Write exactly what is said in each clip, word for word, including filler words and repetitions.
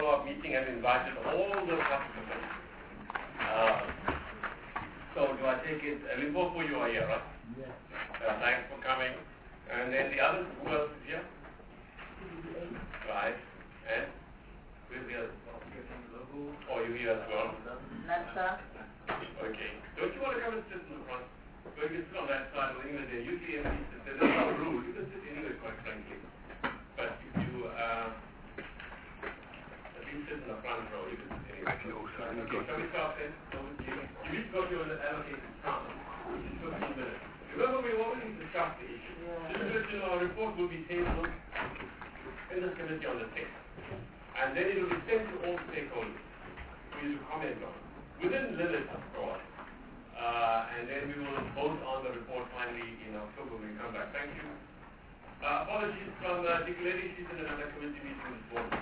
follow-up meeting and invited all the participants. Uh, so do I take it, uh, Limpopo, you are here, right? Yes. Uh, thanks for coming. And then the others, who else is here? Right. And? Where's the other? Oh, you here as well? Nasa. Okay. Don't you want to come and sit in the front? So you can sit on that side or even there. You see empty sit there. There's no rule. You can sit anywhere, quite frankly. But if you, uh, at least sit in the front row, you can sit anywhere. Actually, also, Okay, okay, shall we start then? So you, you need to go to your allocated time, which is fifteen minutes. Remember, we already discussed the issue. Yeah. This original report will be tabled in this committee on the tenth. And then it will be sent to all stakeholders for you to comment on. Within limits, of course. Uh, and then we will vote on the report finally in October when we come back. Thank you. Uh, apologies from uh, Dick Lady. She's in another committee meeting this morning.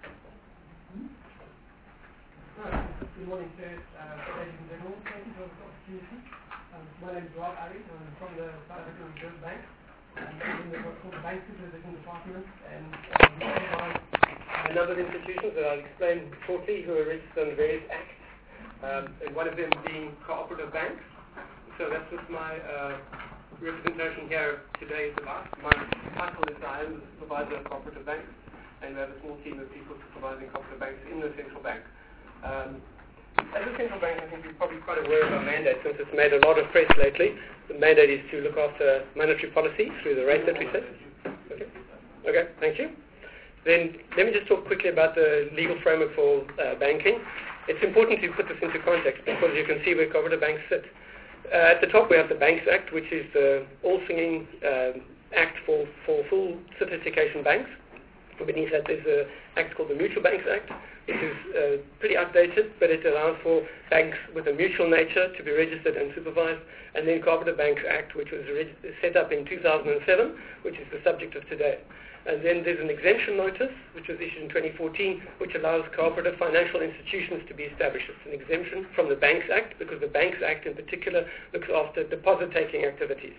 Good morning, sir. Uh, ladies and gentlemen, thank you for the opportunity. Um, my name is Rob Ari. I'm from the South African Reserve Bank. I'm in the what's called the Bank Supervision Department, and um, we provide a number of institutions that I'll explain shortly who are registered under various acts, um, and one of them being cooperative banks. So that's what my uh, representation here today is about. My title is I am the supervisor of cooperative banks, and we have a small team of people supervising cooperative banks in the central bank. Um, as a central bank, I think you're probably quite aware of our mandate since it's made a lot of press lately. The mandate is to look after monetary policy through the rate that we set. Okay, okay, thank you. Then let me just talk quickly about the legal framework for uh, banking. It's important to put this into context because you can see where cooperative banks sit. Uh, at the top we have the Banks Act, which is the all-singing uh, act for, for full sophistication banks. Beneath that there's an act called the Mutual Banks Act, which is uh, pretty outdated, but it allows for banks with a mutual nature to be registered and supervised. And then Cooperative Banks Act, which was reg- set up in two thousand seven, which is the subject of today. And then there's an exemption notice, which was issued in twenty fourteen, which allows cooperative financial institutions to be established. It's an exemption from the Banks Act, because the Banks Act in particular looks after deposit-taking activities.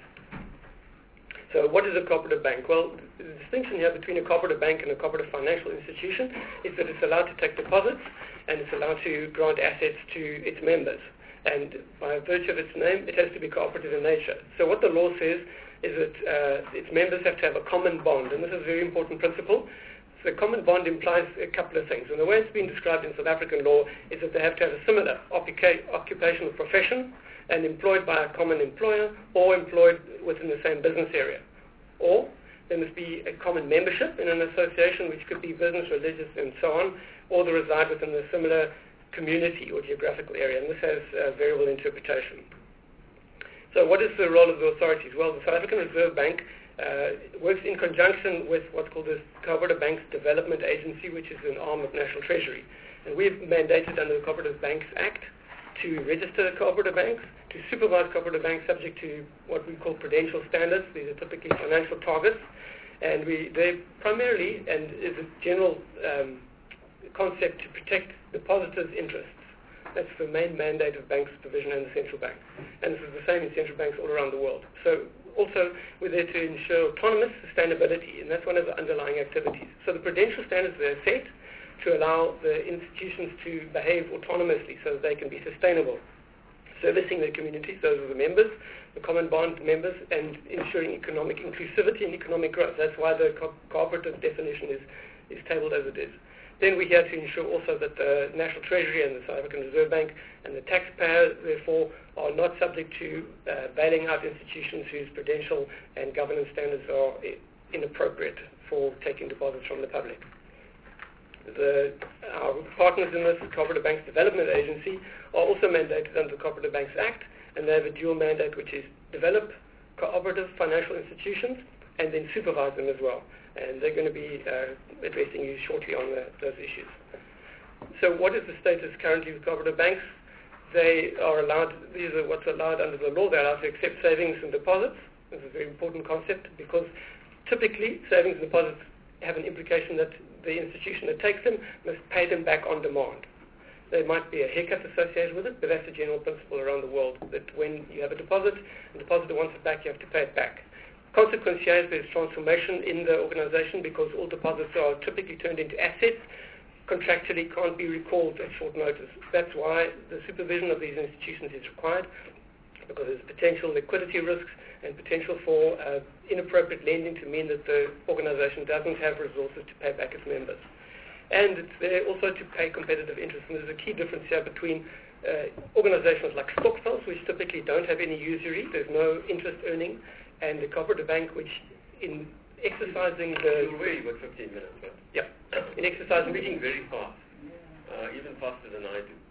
So what is a cooperative bank? Well, the distinction here between a cooperative bank and a cooperative financial institution is that it's allowed to take deposits and it's allowed to grant assets to its members. And by virtue of its name, it has to be cooperative in nature. So what the law says is that uh, its members have to have a common bond, and this is a very important principle. So a common bond implies a couple of things, and the way it's been described in South African law is that they have to have a similar occupa- occupational profession and employed by a common employer or employed within the same business area. Or there must be a common membership in an association, which could be business, religious, and so on, or they reside within a similar community or geographical area, and this has uh, variable interpretation. So what is the role of the authorities? Well, the South African Reserve Bank uh, works in conjunction with what's called the Cooperative Banks Development Agency, which is an arm of National Treasury. And we've mandated under the Cooperative Banks Act to register cooperative banks, to supervise cooperative banks subject to what we call prudential standards. These are typically financial targets. And we, they primarily, and is a general um, concept to protect depositors' interests. That's the main mandate of bank supervision and the central bank. And this is the same in central banks all around the world. So also we're there to ensure autonomous sustainability, and that's one of the underlying activities. So the prudential standards are set to allow the institutions to behave autonomously so that they can be sustainable, servicing their communities, those are the members, the common bond members, and ensuring economic inclusivity and economic growth. That's why the co- cooperative definition is, is tabled as it is. Then we're here to ensure also that the National Treasury and the South African Reserve Bank and the taxpayer, therefore, are not subject to uh, bailing out institutions whose prudential and governance standards are I- inappropriate for taking deposits from the public. The, our partners in this Cooperative Banks Development Agency are also mandated under the Cooperative Banks Act, and they have a dual mandate, which is develop cooperative financial institutions and then supervise them as well. And they're going to be uh, addressing you shortly on the, those issues. So what is the status currently with cooperative banks? They are allowed, these are what's allowed under the law, they're allowed to accept savings and deposits. This is a very important concept because typically savings and deposits have an implication that the institution that takes them must pay them back on demand. There might be a haircut associated with it, but that's a general principle around the world, that when you have a deposit, the depositor wants it back, you have to pay it back. Consequence here is there's transformation in the organization because all deposits are typically turned into assets contractually can't be recalled at short notice. That's why the supervision of these institutions is required, because there's potential liquidity risks and potential for uh, inappropriate lending to mean that the organization doesn't have resources to pay back its members. And it's there also to pay competitive interest. And there's a key difference here between uh, organizations like stokvels, which typically don't have any usury, there's no interest earning, and the cooperative bank, which in exercising the... You're away, you've got fifteen minutes, right? Yeah. In exercising... Speaking very fast, uh, even faster than I do.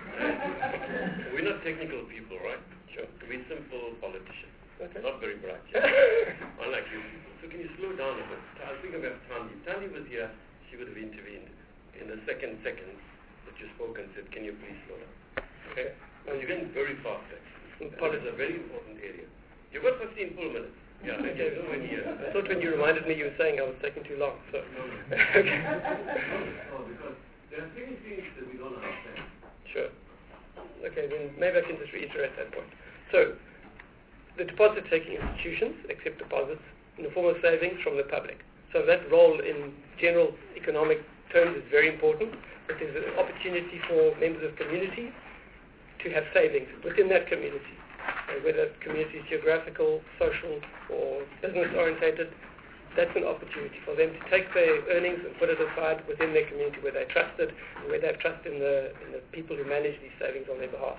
And we're not technical people, right? Sure. We're simple politicians. Okay. Not very bright. Unlike you people. So can you slow down a bit? I was thinking about Tandi. Tandi was here, she would have intervened in the second second that you spoke and said, can you please slow down? Okay? Well, you're getting very fast, actually. It's a very important area. You've got fifteen full minutes. Yeah, and you're nowhere near. I thought when you reminded me you were saying I was taking too long. So. No, no. Okay. Oh, because there are many things that we don't understand. Sure. Okay, then maybe I can just reiterate that point. So, the deposit-taking institutions accept deposits in the form of savings from the public. So that role in general economic terms is very important, but there's an opportunity for members of communities to have savings within that community, uh, whether that community is geographical, social, or business-orientated. That's an opportunity for them to take their earnings and put it aside within their community where they're trusted and where they have trust in the, in the people who manage these savings on their behalf.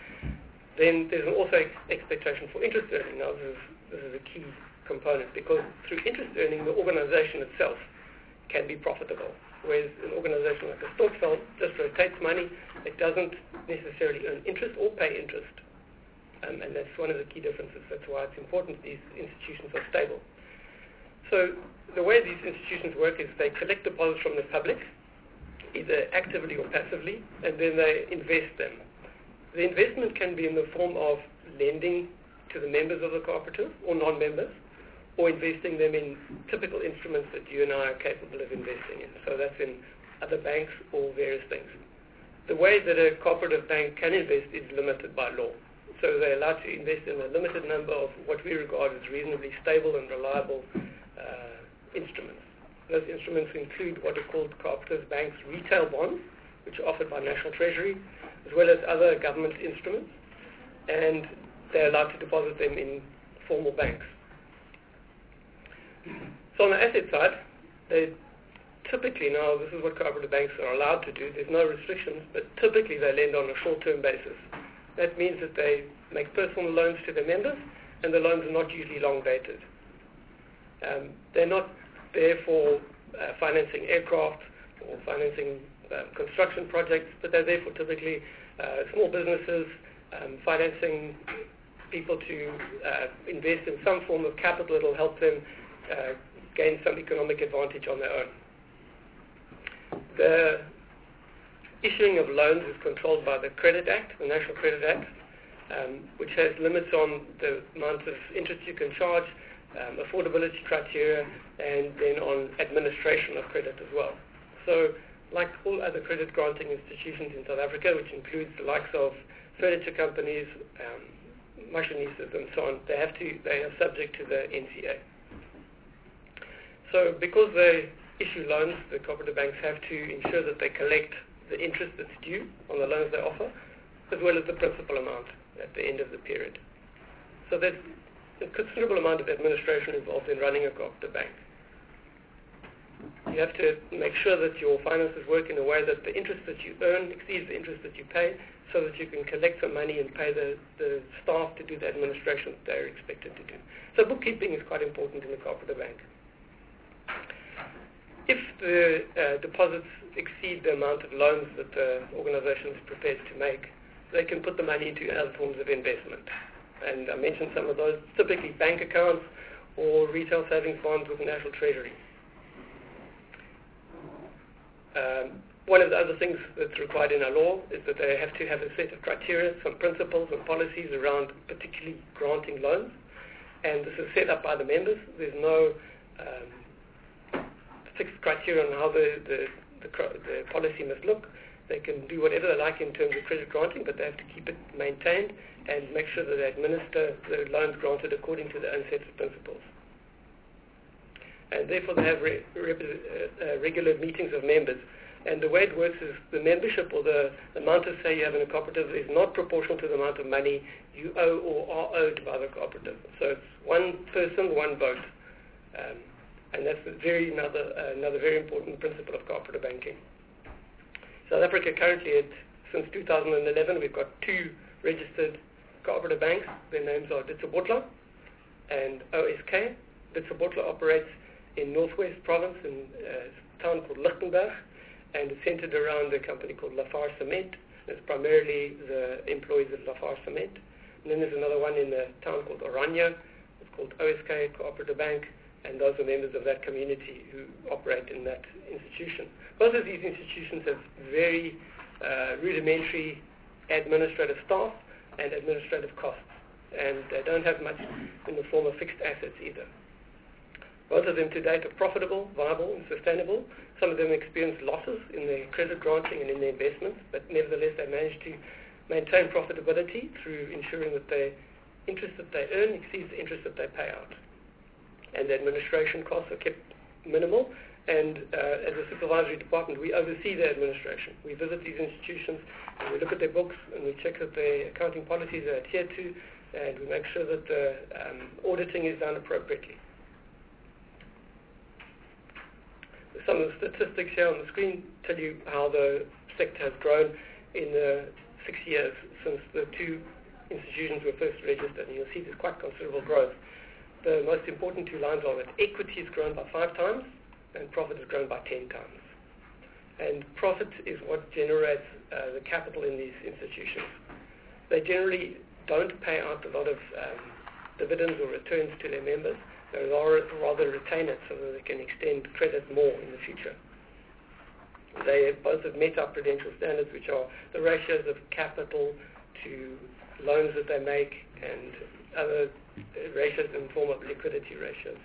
Then there's also ex- expectation for interest earning. Now this is, this is a key component, because through interest earning the organization itself can be profitable, whereas an organization like a stokvel just rotates money. It doesn't necessarily earn interest or pay interest, um, and that's one of the key differences. That's why it's important these institutions are stable. So the way these institutions work is they collect deposits from the public, either actively or passively, and then they invest them. The investment can be in the form of lending to the members of the cooperative or non-members, or investing them in typical instruments that you and I are capable of investing in. So that's in other banks or various things. The way that a cooperative bank can invest is limited by law. So they're allowed to invest in a limited number of what we regard as reasonably stable and reliable uh, instruments. Those instruments include what are called cooperative banks retail bonds, which are offered by National Treasury, as well as other government instruments, and they're allowed to deposit them in formal banks. So on the asset side, they typically, now this is what cooperative banks are allowed to do, there's no restrictions, but typically they lend on a short-term basis. That means that they make personal loans to their members, and the loans are not usually long-dated. Um, they're not there for uh, financing aircraft or financing um, construction projects, but they're there for typically uh, small businesses, um, financing people to uh, invest in some form of capital that will help them uh, gain some economic advantage on their own. The issuing of loans is controlled by the Credit Act, the National Credit Act, um, which has limits on the amount of interest you can charge, um, affordability criteria, and then on administration of credit as well. So, like all other credit granting institutions in South Africa, which includes the likes of furniture companies, um, machinistas, and so on, they have to they are subject to the N C A. So, because they issue loans, the cooperative banks have to ensure that they collect the interest that's due on the loans they offer, as well as the principal amount at the end of the period. So there's a considerable amount of administration involved in running a cooperative bank. You have to make sure that your finances work in a way that the interest that you earn exceeds the interest that you pay, so that you can collect some money and pay the, the staff to do the administration that they're expected to do. So bookkeeping is quite important in the cooperative bank. If the uh, deposits exceed the amount of loans that the organization is prepared to make, they can put the money into other forms of investment. And I mentioned some of those, typically bank accounts or retail savings bonds with the National Treasury. Um, one of the other things that's required in our law is that they have to have a set of criteria, some principles and policies around particularly granting loans. And this is set up by the members. There's no um, fixed criteria on how the, the, the, the policy must look. They can do whatever they like in terms of credit granting, but they have to keep it maintained and make sure that they administer the loans granted according to their own sets of principles. And therefore they have re, re, uh, regular meetings of members And the way it works is the membership or the amount of say you have in a cooperative is not proportional to the amount of money you owe or are owed by the cooperative. So it's one person, one vote. Um, and that's very another, uh, another very important principle of cooperative banking. South Africa currently, at, since two thousand eleven, we've got two registered cooperative banks. Their names are Ditsobotla and O S K. Ditsobotla operates in Northwest Province in a town called Lichtenberg, and it's centered around a company called Lafarge Cement. It's primarily the employees of Lafarge Cement. And then there's another one in a town called Oranje. It's called O S K Cooperative Bank, and those are members of that community who operate in that institution. Both of these institutions have very uh, rudimentary administrative staff and administrative costs, and they don't have much in the form of fixed assets either. Both of them to date are profitable, viable, and sustainable. Some of them experience losses in their credit granting and in their investments, but nevertheless they manage to maintain profitability through ensuring that the interest that they earn exceeds the interest that they pay out. And the administration costs are kept minimal, and uh, as a supervisory department we oversee their administration. We visit these institutions and we look at their books and we check that their accounting policies are adhered to, and we make sure that the um, auditing is done appropriately. Some of the statistics here on the screen tell you how the sector has grown in the six years since the two institutions were first registered, and you'll see there's quite considerable growth. The most important two lines are that equity has grown by five times and profit has grown by ten times. And profit is what generates uh, the capital in these institutions. They generally don't pay out a lot of um, dividends or returns to their members. They rather retain it so that they can extend credit more in the future. They both have met our prudential standards, which are the ratios of capital to loans that they make and other ratios in the form of liquidity ratios.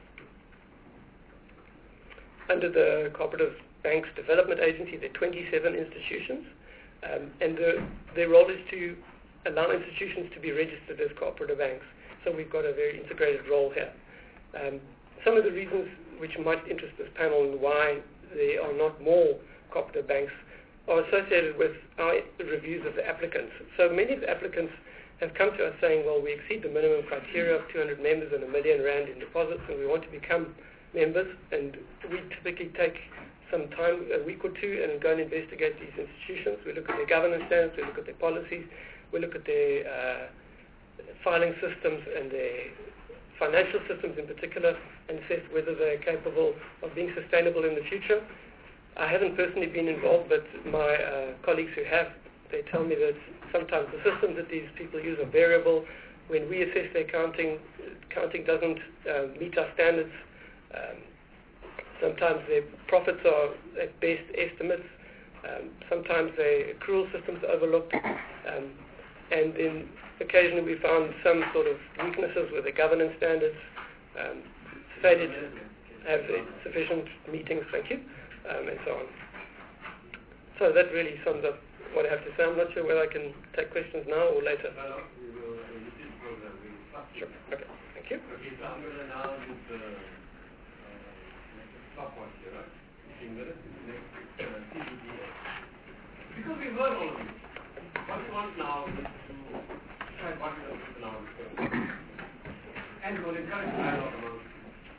Under the Cooperative Banks Development Agency, there are twenty-seven institutions, um, and the, their role is to allow institutions to be registered as cooperative banks. So we've got a very integrated role here. Um, some of the reasons which might interest this panel and why there are not more cooperative banks are associated with our reviews of the applicants. So many of the applicants have come to us saying, well, we exceed the minimum criteria of two hundred members and a million rand in deposits, and we want to become members, and we typically take some time, a week or two, and go and investigate these institutions. We look at their governance standards, we look at their policies, we look at their uh, filing systems and their financial systems in particular, and assess whether they're capable of being sustainable in the future. I haven't personally been involved, but my uh, colleagues who have, they tell me that sometimes the systems that these people use are variable. When we assess their accounting, accounting doesn't uh, meet our standards. Um, sometimes their profits are at best estimates. Um, sometimes their accrual systems are overlooked. Um, and then occasionally we found some sort of weaknesses with the governance standards, um, failure to have sufficient meetings, thank you, um, and so on. So that really sums up what I have to say. I'm not sure whether I can take questions now or later. Well, we will uh, use this program. We will start. Sure. Okay. Thank you. Okay, so I'm going to now use the uh, stopwatch here, right? fifteen minutes is the next uh, C B D A. Because we've heard all of you. What we want now is to try and partner with people now on the phone. And we'll encourage dialogue among you.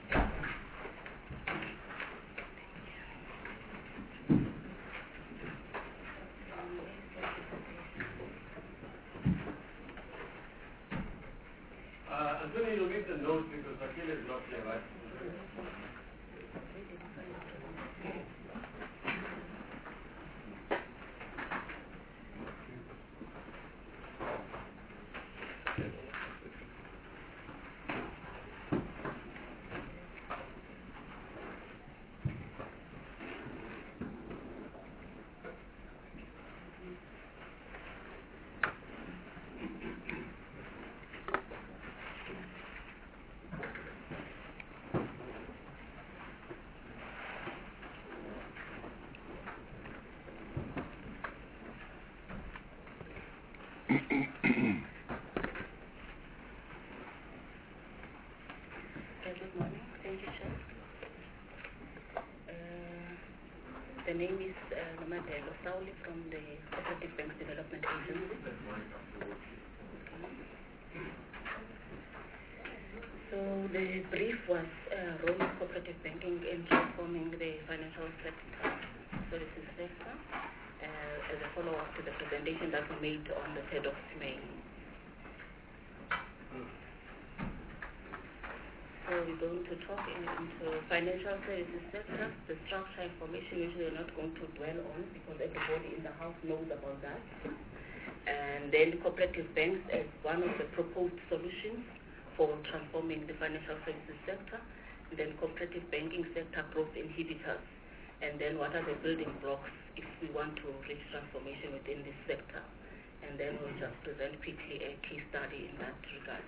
Uh, Anthony, you'll get the notes because Akil is not here, right? Good morning. Thank you, Chair. Uh, the name is uh, Sauli from the Cooperative Banks Development Agency. So the brief was uh, role of cooperative banking in transforming the financial sector, services sector, uh, as a follow-up to the presentation that we made on the third of May. So we're going to talk in, into financial services sector, the structure information which we're not going to dwell on because everybody in the house knows about that. And then cooperative banks as one of the proposed solutions for transforming the financial services sector, and then cooperative banking sector growth inhibitors, and then what are the building blocks if we want to reach transformation within this sector. And then we'll just present quickly a case study in that regard.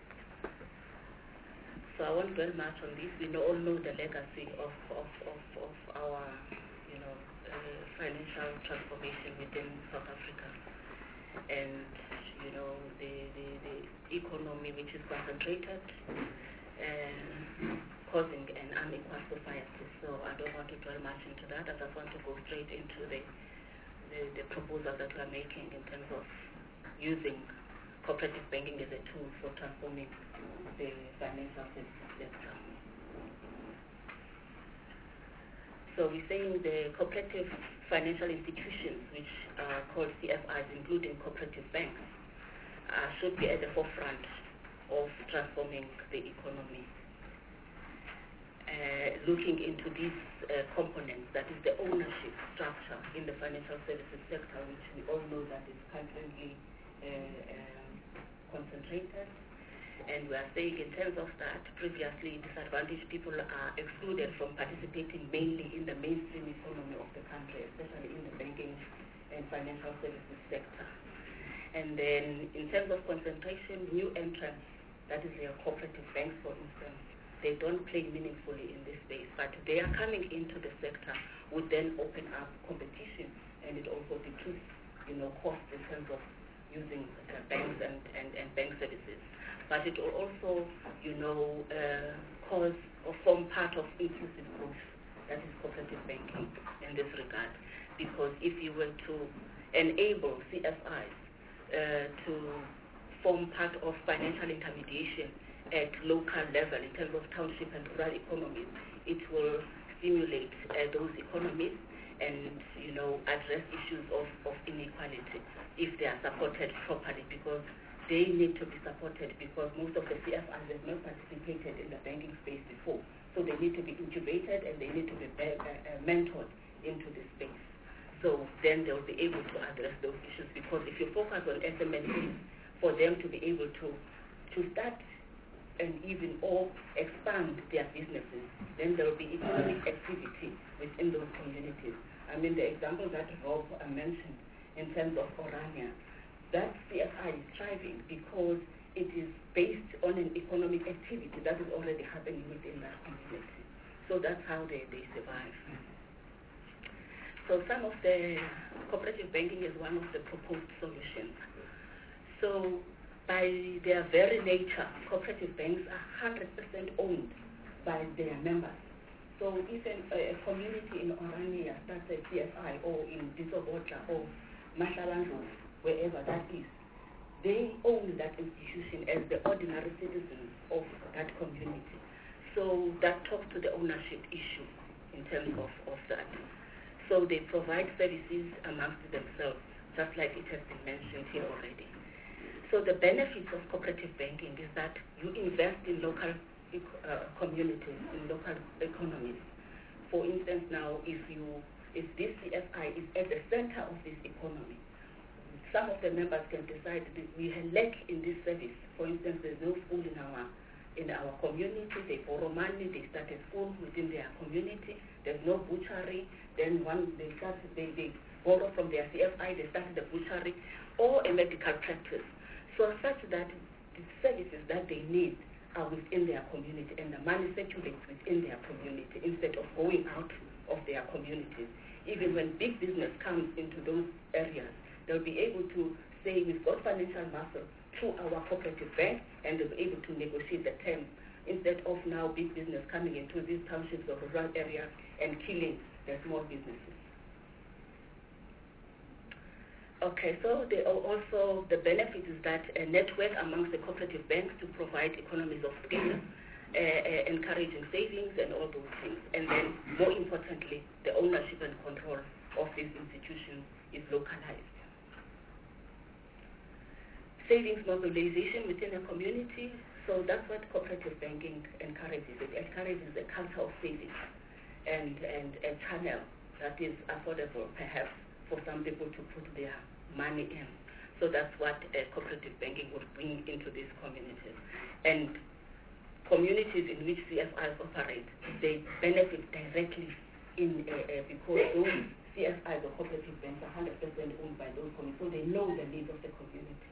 So I won't dwell much on this. We know, all know the legacy of, of, of, of our you know, uh, financial transformation within South Africa. And you know, the, the, the economy which is concentrated and causing an unequal society. So I don't want to dwell much into that. I just want to go straight into the, the, the proposal that we are making in terms of using cooperative banking as a tool for transforming the financial services sector. So we're saying the cooperative financial institutions, which are called C F Is, including cooperative banks, uh, should be at the forefront of transforming the economy. Uh, looking into these uh, components, that is the ownership structure in the financial services sector, which we all know that is currently uh, um, concentrated. And we are saying in terms of that, previously disadvantaged people are excluded from participating mainly in the mainstream economy of the country, especially in the banking and financial services sector. And then in terms of concentration, new entrants, that is their cooperative banks, for instance, they don't play meaningfully in this space, but they are coming into the sector would then open up competition, and it also decreases, you know, costs in terms of using uh, banks and, and, and bank services. But it will also, you know, uh, cause or form part of inclusive growth, that is cooperative banking in this regard. Because if you were to enable C F Is uh, to form part of financial intermediation at local level in terms of township and rural economies, it will stimulate uh, those economies and, you know, address issues of, of inequality if they are supported properly, because they need to be supported because most of the C F Is have not participated in the banking space before. So they need to be incubated and they need to be uh, uh, mentored into this space. So then they'll be able to address those issues, because if you focus on S M Es, for them to be able to, to start and even or expand their businesses, then there will be economic activity within those communities. I mean, the example that Rob mentioned in terms of Orania, that C F I is thriving because it is based on an economic activity that is already happening within that community. So that's how they, they survive. So some of the cooperative banking is one of the proposed solutions. So by their very nature, cooperative banks are one hundred percent owned by their members. So if an, a community in Orania starts a C F I, or in Disobotla or Mashalandu, wherever that is, they own that institution as the ordinary citizens of that community. So that talks to the ownership issue in terms of, of that. So they provide services amongst themselves, just like it has been mentioned here already. So the benefits of cooperative banking is that you invest in local uh, communities, in local economies. For instance, now if you if this C F I is at the center of this economy, some of the members can decide that we lack in this service. For instance, there's no school in our in our community. They borrow money. They start a school within their community. There's no butchery. Then one they start they, they borrow from their C F I. They start the butchery or a medical practice. So such that the services that they need are within their community, and the money circulates within their community instead of going out of their communities. Even when big business comes into those areas, they'll be able to say, we've got financial muscle through our cooperative bank, and they'll be able to negotiate the terms instead of now big business coming into these townships or rural areas and killing their small businesses. Okay, so they are also the benefit is that a network amongst the cooperative banks to provide economies of scale, uh, uh, encouraging savings and all those things. And then, more importantly, the ownership and control of these institutions is localized. Savings mobilization within a community, so that's what cooperative banking encourages. It encourages a culture of savings and, and a channel that is affordable, perhaps, for some people to put their money in. So that's what uh, cooperative banking would bring into these communities. And communities in which C F Is operate, they benefit directly in uh, uh, because those C F Is or cooperative banks are one hundred percent owned by those communities, so they know the needs of the community.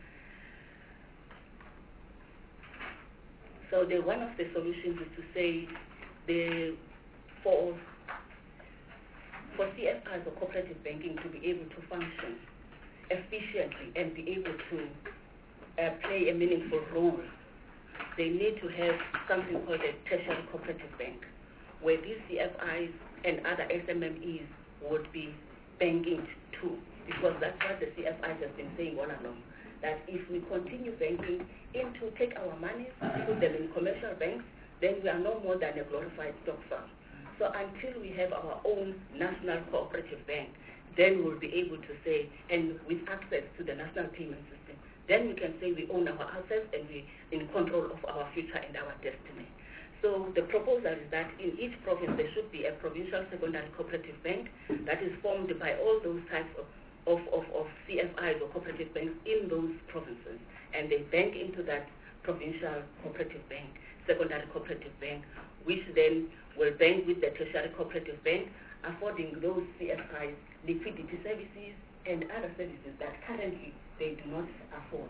So the, one of the solutions is to say the, for, for C F Is or cooperative banking to be able to function efficiently and be able to uh, play a meaningful role, they need to have something called a tertiary cooperative bank, where these C F Is and other S M M Es would be banking too, because that's what the C F Is have been saying all along, that if we continue banking into take our money, put them in commercial banks, then we are no more than a glorified stock farm. So until we have our own national cooperative bank, then we'll be able to say, and with access to the national payment system, then we can say we own our assets and we in control of our future and our destiny. So the proposal is that in each province there should be a provincial secondary cooperative bank that is formed by all those types of, of, of, of C F Is or cooperative banks in those provinces, and they bank into that provincial cooperative bank, secondary cooperative bank, which then will bank with the tertiary cooperative bank, affording those C F Is liquidity services and other services that currently they do not afford.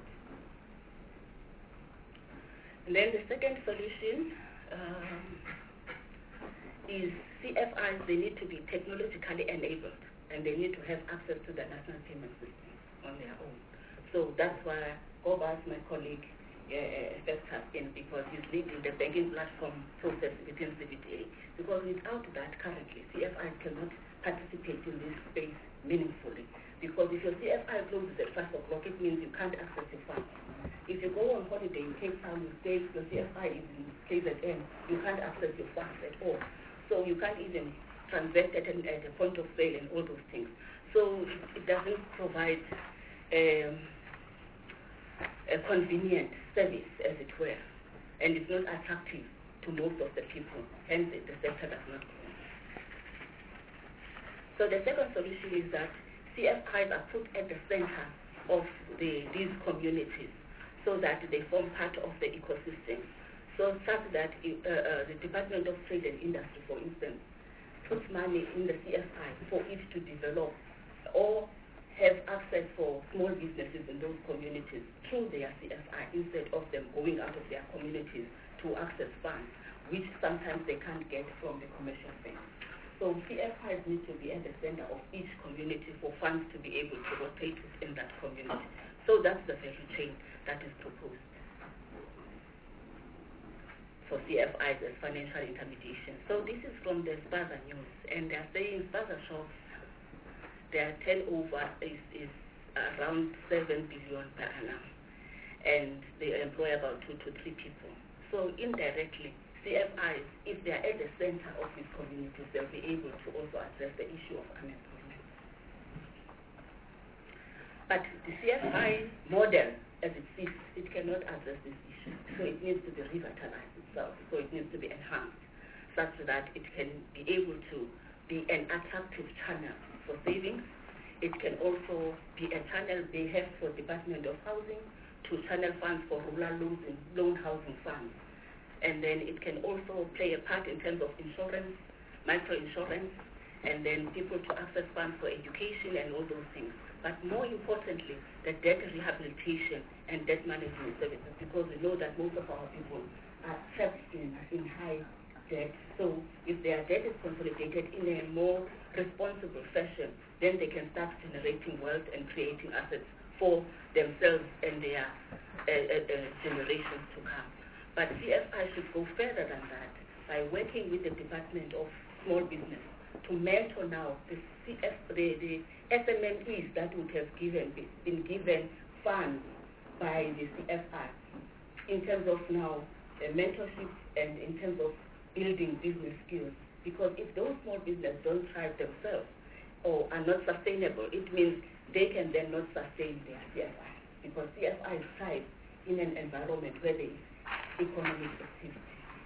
And then the second solution um, is C F Is, they need to be technologically enabled and they need to have access to the national payment system on their own. So that's why Gobas, my colleague, uh, stepped up in, because he's leading the banking platform process within C B D A. Because without that, currently, C F Is cannot participate in this space meaningfully. Because if your C F I closes at five o'clock, it means you can't access your funds. If you go on holiday in Cape Town, you stay, your C F I is in K Z N, you can't access your funds at all. So you can't even transact at, an, at a point of sale and all those things. So it, it doesn't provide um, a convenient service, as it were, and it's not attractive to most of the people, hence the sector does not grow. So the second solution is that C F Is are put at the center of the, these communities so that they form part of the ecosystem. So such that uh, uh, the Department of Trade and Industry, for instance, puts money in the C F I for it to develop or have access for small businesses in those communities through their C F I instead of them going out of their communities to access funds, which sometimes they can't get from the commercial banks. So C F Is need to be at the center of each community for funds to be able to rotate within that community. So that's the value chain that is proposed for C F Is as financial intermediation. So this is from the Spaza News, and they're saying Spaza shops, their turnover is, is around seven billion per annum, and they employ about two to three people. So indirectly, C F Is, if they are at the center of these communities, they'll be able to also address the issue of unemployment. But the C F I model, as it sits, it cannot address this issue. So it needs to be revitalized itself. So it needs to be enhanced such that it can be able to be an attractive channel for savings. It can also be a channel they have for Department of Housing to channel funds for rural loans and loan housing funds. And then it can also play a part in terms of insurance, micro-insurance, and then people to access funds for education and all those things. But more importantly, the debt rehabilitation and debt management services, because we know that most of our people are trapped in, in high debt. So if their debt is consolidated in a more responsible fashion, then they can start generating wealth and creating assets for themselves and their uh, uh, uh, generations to come. But C F I should go further than that by working with the Department of Small Business to mentor now the, C F, the, the S M M Es that would have given been given funds by the C F I in terms of now uh, mentorship and in terms of building business skills. Because if those small businesses don't thrive themselves or are not sustainable, it means they can then not sustain their C F I. Because C F I thrive in an environment where there is economic activity.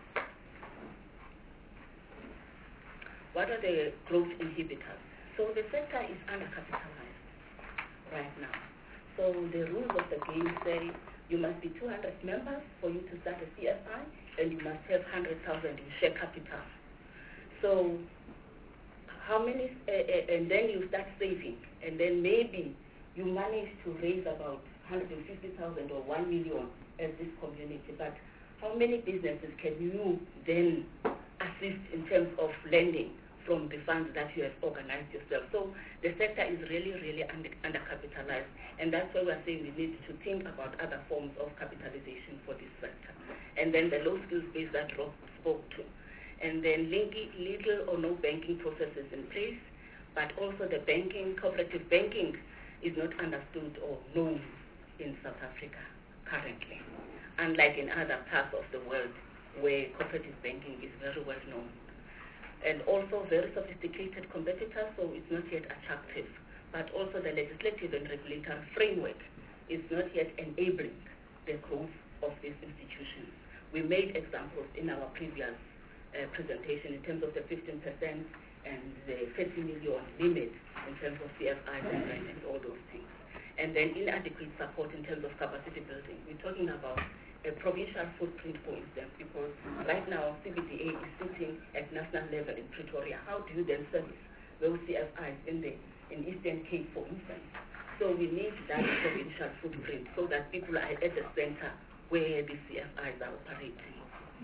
What are the growth inhibitors? So the sector is undercapitalized right now. So the rules of the game say you must be two hundred members for you to start a C F I, and you must have one hundred thousand in share capital. So how many, uh, uh, and then you start saving, and then maybe you manage to raise about one hundred fifty thousand or one million as this community, but how many businesses can you then assist in terms of lending from the funds that you have organized yourself? So the sector is really, really under, undercapitalized, and that's why we're saying we need to think about other forms of capitalization for this sector. And then the low skills base that Rob spoke to. And then linking legal or no banking processes in place, but also the banking, cooperative banking is not understood or known in South Africa currently, unlike in other parts of the world where cooperative banking is very well known. And also very sophisticated competitors, so it's not yet attractive. But also the legislative and regulatory framework is not yet enabling the growth of these institutions. We made examples in our previous uh, presentation in terms of the fifteen percent and the thirty million limit in terms of C F I and, and all those things. And then inadequate support in terms of capacity building. We're talking about a provincial footprint, for instance, because right now C B D A is sitting at national level in Pretoria. How do you then service those C F Is in the in Eastern Cape, for instance? So we need that provincial footprint so that people are at the center where the C F Is are operating.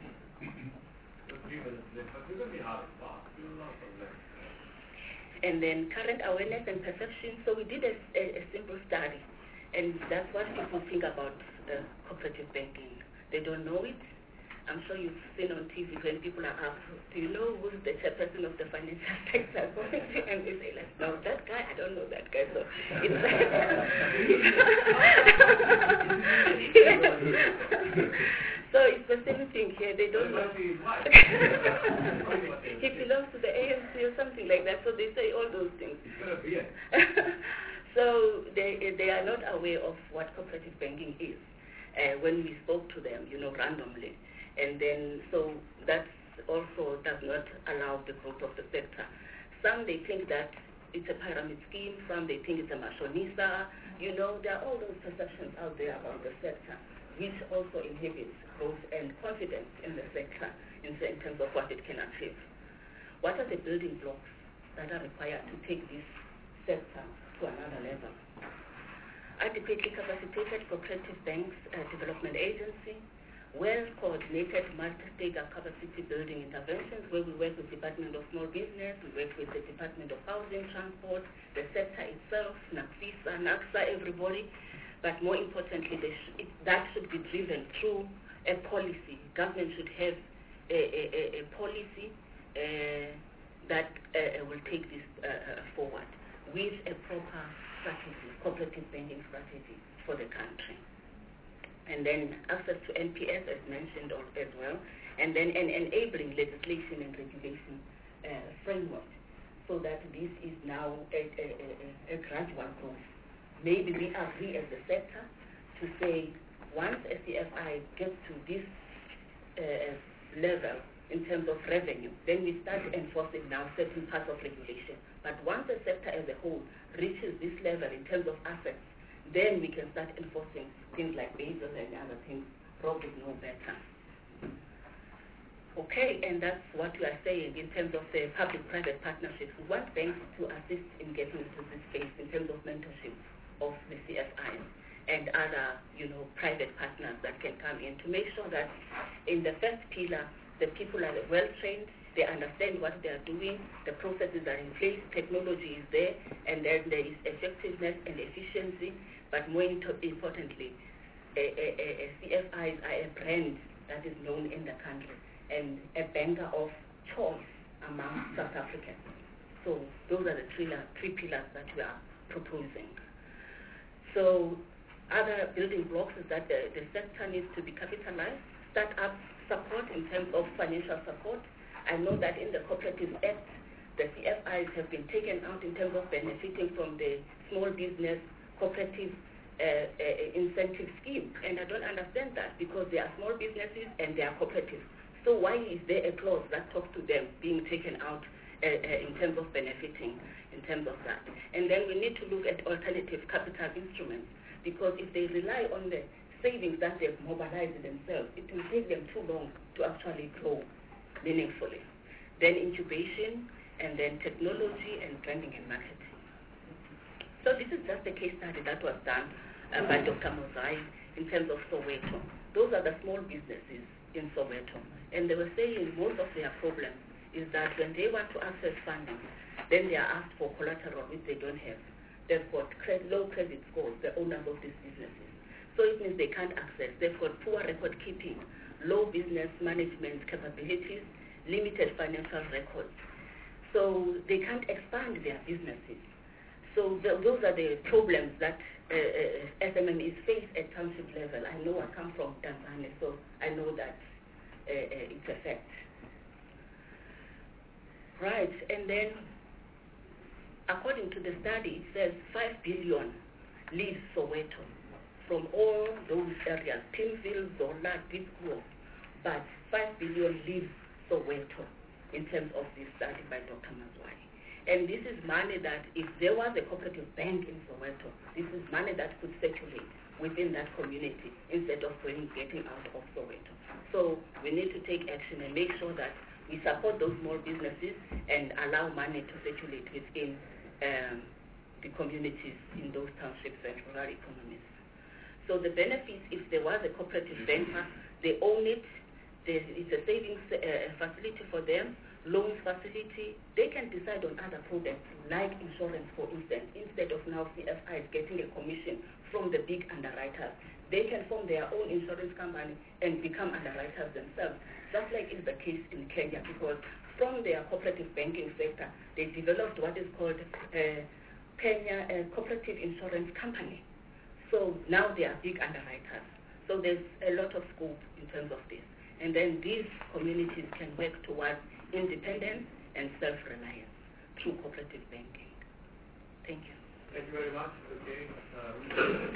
And then current awareness and perception. So we did a, a, a simple study, and that's what people think about uh, cooperative banking. They don't know it. I'm sure you've seen on T V when people are asked, do you know who's the chairperson of the financial sector? And they say, like, no, that guy, I don't know that guy. So it's so it's the same thing here. They don't know. He belongs to the A N C or something like that. So they say all those things. So they they are not aware of what cooperative banking is. Uh, when we spoke to them, you know, randomly. And then, so that also does not allow the growth of the sector. Some, they think that it's a pyramid scheme. Some, they think it's a mashonisa. You know, there are all those perceptions out there about the sector, which also inhibits growth and confidence in the sector in, in terms of what it can achieve. What are the building blocks that are required to take this sector to another level? Adequately capacitated cooperative banks uh, development agency, well-coordinated multi-stakeholder capacity building interventions where we work with the Department of Small Business, we work with the Department of Housing, Transport, the sector itself, NACFISA, NACSA, everybody. But more importantly, sh- it, that should be driven through a policy. Government should have a, a, a, a policy uh, that uh, will take this uh, forward with a proper strategy, cooperative banking strategy for the country. And then access to N P S as mentioned as well, and then an enabling legislation and regulation uh, framework so that this is now a, a, a, a gradual growth. Maybe we agree as a sector to say once a C F I gets to this uh, level in terms of revenue, then we start enforcing now certain parts of regulation. But once the sector as a whole reaches this level in terms of assets, then we can start enforcing things like Basel and other things. Rob would know better. Okay, and that's what we are saying in terms of the public-private partnerships. We want banks to assist in getting into this space in terms of mentorship of the C F Is and other, you know, private partners that can come in to make sure that in the first pillar, the people are well-trained, they understand what they are doing, the processes are in place, technology is there, and then there is effectiveness and efficiency, but more importantly, a, a, a, a C F Is are a brand that is known in the country and a banker of choice among South Africans. So those are the three, three pillars that we are proposing. So other building blocks is that the, the sector needs to be capitalized, start-up support in terms of financial support. I know that in the Cooperative Act, the C F Is have been taken out in terms of benefiting from the small business cooperative uh, uh, incentive scheme. And I don't understand that because they are small businesses and they are cooperatives. So why is there a clause that talks to them being taken out uh, uh, in terms of benefiting, in terms of that? And then we need to look at alternative capital instruments, because if they rely on the savings that they've mobilized themselves, it will take them too long to actually grow meaningfully. Then incubation, and then technology and branding and marketing. So this is just a case study that was done uh, by Doctor Mozai in terms of Soweto. Those are the small businesses in Soweto. And they were saying most of their problems is that when they want to access funding, then they are asked for collateral which they don't have. They've got credit, low credit scores, the owners of these businesses. So it means they can't access. They've got poor record keeping, low business management capabilities, limited financial records. So they can't expand their businesses. So the, those are the problems that uh, uh, S M M Es face at township level. I know I come from Tanzania, so I know that uh, uh, it's a fact. Right, and then according to the study, it says five billion leaves Soweto from all those areas, Timville, Zola, Deep Grove, but five billion leaves Soweto in terms of this study by Doctor Mazwai. And this is money that if there was a cooperative bank in Soweto, this is money that could circulate within that community instead of going, getting out of Soweto. So we need to take action and make sure that we support those small businesses and allow money to circulate within um, the communities in those townships and rural economies. So the benefits, if there was a cooperative banker, they own it, there is a savings uh, facility for them, loans facility, they can decide on other products like insurance, for instance, instead of now C F Is getting a commission from the big underwriters. They can form their own insurance company and become underwriters themselves, just like is the case in Kenya, because from their cooperative banking sector, they developed what is called uh, Kenya uh, Cooperative Insurance Company. So now they are big underwriters. So there's a lot of scope in terms of this. And then these communities can work towards independence and self-reliance through cooperative banking. Thank you. Thank you very much. Okay. Uh,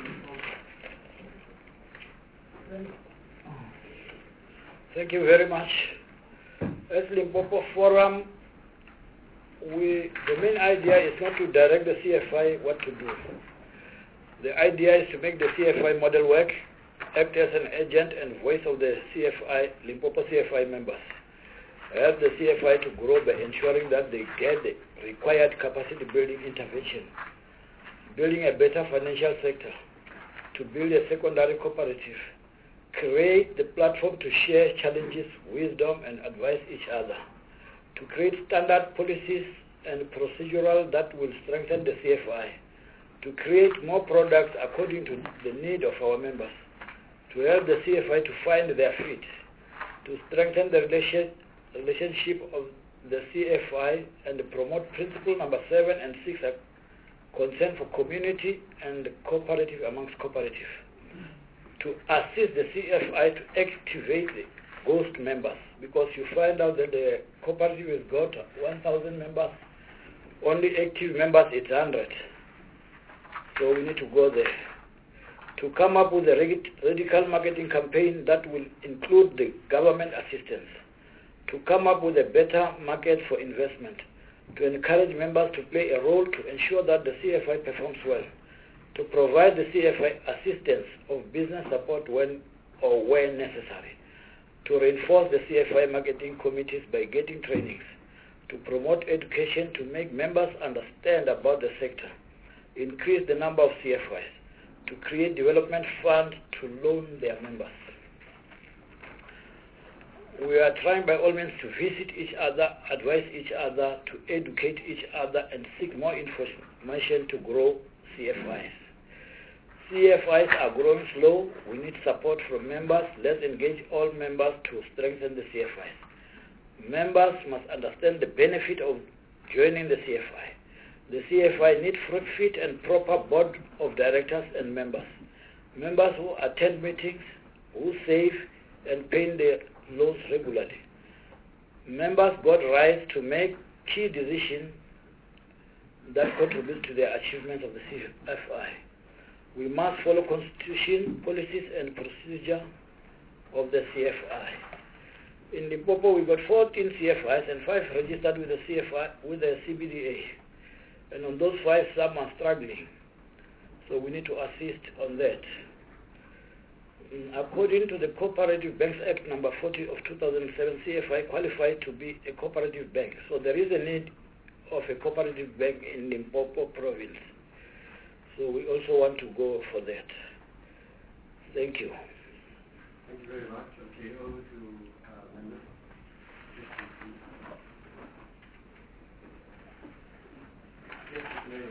Thank you very much. As Limpopo Forum, we, the main idea is not to direct the C F I what to do. The idea is to make the C F I model work, act as an agent and voice of the C F I, Limpopo C F I members. Help the C F I to grow by ensuring that they get the required capacity building intervention, building a better financial sector, to build a secondary cooperative, create the platform to share challenges, wisdom, and advise each other, to create standard policies and procedural that will strengthen the C F I, to create more products according to the need of our members, to help the C F I to find their feet, to strengthen the relation, relationship of the C F I and promote principle number seven and six, concern for community and cooperative amongst cooperative, to assist the C F I to activate the ghost members, because you find out that the cooperative has got one thousand members, only active members it's one hundred. So we need to go there. To come up with a radical marketing campaign that will include the government assistance. To come up with a better market for investment. To encourage members to play a role to ensure that the C F I performs well. To provide the C F I assistance of business support when or when necessary. To reinforce the C F I marketing committees by getting trainings. To promote education to make members understand about the sector. Increase the number of C F Is. To create development funds to loan their members. We are trying by all means to visit each other, advise each other, to educate each other, and seek more information to grow C F Is. C F Is are growing slow. We need support from members. Let's engage all members to strengthen the C F Is. Members must understand the benefit of joining the C F I. The C F I need fit and proper board of directors and members. Members who attend meetings, who save and pay their loans regularly. Members got rights to make key decisions that contribute to the achievements of the C F I. We must follow constitution, policies and procedure of the C F I. In Limpopo, we got fourteen C F Is and five registered with the C F I, with the C B D A. And on those five, some are struggling. So we need to assist on that. According to the Cooperative Banks Act number forty of two thousand seven, C F I qualified to be a cooperative bank. So there is a need of a cooperative bank in Limpopo province. So we also want to go for that. Thank you. Thank you very much. Okay, over to uh, members. Yes, Mayor.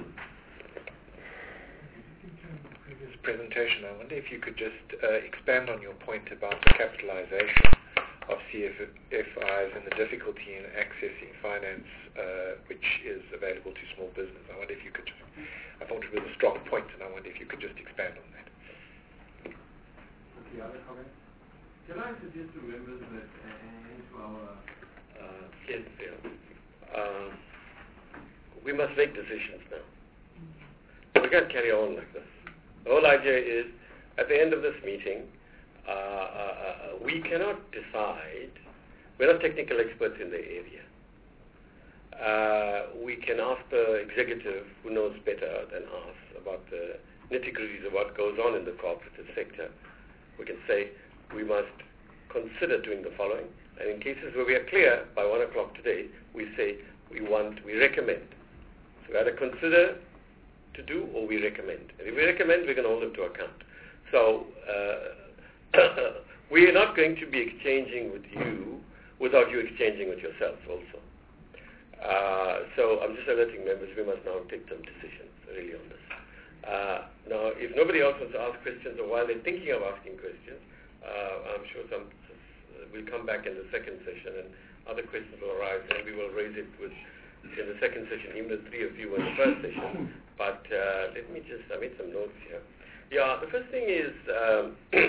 Previous presentation, I wonder if you could just uh, expand on your point about the capitalization of C F Is and the difficulty in accessing finance uh, which is available to small business. I wonder if you could just, I thought it was a strong point, and I wonder if you could just expand on that. Okay, other comments? Can I suggest to members that uh, into our Uh, yes, yeah. Uh, we must make decisions now. We can't carry on like this. The whole idea is, at the end of this meeting, uh, uh, uh, we cannot decide. We're not technical experts in the area. Uh, we can ask the executive, who knows better than us about the nitty-gritties of what goes on in the cooperative sector. We can say we must consider doing the following, and in cases where we are clear by one o'clock today, we say we want, we recommend. So we either consider to do or we recommend. And if we recommend, we can hold them to account. So uh, we are not going to be exchanging with you without you exchanging with yourselves also. Uh, so I'm just alerting members, we must now take some decisions really on this. Uh, now, if nobody else wants to ask questions, or while they're thinking of asking questions, uh, I'm sure some uh, will come back in the second session and other questions will arise, and we will raise it with in the second session, even the three of you in the first session. But uh, let me just, I made some notes here. Yeah, the first thing is, um,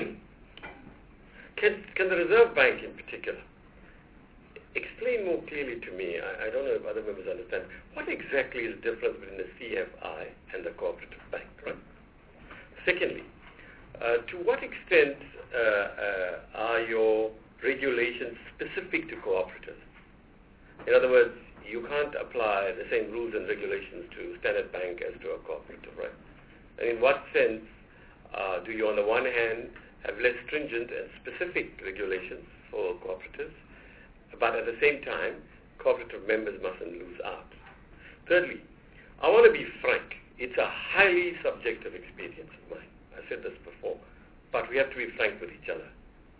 can, can the Reserve Bank in particular explain more clearly to me, I, I don't know if other members understand, what exactly is the difference between the C F I and the cooperative bank, right? Secondly, uh, to what extent uh, uh, are your regulations specific to cooperatives? In other words, you can't apply the same rules and regulations to Standard Bank as to a cooperative, right? And in what sense uh, do you, on the one hand, have less stringent and specific regulations for cooperatives, but at the same time, cooperative members mustn't lose out? Thirdly, I want to be frank. It's a highly subjective experience of mine. I said this before, but we have to be frank with each other.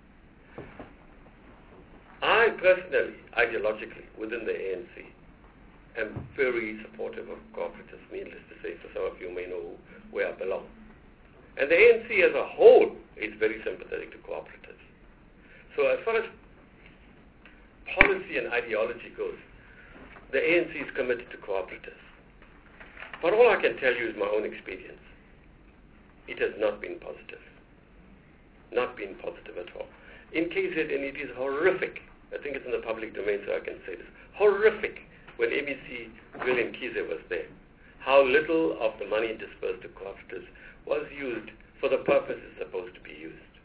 I personally, ideologically, within the A N C, am very supportive of cooperatives, needless to say, for some of you may know where I belong. And the A N C as a whole is very sympathetic to cooperatives. So as far as policy and ideology goes, the A N C is committed to cooperatives. But all I can tell you is my own experience. It has not been positive. Not been positive at all. In K Z N, it is horrific. I think it's in the public domain, so I can say this. Horrific when A B C William Kize was there. How little of the money dispersed to cooperatives was used for the purpose it's supposed to be used.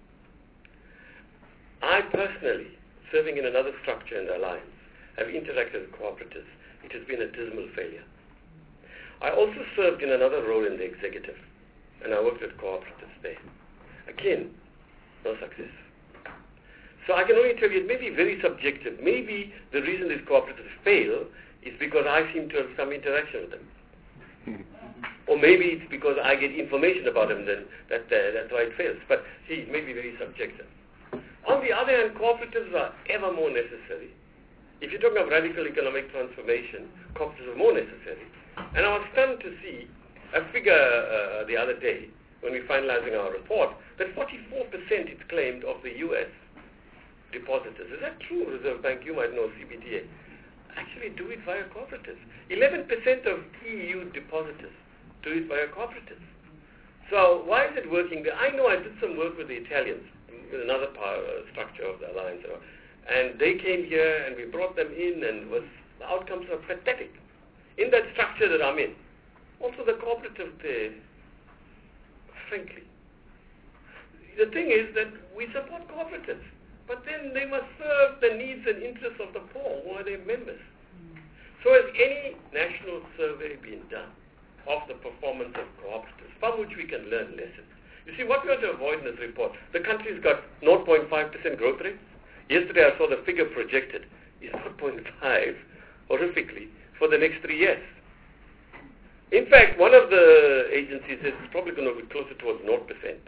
I personally, serving in another structure in the Alliance, have interacted with cooperatives. It has been a dismal failure. I also served in another role in the executive, and I worked with cooperatives there. Again, no success. So I can only tell you, it may be very subjective. Maybe the reason these cooperatives fail is because I seem to have some interaction with them. Or maybe it's because I get information about them, then that, uh, that's why it fails. But see, it may be very subjective. On the other hand, cooperatives are ever more necessary. If you're talking of radical economic transformation, cooperatives are more necessary. And I was stunned to see a figure uh, the other day, when we were finalizing our report, that forty-four percent it's claimed of the U S depositors. Is that true, Reserve Bank? You might know C B D A. actually do it via cooperatives. eleven percent of E U depositors do it via cooperatives. So why is it working there? I know I did some work with the Italians, with another power structure of the alliance, and they came here and we brought them in, and was the outcomes are pathetic. In that structure that I'm in, also the cooperative there, frankly. The thing is that we support cooperatives, but then they must serve the needs and interests of the poor who are their members. So has any national survey been done of the performance of cooperatives, from which we can learn lessons? You see, what we want to avoid in this report, the country's got zero point five percent growth rate. Yesterday I saw the figure projected is zero point five, horrifically, for the next three years. In fact, one of the agencies says it's probably going to be closer towards zero percent.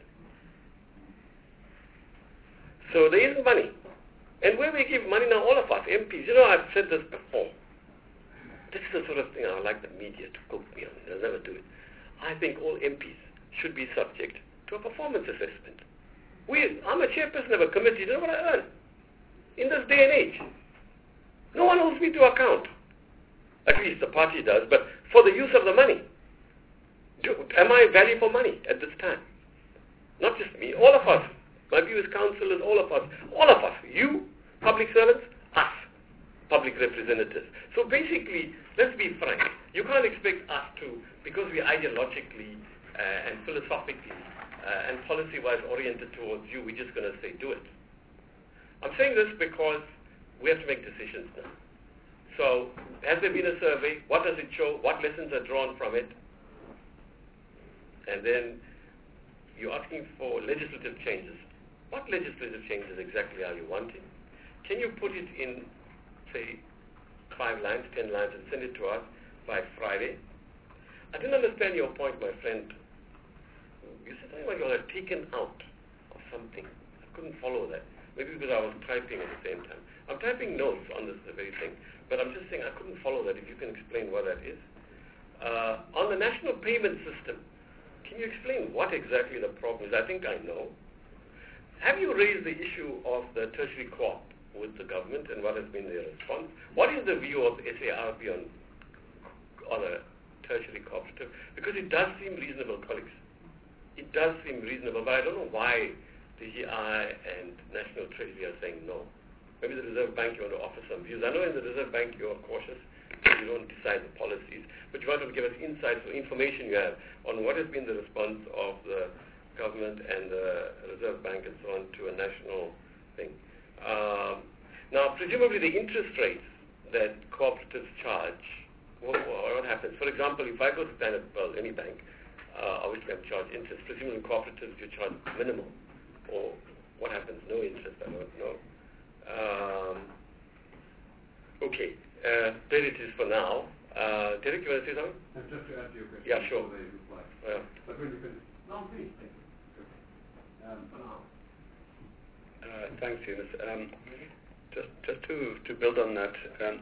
So there isn't money. And where we give money now, all of us, M Ps, you know, I've said this before. This is the sort of thing I would like the media to quote me on. They'll never do it. I think all M Ps should be subject to a performance assessment. We, I'm a chairperson of a committee. You know what I earn? In this day and age. No one holds me to account. At least the party does, but for the use of the money. Do, am I value for money at this time? Not just me, all of us. My view is councillors, all of us. All of us. You, public servants, us, public representatives. So basically, let's be frank. You can't expect us to, because we ideologically uh, and philosophically uh, and policy-wise oriented towards you, we're just going to say, do it. I'm saying this because we have to make decisions now. So, has there been a survey? What does it show? What lessons are drawn from it? And then you're asking for legislative changes. What legislative changes exactly are you wanting? Can you put it in, say, five lines, ten lines, and send it to us by Friday? I didn't understand your point, my friend. You said something like you were taken out of something. I couldn't follow that. Maybe because I was typing at the same time. I'm typing notes on this very thing, but I'm just saying I couldn't follow that. If you can explain what that is. Uh, on the national payment system, can you explain what exactly the problem is? I think I know. Have you raised the issue of the tertiary co-op with the government, and what has been their response? What is the view of S A R B on, on a tertiary cooperative? Because it does seem reasonable, colleagues. It does seem reasonable, but I don't know why the D I and National Treasury are saying no. Maybe the Reserve Bank, you want to offer some views. I know in the Reserve Bank you are cautious, you don't decide the policies, but you want to give us insights or information you have on what has been the response of the government and the Reserve Bank and so on to a national thing. Um, now, presumably the interest rates that cooperatives charge, what, what happens? For example, if I go to Standard, well, any bank, uh, obviously I'm charged interest. Presumably cooperatives you charge minimal. Or what happens? No interest, I don't know. Um, okay, uh, there it is for now. Uh, Derek, you want to say something? And just to add to your question. Yeah, sure. They reply. Yeah. But when you finish. No, please. Thank you. Um, for now. Uh, thanks, Eunice. Um, just, just to, to build on that, um,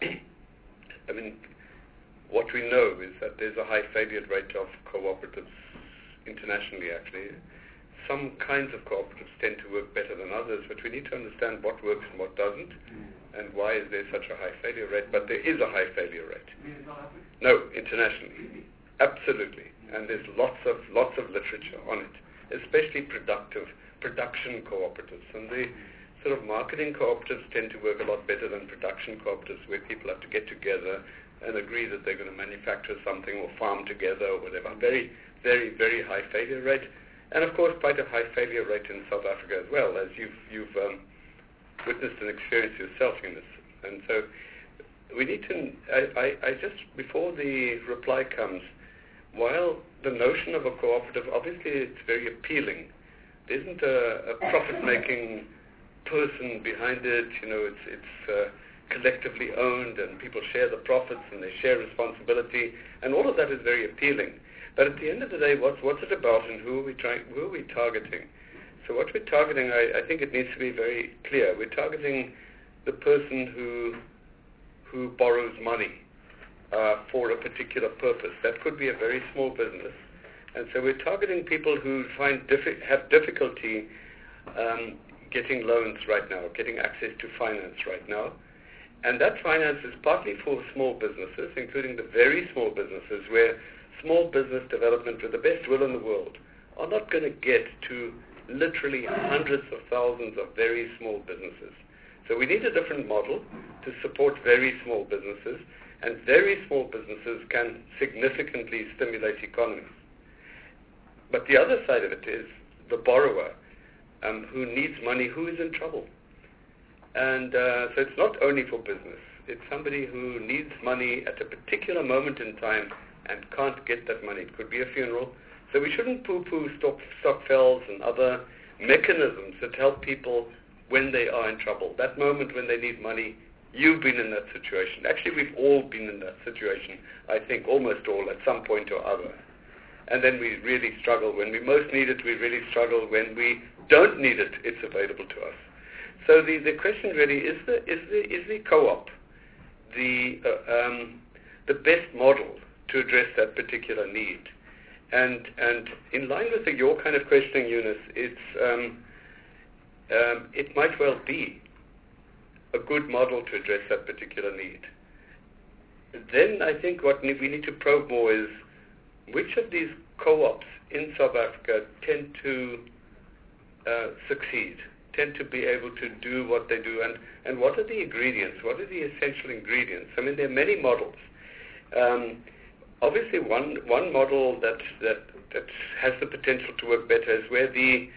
I mean, what we know is that there's a high failure rate of cooperatives internationally, actually. Some kinds of cooperatives tend to work better than others, but we need to understand what works and what doesn't, mm. and why is there such a high failure rate. But there is a high failure rate. In South Africa? No, internationally. Absolutely. And there's lots of lots of literature on it, especially productive production cooperatives. And the sort of marketing cooperatives tend to work a lot better than production cooperatives, where people have to get together and agree that they're going to manufacture something or farm together or whatever. Very, very, very high failure rate. And of course, quite a high failure rate in South Africa as well, as you've you've um, witnessed and experienced yourself in this. And so, we need to. I, I, I just before the reply comes, while the notion of a cooperative, obviously, it's very appealing. There isn't a, a profit-making person behind it. You know, it's it's uh, collectively owned, and people share the profits and they share responsibility, and all of that is very appealing. But at the end of the day, what's, what's it about, and who are we trying, who are we targeting? So what we're targeting, I, I think it needs to be very clear. We're targeting the person who who borrows money uh, for a particular purpose. That could be a very small business, and so we're targeting people who find diffi- have difficulty um, getting loans right now, getting access to finance right now, And that finance is partly for small businesses, including the very small businesses, where small business development with the best will in the world are not going to get to literally hundreds of thousands of very small businesses. So we need a different model to support very small businesses, and very small businesses can significantly stimulate economies. But the other side of it is the borrower um, who needs money, who is in trouble. And uh, so it's not only for business. It's somebody who needs money at a particular moment in time and can't get that money. It could be a funeral. So we shouldn't poo-poo stock, stokvels and other mechanisms that help people when they are in trouble. That moment when they need money, you've been in that situation. Actually, we've all been in that situation, I think almost all at some point or other. And then we really struggle. When we most need it, we really struggle. When we don't need it, it's available to us. So the, the question really is the is the is the co-op the uh, um, the best model to address that particular need? And and in line with the, your kind of questioning, Eunice, it's um, um, it might well be a good model to address that particular need. Then I think what we need to probe more is which of these co-ops in South Africa tend to uh, succeed, tend to be able to do what they do, and, and what are the ingredients, what are the essential ingredients? I mean, there are many models. Um, obviously, one one model that, that that has the potential to work better is where the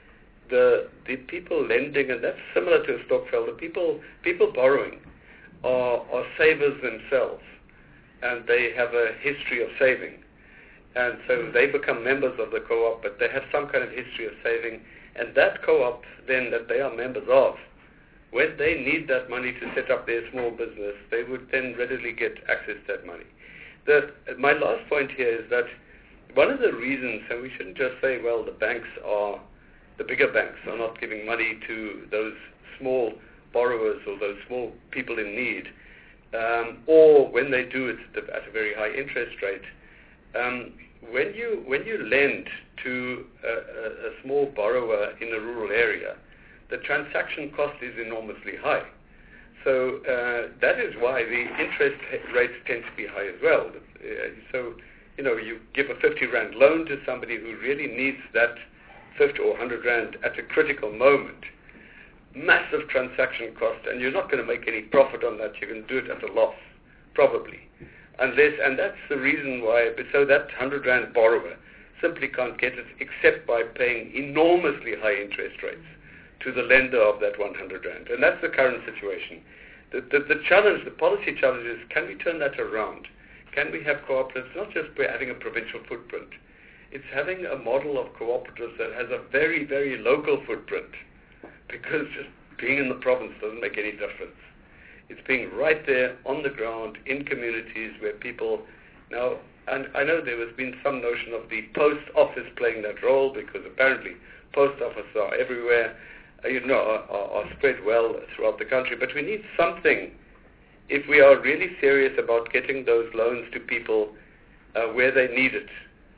the the people lending, and that's similar to a stokvel, the people people borrowing are, are savers themselves, and they have a history of saving. And so they become members of the co-op, but they have some kind of history of saving. And that co-op then that they are members of, when they need that money to set up their small business, they would then readily get access to that money. The, my last point here is that one of the reasons, and we shouldn't just say, well, the banks are, the bigger banks are not giving money to those small borrowers or those small people in need, um, or when they do it at a, at a very high interest rate. Um, when you when you lend to a, a, a small borrower in a rural area, the transaction cost is enormously high. So uh, that is why the interest rates tend to be high as well. Uh, so you know you give a fifty rand loan to somebody who really needs that fifty or one hundred rand at a critical moment. Massive transaction cost, and you're not going to make any profit on that. You're going to do it at a loss, probably. Unless, and that's the reason why, so that one hundred rand borrower simply can't get it except by paying enormously high interest rates to the lender of that one hundred rand. And that's the current situation. The, the, the challenge, the policy challenge is, can we turn that around? Can we have cooperatives, not just by having a provincial footprint, it's having a model of cooperatives that has a very, very local footprint, because just being in the province doesn't make any difference. It's being right there on the ground in communities where people now, and I know there has been some notion of the post office playing that role, because apparently post offices are everywhere, uh, you know, are, are, are spread well throughout the country. But we need something if we are really serious about getting those loans to people uh, where they need it,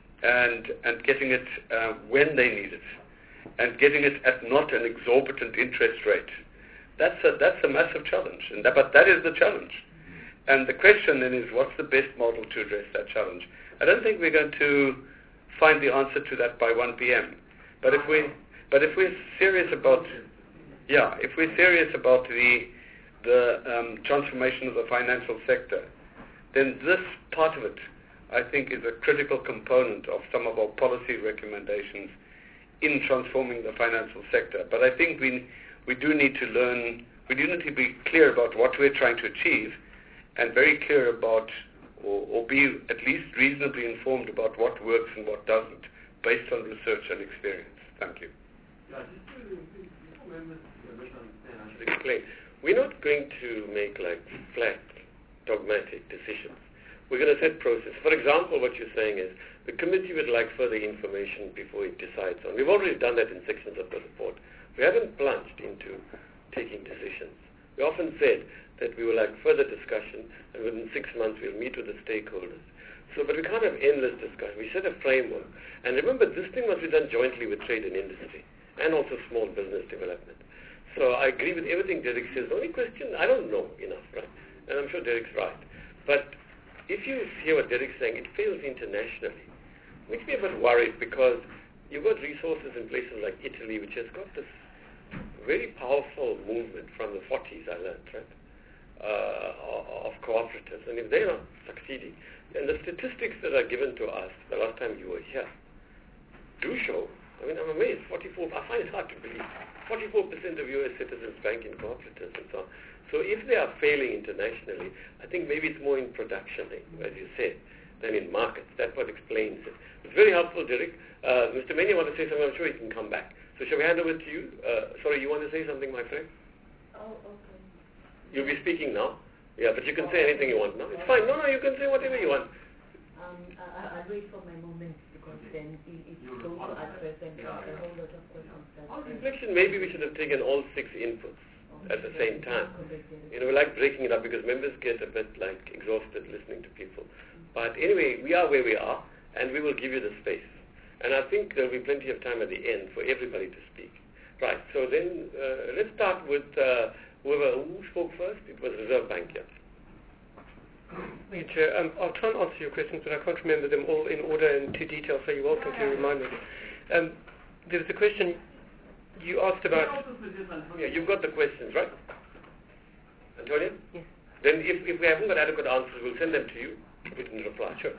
and and getting it uh, when they need it, and getting it at not an exorbitant interest rate. That's a, that's a massive challenge, and that, but that is the challenge. And the question then is, what's the best model to address that challenge? I don't think we're going to find the answer to that by one p.m. But if we, but if we're serious about, yeah, if we're serious about the the um, transformation of the financial sector, then this part of it, I think, is a critical component of some of our policy recommendations in transforming the financial sector. But I think we. We do need to learn, we do need to be clear about what we're trying to achieve, and very clear about, or, or be at least reasonably informed about what works and what doesn't, based on research and experience. Thank you. Yeah, just to, before members misunderstand, I should Explain. We're not going to make like flat, dogmatic decisions. We're going to set process. For example, what you're saying is the committee would like further information before it decides on. We've already done that in sections of the report. We haven't plunged into taking decisions. We often said that we will like further discussion, and within six months we'll meet with the stakeholders. So, but we can't have endless discussion. We set a framework. And remember, this thing must be done jointly with trade and industry, and also small business development. So I agree with everything Derek says. The only question, I don't know enough, right? And I'm sure Derek's right. But if you hear what Derek's saying, it fails internationally. It makes me a bit worried because you've got resources in places like Italy, which has got this very powerful movement from the forties, I learned, right, uh, of cooperatives. And if they're not succeeding, and the statistics that are given to us the last time you were here do show, I mean, I'm amazed, forty-four, I find it hard to believe, forty-four percent of U S citizens bank in cooperatives and so on. So if they are failing internationally, I think maybe it's more in production, as you said, than in markets. That's what explains it. It's very helpful, Derek. Uh, Mister Many want to say something. I'm sure he can come back. So shall we hand over to you? Uh, sorry, you want to say something, my friend? Oh, okay. You'll be speaking now. Yeah, but you can say anything you want now. It's fine. No, no, you can say whatever you want. Um, I, I'll wait for my moment because then it, it's going to address and a whole lot of questions. That On reflection, maybe we should have taken all six inputs at the same time. You know, we like breaking it up because members get a bit like exhausted listening to people. But anyway, we are where we are, and we will give you the space. And I think there will be plenty of time at the end for everybody to speak. Right, so then uh, let's start with uh, whoever, who spoke first? It was Reserve Bank, yeah. Thank you, Chair. Um, I'll try and answer your questions, but I can't remember them all in order and to detail, so you're welcome to remind me. Um, there was a question you asked about... Yeah, you've got the questions, right? Antonia? Yes. Then if, if we haven't got adequate answers, we'll send them to you. We can reply. Sure.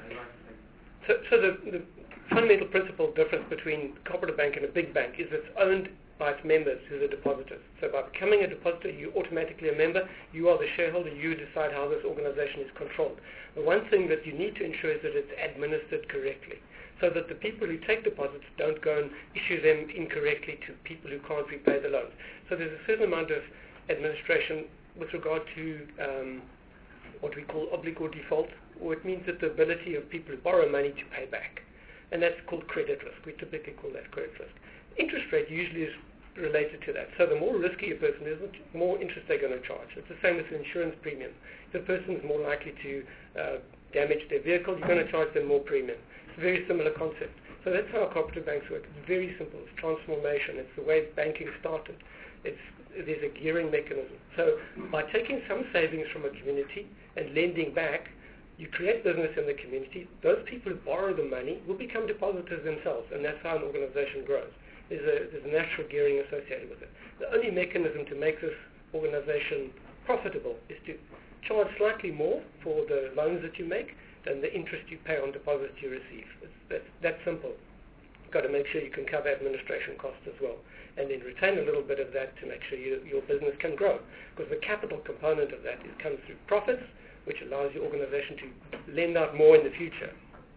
So, so the, the fundamental principle difference between a cooperative bank and a big bank is it's owned by its members who are the depositors. So by becoming a depositor, you're automatically a member. You are the shareholder. You decide how this organization is controlled. The one thing that you need to ensure is that it's administered correctly, so that the people who take deposits don't go and issue them incorrectly to people who can't repay the loans. So there's a certain amount of administration with regard to um, what we call obligor default, or it means that the ability of people who borrow money to pay back. And that's called credit risk. We typically call that credit risk. Interest rate usually is related to that. So the more risky a person is, the more interest they're going to charge. It's the same as an insurance premium. If a person is more likely to uh, damage their vehicle, you're going to charge them more premium. It's a very similar concept. So that's how cooperative banks work. It's very simple. It's transformation. It's the way banking started. It's, there's a gearing mechanism. So by taking some savings from a community and lending back, you create business in the community. Those people who borrow the money will become depositors themselves, and that's how an organization grows. There's a, there's a natural gearing associated with it. The only mechanism to make this organization profitable is to charge slightly more for the loans that you make than the interest you pay on deposits you receive. It's that, that simple. You've got to make sure you can cover administration costs as well, and then retain a little bit of that to make sure you, your business can grow. Because the capital component of that is, comes through profits, which allows your organization to lend out more in the future.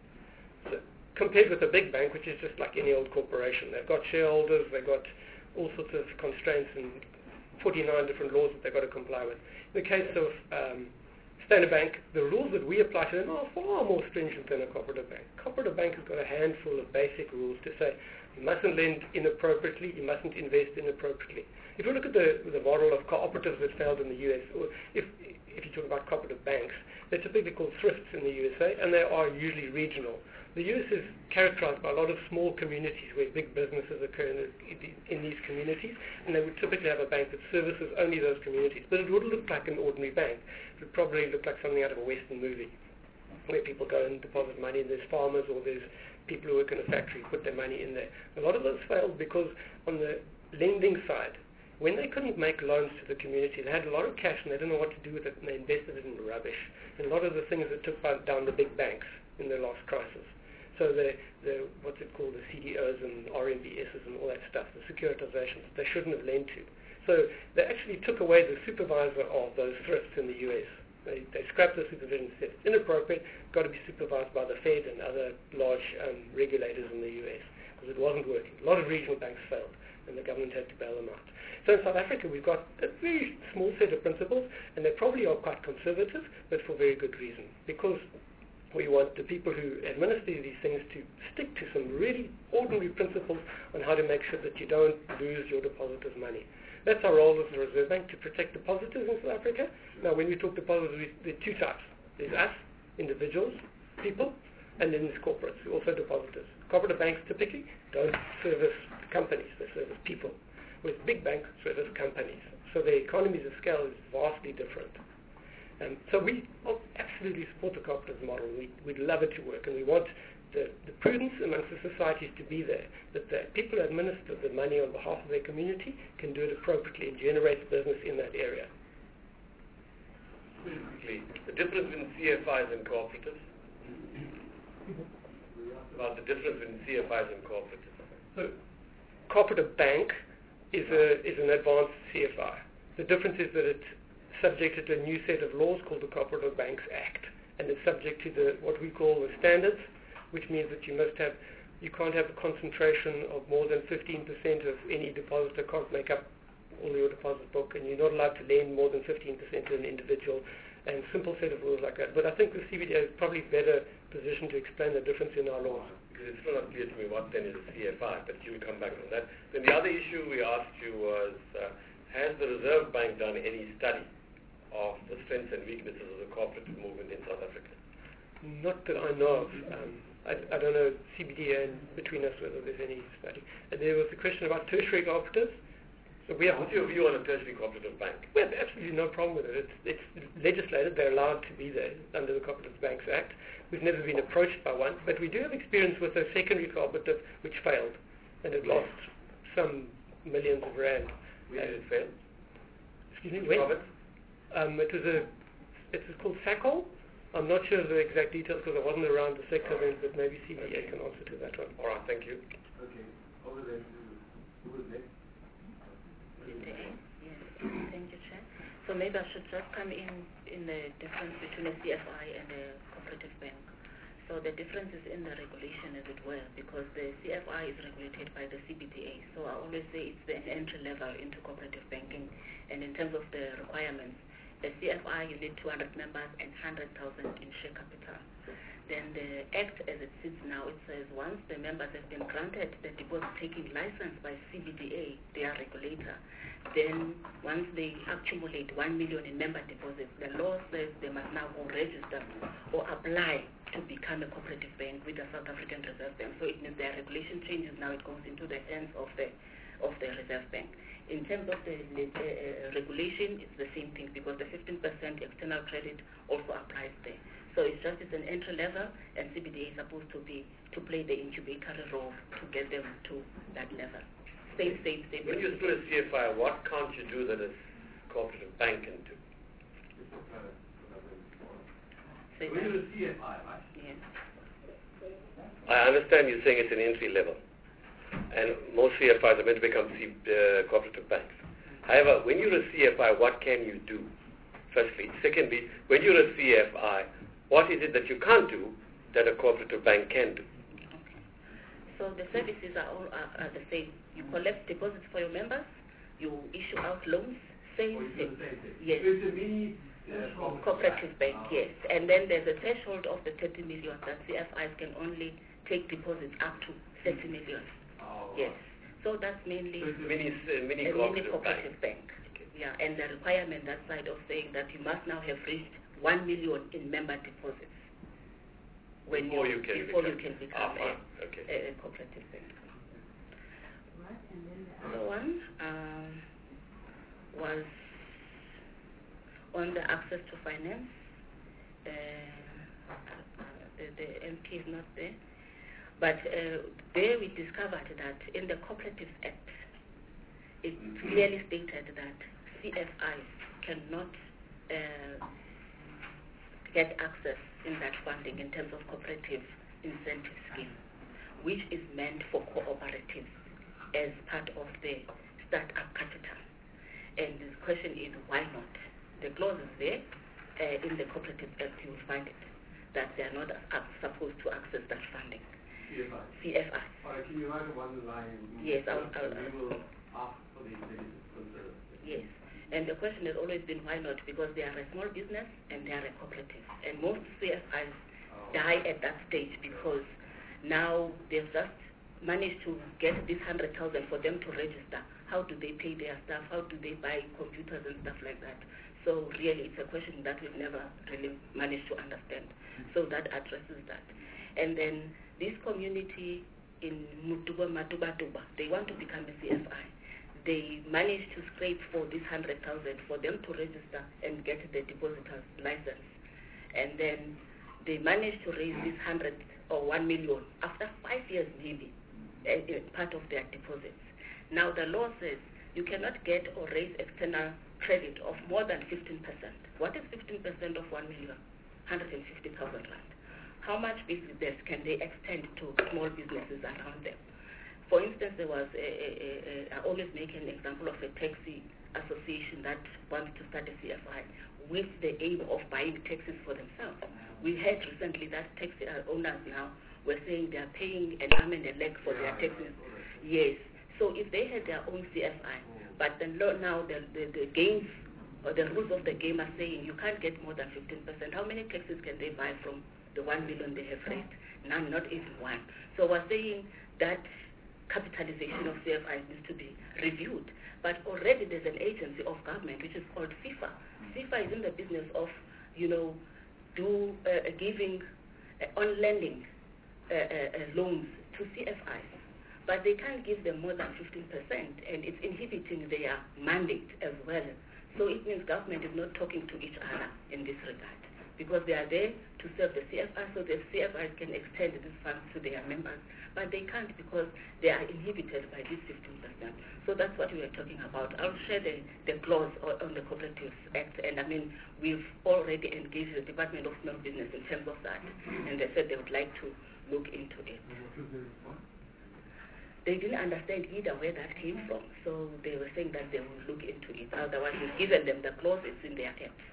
So, compared with a big bank, which is just like any old corporation. They've got shareholders, they've got all sorts of constraints and forty-nine different laws that they've got to comply with. In the case of um, Standard Bank, the rules that we apply to them are far more stringent than a cooperative bank. Cooperative bank has got a handful of basic rules to say you mustn't lend inappropriately, you mustn't invest inappropriately. If you look at the, the model of cooperatives that failed in the U S, or if if you talk about cooperative banks, they're typically called thrifts in the U S A, and they are usually regional. The U S is characterized by a lot of small communities where big businesses occur in, the, in these communities, and they would typically have a bank that services only those communities. But it wouldn't look like an ordinary bank. It would probably look like something out of a Western movie, where people go and deposit money, and there's farmers or there's people who work in a factory put their money in there. A lot of those failed because on the lending side, when they couldn't make loans to the community, they had a lot of cash and they didn't know what to do with it, and they invested it in rubbish. And a lot of the things that took down the big banks in the last crisis. So the, the what's it called, the C D Os and R M B Ss and all that stuff, the securitizations, they shouldn't have lent to. So they actually took away the supervisor of those thrifts in the U S. They, they scrapped the supervision and said it's inappropriate, got to be supervised by the Fed and other large um, regulators in the U S, because it wasn't working. A lot of regional banks failed, and the government had to bail them out. So in South Africa, we've got a very small set of principles, and they probably are quite conservative, but for very good reason. Because we want the people who administer these things to stick to some really ordinary principles on how to make sure that you don't lose your depositors' money. That's our role as the Reserve Bank, to protect depositors in South Africa. Now, when we talk depositors, we, there are two types. There's us, individuals, people, and then there's corporates, also depositors. Cooperative banks typically don't service companies, they service people. with big banks versus companies. So the economies of scale is vastly different. Um, so we absolutely support the cooperative model. We, we'd love it to work, and we want the, the prudence amongst the societies to be there, that the people who administer the money on behalf of their community can do it appropriately and generate business in that area. Basically, the difference in C F Is and cooperatives. About the difference in C F Is and cooperatives. So, cooperative bank is a is an advanced C F I. The difference is that it's subjected to a new set of laws called the Cooperative Banks Act, and it's subject to the what we call the standards, which means that you must have you can't have a concentration of more than fifteen percent of any depositor can't make up all your deposit book, and you're not allowed to lend more than fifteen percent to an individual, and simple set of rules like that. But I think the C B D A is probably better positioned to explain the difference in our laws. Because it's still not clear to me what then is a C F I, but you'll come back on that. Then the other issue we asked you was, uh, has the Reserve Bank done any study of the strengths and weaknesses of the cooperative movement in South Africa? Not that I know of. Um, I, I don't know C B D A and between us whether there's any study. And there was the question about tertiary cooperatives. So we have, what's your view on a tertiary cooperative bank? We have absolutely no problem with it. It's, it's legislated. They're allowed to be there under the Cooperative Banks Act. We've never been approached by one, but we do have experience with a secondary cooperative which failed, and it lost some millions of rand. Where did it fail? Excuse me, when? Um, it was a, it was called SACOL. I'm not sure of the exact details because I wasn't around the sector then, but maybe C B D A okay. can answer to that one. All right, thank you. Okay, over there. Who was next? Yes, thank you, Chair. So maybe I should just come in in the difference between a C F I and a cooperative bank. So the difference is in the regulation, as it were, because the C F I is regulated by the C B D A. So I always say it's the entry level into cooperative banking. And in terms of the requirements, the C F I, you need two hundred members and one hundred thousand in share capital. Then the Act, as it sits now, it says once the members have been granted the deposit-taking license by C B D A, their regulator, then once they accumulate one million in member deposits, the law says they must now go register or apply to become a cooperative bank with the South African Reserve Bank. So it means their regulation changes now, it goes into the hands of the of the Reserve Bank. In terms of the uh, regulation, it's the same thing because the fifteen percent external credit also applies there. So it's just it's an entry level, and C B D A is supposed to be to play the incubatory role to get them to that level. Same, same, same. When you do a C F I, what can't you do that a cooperative bank can do? When you're a C F I, right? Yes. I understand you're saying it's an entry level, and most C F Is are meant to become C, uh, cooperative banks. However, when you're a C F I, what can you do? Firstly. Secondly, when you're a C F I, what is it that you can't do that a cooperative bank can do? Okay. So the services are all are, are the same. You collect deposits for your members, you issue out loans, same Or thing. the same thing. Yes. So it's a mini uh, cooperative, Cooperative bank, Ah, yes. And then there's a threshold of the thirty million that C F Is can only take deposits up to thirty million. Oh, Yes. So that's mainly So it's a mini, uh, mini a mini cooperative cooperative bank. bank. Yeah, and the requirement that side of saying that you must now have reached one million in member deposits when Before you, you can before become- you can become Ah, a, fine. Okay. a, a cooperative bank. The other one um, was on the access to finance. Uh, the, the M P is not there. But uh, there we discovered that in the Cooperatives Act, it clearly stated that C F Is cannot uh, get access in that funding in terms of cooperative incentive scheme, which is meant for cooperatives as part of the start-up capital. And the question is, why not? The clause is there uh, in the Cooperative Act, you will find it, that they are not uh, supposed to access that funding. C F I. C F I. All right, can you write one line? Yes, I'll, I'll, We will ask for the executive to consider. Yes. And the question has always been why not? Because they are a small business and they are a cooperative. And most C F Is Oh. die at that stage because now they've just managed to get this one hundred thousand for them to register. How do they pay their staff? How do they buy computers and stuff like that? So really it's a question that we've never really managed to understand. So that addresses that. And then this community in Mutuba, Matuba, Tuba, they want to become a C F I. they managed to scrape for this one hundred thousand for them to register and get the depositor's license. And then they managed to raise this one hundred or one million after five years maybe, uh, part of their deposits. Now the law says you cannot get or raise external credit of more than fifteen percent. What is fifteen percent of one million? one hundred fifty thousand rand. How much business can they extend to small businesses around them? For instance, there was, a, a, a, a, I always make an example of a taxi association that wants to start a C F I with the aim of buying taxis for themselves. We heard recently that taxi owners now were saying they are paying an arm and a leg for their taxis. Yes. So if they had their own C F I, but the law now, the, the, the games or the rules of the game are saying you can't get more than fifteen percent. How many taxis can they buy from the one million they have raised? None, not even one. So we're saying that capitalization of C F Is needs to be reviewed. But already there's an agency of government which is called FIFA. FIFA is in the business of, you know, do uh, giving uh, on lending uh, uh, loans to C F Is. But they can't give them more than fifteen percent, and it's inhibiting their mandate as well. So it means government is not talking to each other in this regard, because they are there to serve the C F I, so the C F Is can extend this funds to their members, but they can't because they are inhibited by this fifteen percent. So that's what we are talking about. I'll share the, the clause on the Cooperatives Act, and I mean, we've already engaged the Department of Small Business in terms of that, and they said they would like to look into it. They didn't understand either where that came from, so they were saying that they will look into it. Otherwise, we've given them the clause, it's in their act.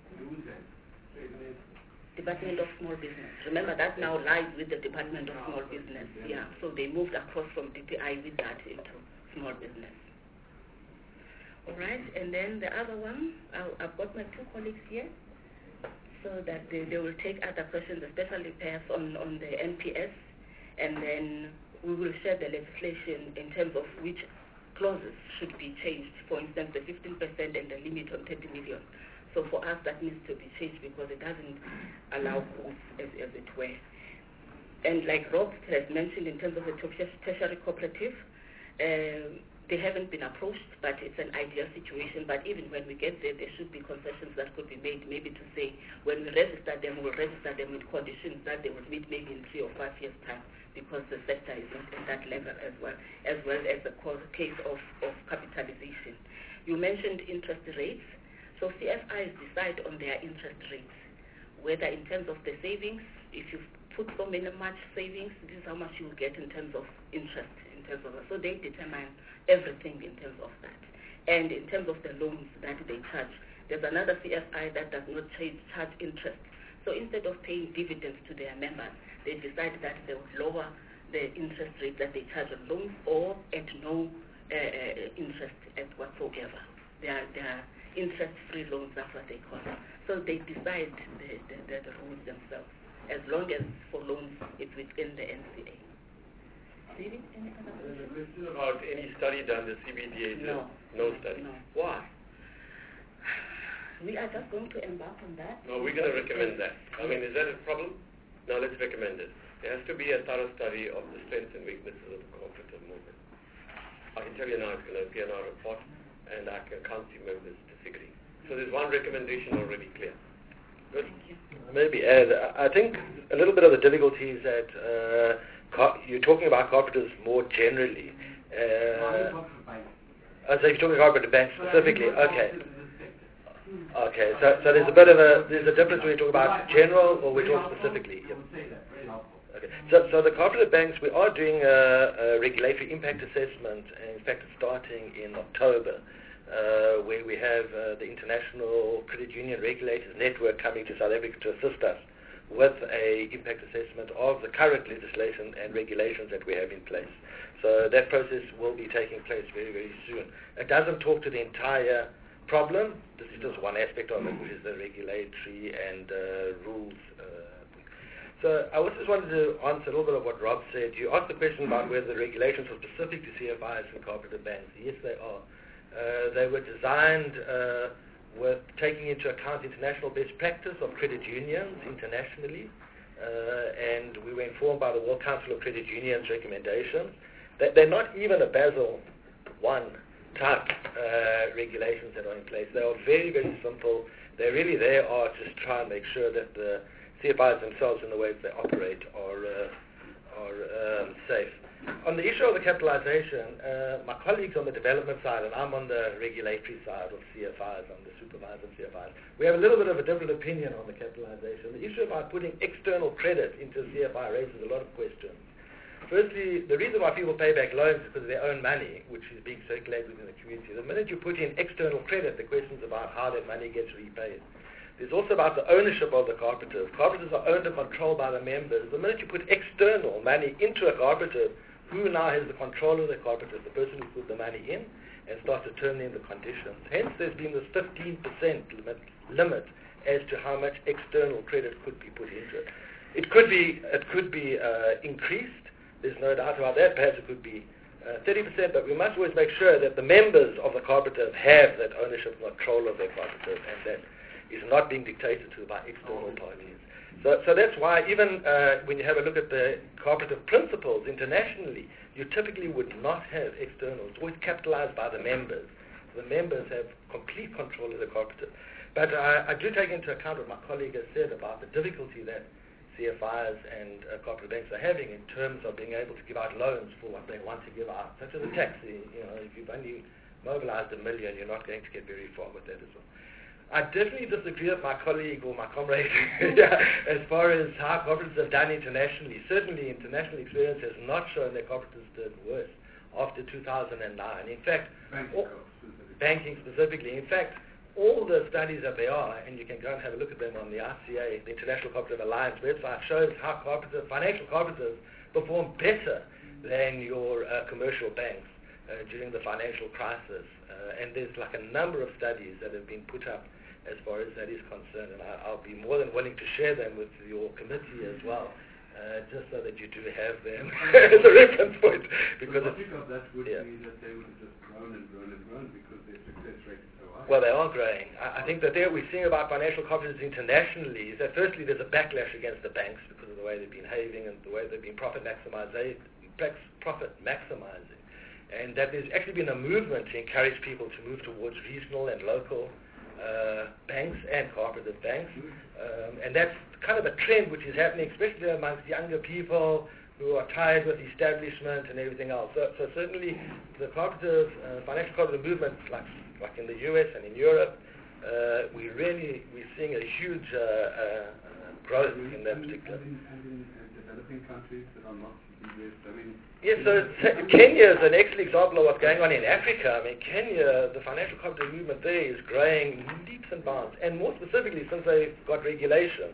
Department of Small Business. Remember, that now lies with the Department of Small Business. Yeah, so they moved across from D P I with that into small business. All right, and then the other one, I, I've got my two colleagues here, so that they, they will take other questions, especially perhaps on, on the N P S, and then we will share the legislation in terms of which clauses should be changed. For instance, the fifteen percent and the limit on thirty million. So for us, that needs to be changed because it doesn't allow coups, as, as it were. And like Rob has mentioned, in terms of the tertiary cooperative, uh, they haven't been approached, but it's an ideal situation. But even when we get there, there should be concessions that could be made, maybe to say, when we register them, we'll register them with conditions that they will meet maybe in three or five years' time, because the sector is not at that level as well, as well as the case of, of capitalization. You mentioned interest rates. So C F Is decide on their interest rates, whether in terms of the savings, if you put so many much savings, this is how much you will get in terms of interest, in terms of, so they determine everything in terms of that. And in terms of the loans that they charge, there's another C F I that does not charge, charge interest. So instead of paying dividends to their members, they decide that they would lower the interest rate that they charge on loans, or at no uh, uh, interest at whatsoever. They are, they are interest-free loans, that's what they call it. So they decide the, the, the, the rules themselves, as long as for loans it's within the N C A. David, any other questions? About any study done, the C B D A? No. No study? No. Why? We are just going to embark on that. No, we're going to recommend that. I mean, is that a problem? No, let's recommend it. There has to be a thorough study of the strengths and weaknesses of the cooperative movement. I can tell you now it's going to appear in our report, and our council members disagree. So there's one recommendation already clear. Good. Maybe add, I think a little bit of the difficulty is that uh, co- you're talking about cooperatives more generally. Uh, oh, so you're talking about cooperative banks specifically. Okay. Okay. So, so there's a bit of a there's a difference when you talk about general or we talk specifically. Yep. Okay. So, so the cooperative banks, we are doing a, a regulatory impact assessment, and in fact, it's starting in October. Uh, where we have uh, the International Credit Union Regulators Network coming to South Africa to assist us with a impact assessment of the current legislation and regulations that we have in place. So that process will be taking place very, very soon. It doesn't talk to the entire problem. This is just one aspect of it, which is the regulatory and uh, rules. Uh, so I also just wanted to answer a little bit of what Rob said. You asked the question about whether the regulations are specific to C F Is and cooperative banks. Yes, they are. Uh, they were designed uh, with taking into account international best practice of credit unions internationally, uh, and we were informed by the World Council of Credit Unions recommendations that they're not even a Basel one type uh, regulations that are in place. They are very, very simple. They really there are just try and make sure that the C F Is themselves and the ways they operate are uh, are um, safe. On the issue of the capitalization, uh, my colleagues on the development side, and I'm on the regulatory side of C F Is, I'm the supervisor of C F Is, we have a little bit of a different opinion on the capitalization. The issue about putting external credit into C F I raises a lot of questions. Firstly, the reason why people pay back loans is because of their own money, which is being circulated within the community. The minute you put in external credit, the question's about how that money gets repaid. There's also about the ownership of the cooperative. Cooperatives are owned and controlled by the members. The minute you put external money into a cooperative, who now has the control of the cooperative? The person who put the money in and starts determining the conditions. Hence, there's been this fifteen percent limit, limit as to how much external credit could be put into it. It could be, it could be uh, increased. There's no doubt about that. Perhaps it could be uh, thirty percent, but we must always make sure that the members of the cooperative have that ownership and control of their cooperative, and that is not being dictated to by external parties. So, so that's why even uh, when you have a look at the cooperative principles internationally, you typically would not have externals. It's always capitalized by the members. The members have complete control of the cooperative. But I, I do take into account what my colleague has said about the difficulty that C F Is and uh, cooperative banks are having in terms of being able to give out loans for what they want to give out, such as a taxi. You know, if you've only mobilized a million, you're not going to get very far with that as well. I definitely disagree with my colleague or my comrade as far as how cooperatives have done internationally. Certainly, international experience has not shown that cooperatives did worse after two thousand nine. In fact, Banking, all, specifically. banking specifically. In fact, all the studies that there are, and you can go and have a look at them on the I C A, the International Cooperative Alliance website, shows how cooperative, financial cooperatives perform better than your uh, commercial banks uh, during the financial crisis. Uh, and there's like a number of studies that have been put up as far as that is concerned, and I, I'll be more than willing to share them with your committee as well, uh, just so that you do have them as a reference point. Because the logic of that would yeah. be that they would have just grown and grown and grown because their success rate is so high. Well, they are growing. I, I think that there we're seeing about financial cooperatives internationally is that firstly there's a backlash against the banks because of the way they've been behaving and the way they've been profit maximizing, profit maximizing, and that there's actually been a movement to encourage people to move towards regional and local Uh, banks and cooperative banks, um, and that's kind of a trend which is happening, especially amongst younger people who are tired with establishment and everything else. So, so certainly, the cooperative, uh, financial cooperative movement, like like in the U S and in Europe, uh, we really we're seeing a huge uh, uh, growth and in that and particular. And in, and in uh, developing countries that are not U S, I mean. Yes, so Kenya is an excellent example of what's going on in Africa. I mean, Kenya, the financial cooperative movement there is growing leaps and bounds, and more specifically since they've got regulation.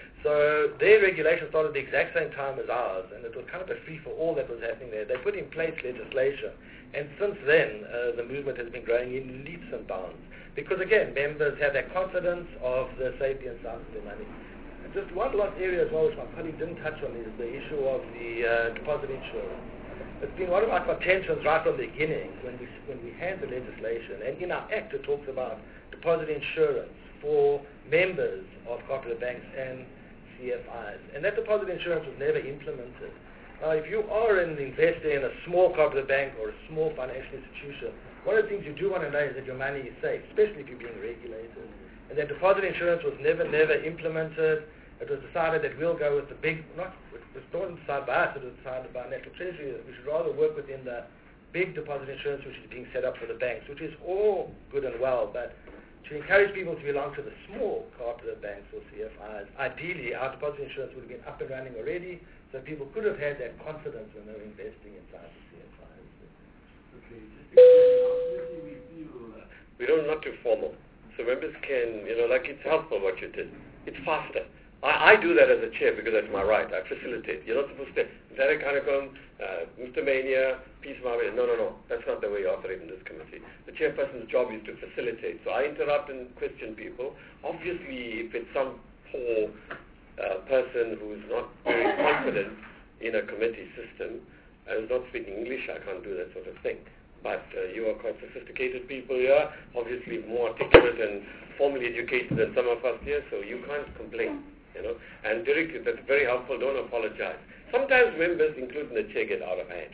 So their regulation started at the exact same time as ours, and it was kind of a free-for-all that was happening there. They put in place legislation, and since then, uh, the movement has been growing in leaps and bounds. Because again, members have that confidence of the safety and sound of their money. And just one last area as well, which my colleague didn't touch on, is the issue of the uh, deposit insurance. It's been one of our contentions right from the beginning when we when we had the legislation, and in our act it talks about deposit insurance for members of cooperative banks and C F Is, and that deposit insurance was never implemented. Now, if you are an investor in a small cooperative bank or a small financial institution, one of the things you do want to know is that your money is safe, especially if you're being regulated. And that deposit insurance was never, never implemented. It was decided that we'll go with the big, not, it was not decided by us, it was decided by National Treasury, that we should rather work within the big deposit insurance which is being set up for the banks, which is all good and well, but to encourage people to belong to the small cooperative banks or C F Is, ideally our deposit insurance would have been up and running already, so people could have had that confidence when they were investing inside the C F Is. Okay, just because we feel... We don't, not too formal. So members can, you know, like it's helpful what you did. It's faster. I, I do that as a chair because that's my right. I facilitate. You're not supposed to, Derek Hanacom, uh, Mister Mania, Peace Marvel. No, no, no. That's not the way you operate in this committee. The chairperson's job is to facilitate. So I interrupt and question people. Obviously, if it's some poor uh, person who's not very confident in a committee system and is not speaking English, I can't do that sort of thing. But uh, you are quite sophisticated people here, obviously more articulate and formally educated than some of us here, so you can't complain. You know, and Derek, that's very helpful. Don't apologize. Sometimes members, including the chair, get out of hand.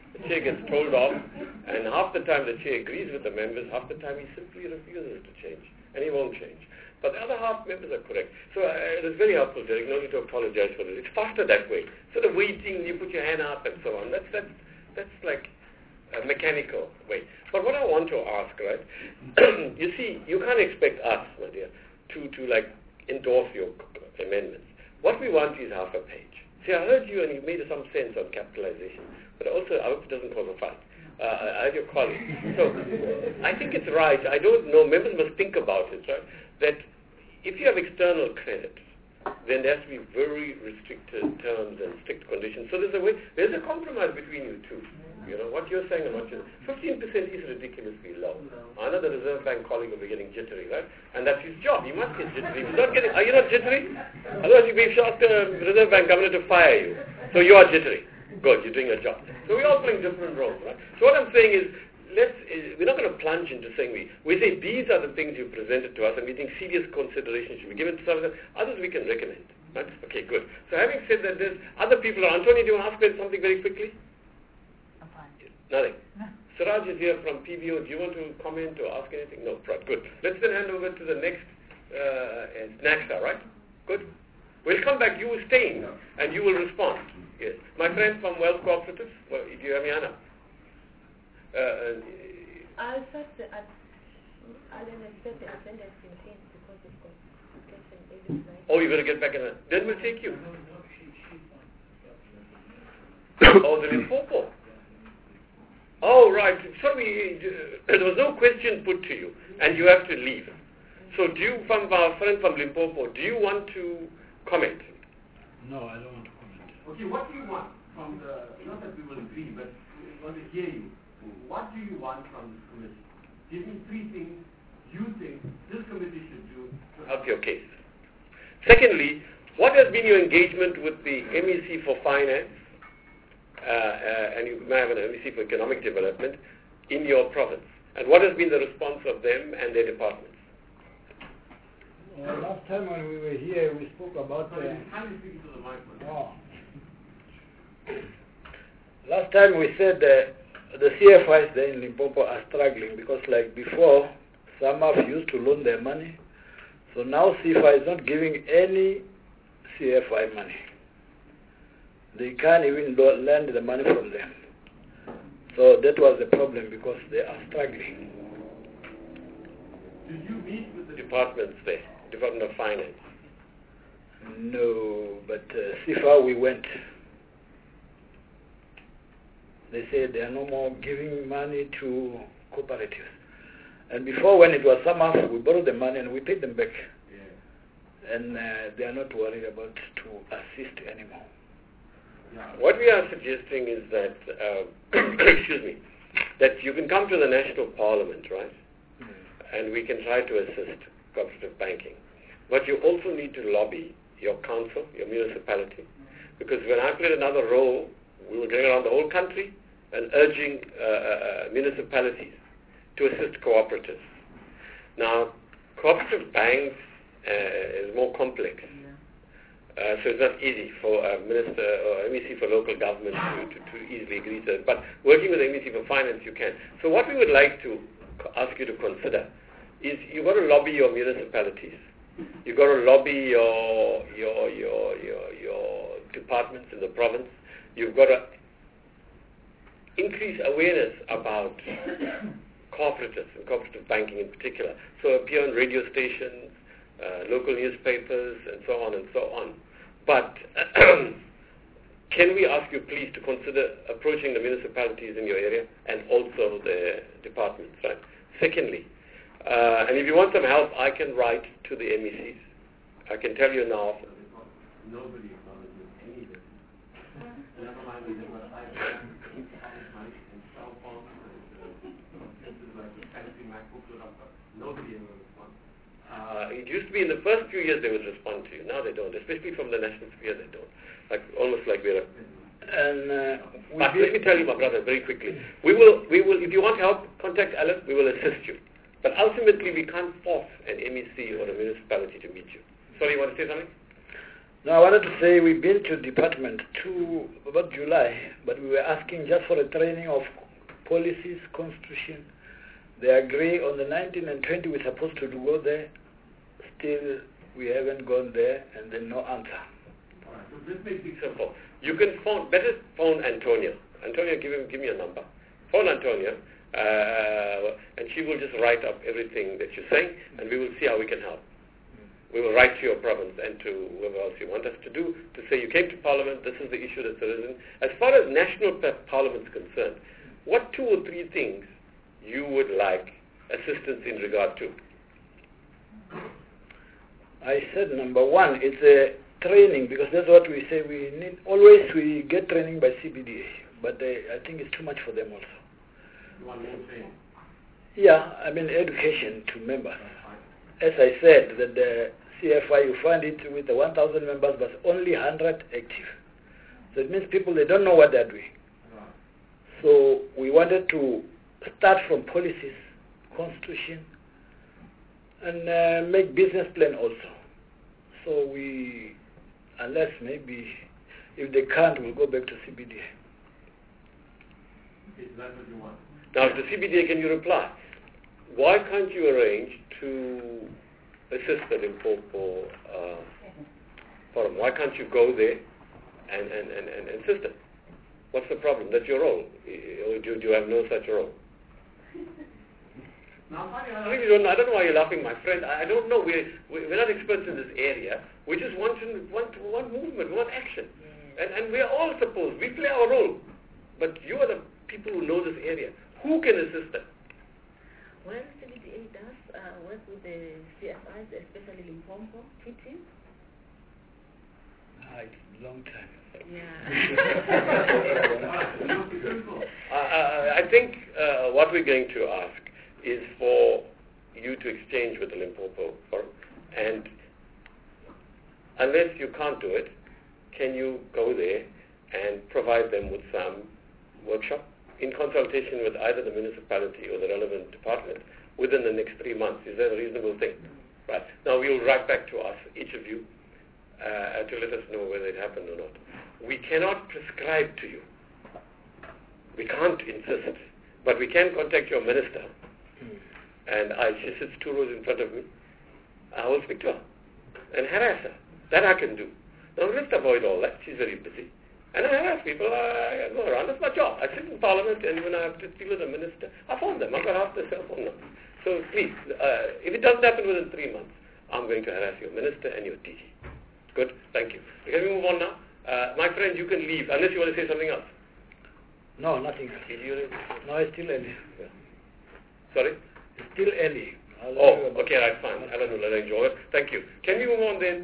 The chair gets told off, and half the time the chair agrees with the members, half the time he simply refuses to change, and he won't change. But the other half members are correct. So uh, it was very helpful, Derek. No need to apologize for this. It's faster that way. Sort of waiting, you put your hand up and so on. That's that's that's like a mechanical way. But what I want to ask, right? You see, you can't expect us, my dear, to to like endorse your amendments. What we want is half a page. See, I heard you and you made some sense on capitalization, but also I hope it doesn't cause a fight. Uh, I have your colleague. So I think it's right. I don't know. Members must think about it, right? That if you have external credit, then there has to be very restricted terms and strict conditions. So there's a way, there's a compromise between you two. You know, what you're saying and what you're fifteen percent is ridiculously low. I know the Reserve Bank colleague will be getting jittery, right? And that's his job. He must get jittery. He's not getting, are you not jittery? Otherwise you'll be asked the Reserve Bank governor to fire you. So you are jittery. Good, you're doing your job. So we're all playing different roles, right? So what I'm saying is, let's, uh, we're not going to plunge into saying we, we say these are the things you presented to us and we think serious consideration should be given to some of them. Others we can recommend. Right? Okay, good. So having said that, there's other people. Antonio, do you want to ask something very quickly? I'm fine. Nothing. No. Siraj is here from P B O. Do you want to comment or ask anything? No, right, good. Let's then hand over to the next uh, Naxa, right? Good. We'll come back. You will stay in and you will respond. Yes. My friend from Wealth Cooperatives, well, do you have me, Anna? Uh, I thought that Alan has said the attendance in him because of complication every night. Oh, you're going to get back in a... Then we'll take you. Oh, the Limpopo. Oh, right. Sorry, there was no question put to you, and you have to leave. So do you, from our friend from Limpopo, do you want to comment? No, I don't want to comment. Okay, what do you want from the, not that we will agree, but we want to hear you. What do you want from this committee? Give me three things you think this committee should do to help your case. Secondly, what has been your engagement with the M E C for Finance, uh, uh, and you may have an M E C for Economic Development, in your province? And what has been the response of them and their departments? Uh, last time when we were here, we spoke about... Sorry, Uh, can you speak to the microphone? oh. Last time we said uh, the C F Is there in Limpopo are struggling because like before, some have used to loan their money. So now C F I is not giving any C F I money. They can't even lo- lend the money from them. So that was the problem because they are struggling. Did you meet with the Departments there, Department of Finance? No, but uh, C F A we went. They said they are no more giving money to cooperatives. And before, when it was summer, we borrowed the money and we paid them back. Yeah. And uh, they are not worried about to assist anymore. Yeah. What we are suggesting is that, uh, excuse me, that you can come to the National Parliament, right? Mm. And we can try to assist cooperative banking. But you also need to lobby your council, your municipality, because when I played another role, we were going around the whole country and urging uh, uh, municipalities to assist cooperatives. Now, cooperative banks uh, is more complex. Uh, so it's not easy for a minister or M E C for local government to, to, to easily agree to it. But working with the M E C for finance, you can. So what we would like to ask you to consider is you've got to lobby your municipalities. You've got to lobby your, your, your, your, your departments in the province. You've got to increase awareness about cooperatives and cooperative banking in particular. So appear on radio stations, uh, local newspapers, and so on and so on. But can we ask you please to consider approaching the municipalities in your area and also the departments, right? Secondly, uh, and if you want some help, I can write to the M E Cs. I can tell you now. Nobody acknowledges any of it. Never mind that they've got iPhones, money, and cell phones, and this is like a fancy MacBook with a nobody ever responds. Uh, it used to be in the first few years they would respond to you. Now they don't, especially from the national sphere they don't. Like almost like we're a... And uh, but let me tell you, my brother, very quickly. We will, we will. If you want help, contact Alan. We will assist you. But ultimately, we can't force an M E C or a municipality to meet you. Sorry, you want to say something? No, I wanted to say we've been to department to about July, but we were asking just for a training of policies, constitution. They agree on the nineteenth and twentieth we're supposed to go there. Still, we haven't gone there, and then no answer. All right, so this makes it Simple. You can phone, better phone Antonia. Antonia, give him, give me a number. Phone Antonia, uh, and she will just write up everything that you're saying, and we will see how we can help. We will write to your province and to whoever else you want us to do, to say you came to Parliament, this is the issue that's arisen. As far as national Parliament is concerned, what two or three things you would like assistance in regard to? I said number one, it's a training, because that's what we say we need. Always we get training by C B D A, but they, I think it's too much for them also. You want more training? Yeah, I mean education to members. As I said, that the C F I, you find it with the one thousand members, but only one hundred active. So it means people, they don't know what they're doing. So we wanted to start from policies, constitution, and uh, make business plan also. So we, unless maybe, if they can't, we'll go back to C B D A. Okay, so that's what you want. Now, to C B D A, can you reply? Why can't you arrange to assist the Limpopo uh, forum? Why can't you go there and, and, and, and assist them? What's the problem? That's your role. Or do, do you have no such role? Now, funny, I really don't know. I don't know why you're laughing, my friend. I don't know. We're, we're not experts in this area. We just want, to, want, want movement, we want action. And, and we are all supposed, we play our role. But you are the people who know this area. Who can assist them? Well, C B D A does uh, work with the C F Is, especially Limpopo, T T. Ah, it's a long time. Yeah. uh, uh, I think uh, what we're going to ask is for you to exchange with the Limpopo Forum, and unless you can't do it, can you go there and provide them with some workshop in consultation with either the municipality or the relevant department within the next three months? Is that a reasonable thing? Right. Now we'll write back to us, each of you, uh, to let us know whether it happened or not. We cannot prescribe to you. We can't insist. But we can contact your minister. And I, she sits two rows in front of me. I will speak to her and harass her. That I can do. Now let's avoid all that. She's very busy. And I harass people. I go around. That's my job. I sit in Parliament, and when I have to deal with a minister, I phone them. I've got half their cell phone numbers. So please, uh, if it doesn't happen within three months, I'm going to harass your minister and your D G. Good? Thank you. Can we move on now? Uh, my friend, you can leave, unless you want to say something else. No, nothing else. No, it's still early. Yeah. Sorry? It's still early. I'll Oh, okay, right, fine. Alan will arrange all that. Thank you. Can we move on then?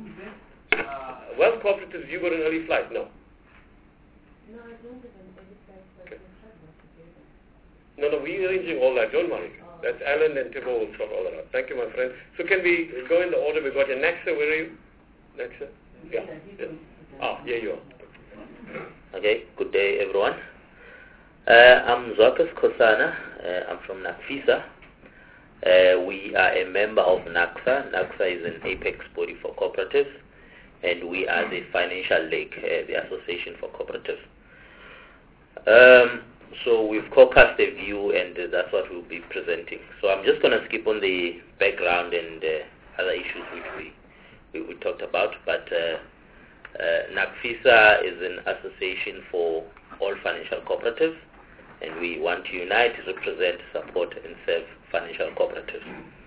Uh, Wealth Cooperatives, you got an early flight? No. No, I don't have an early flight, but Okay. we'll try not to do that. No, no, we're arranging all that. Don't worry. Oh. That's Alan and Thibault will sort all that out. Thank you, my friend. So can we go in the order? We've got your Naxa. Where are you? Naxa? Yeah. yeah. Ah, here you are. Okay, good day everyone. Uh, I'm Zwakas Kosana. Uh, I'm from NACFISA. Uh, we are a member of NACSA. NACSA is an apex body for cooperatives, and we are the financial leg, uh, the Association for Cooperatives. Um, so we've caucused a view, and uh, that's what we'll be presenting. So I'm just going to skip on the background and uh, other issues which we, we, we talked about, but uh, uh, NACFISA is an association for all financial cooperatives, and we want to unite, represent, support, and serve financial cooperatives.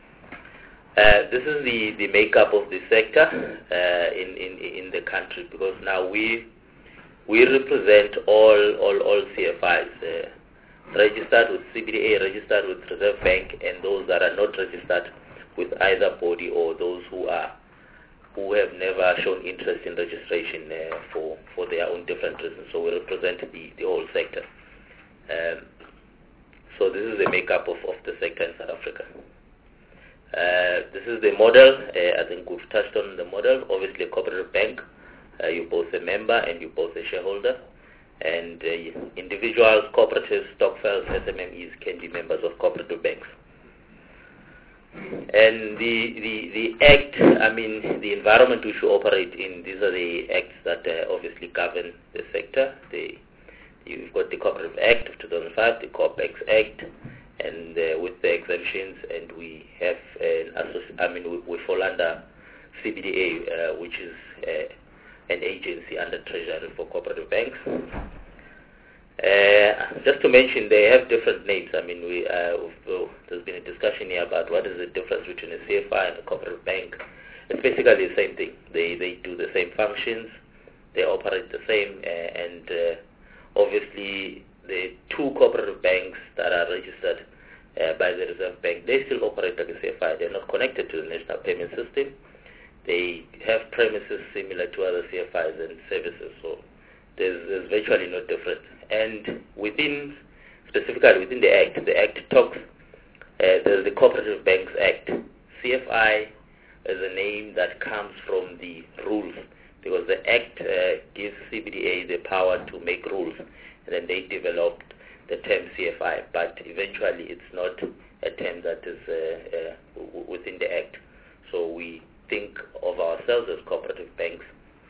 Uh, this is the, the makeup of the sector uh, in, in, in the country, because now we we represent all all, all C F Is, uh, registered with C B D A, registered with Reserve Bank, and those that are not registered with either body, or those who are who have never shown interest in registration uh, for, for their own different reasons. So we represent the, the whole sector. Um, so this is the makeup of, of the sector in South Africa. Uh, this is the model. Uh, I think we've touched on the model. Obviously, a cooperative bank. Uh, you're both a member and you're both a shareholder. And uh, individuals, cooperatives, stokvels, S M M Es can be members of cooperative banks. And the, the, the Act, I mean, the environment which we operate in, these are the acts that uh, obviously govern the sector. The, you've got the Cooperative Act of two thousand five, the COPEX Act, and uh, with the exemptions, and we have an associ- I mean, we, we fall under C B D A, uh, which is uh, an agency under Treasury for cooperative banks. Uh, just to mention, they have different names. I mean, we uh, there's been a discussion here about what is the difference between a C F I and a cooperative bank. It's basically the same thing. They they do the same functions, they operate the same, uh, and uh, obviously the two cooperative banks that are registered uh, by the Reserve Bank, they still operate like a C F I. They're not connected to the National Payment System. They have premises similar to other C F Is and services, so there's, there's virtually no difference. And within, specifically within the Act, the Act talks, uh, there's the Cooperative Banks Act. C F I is a name that comes from the rules, because the Act uh, gives C B D A the power to make rules, and then they developed the term C F I, but eventually it's not a term that is uh, uh, w- within the Act. So we think of ourselves as cooperative banks.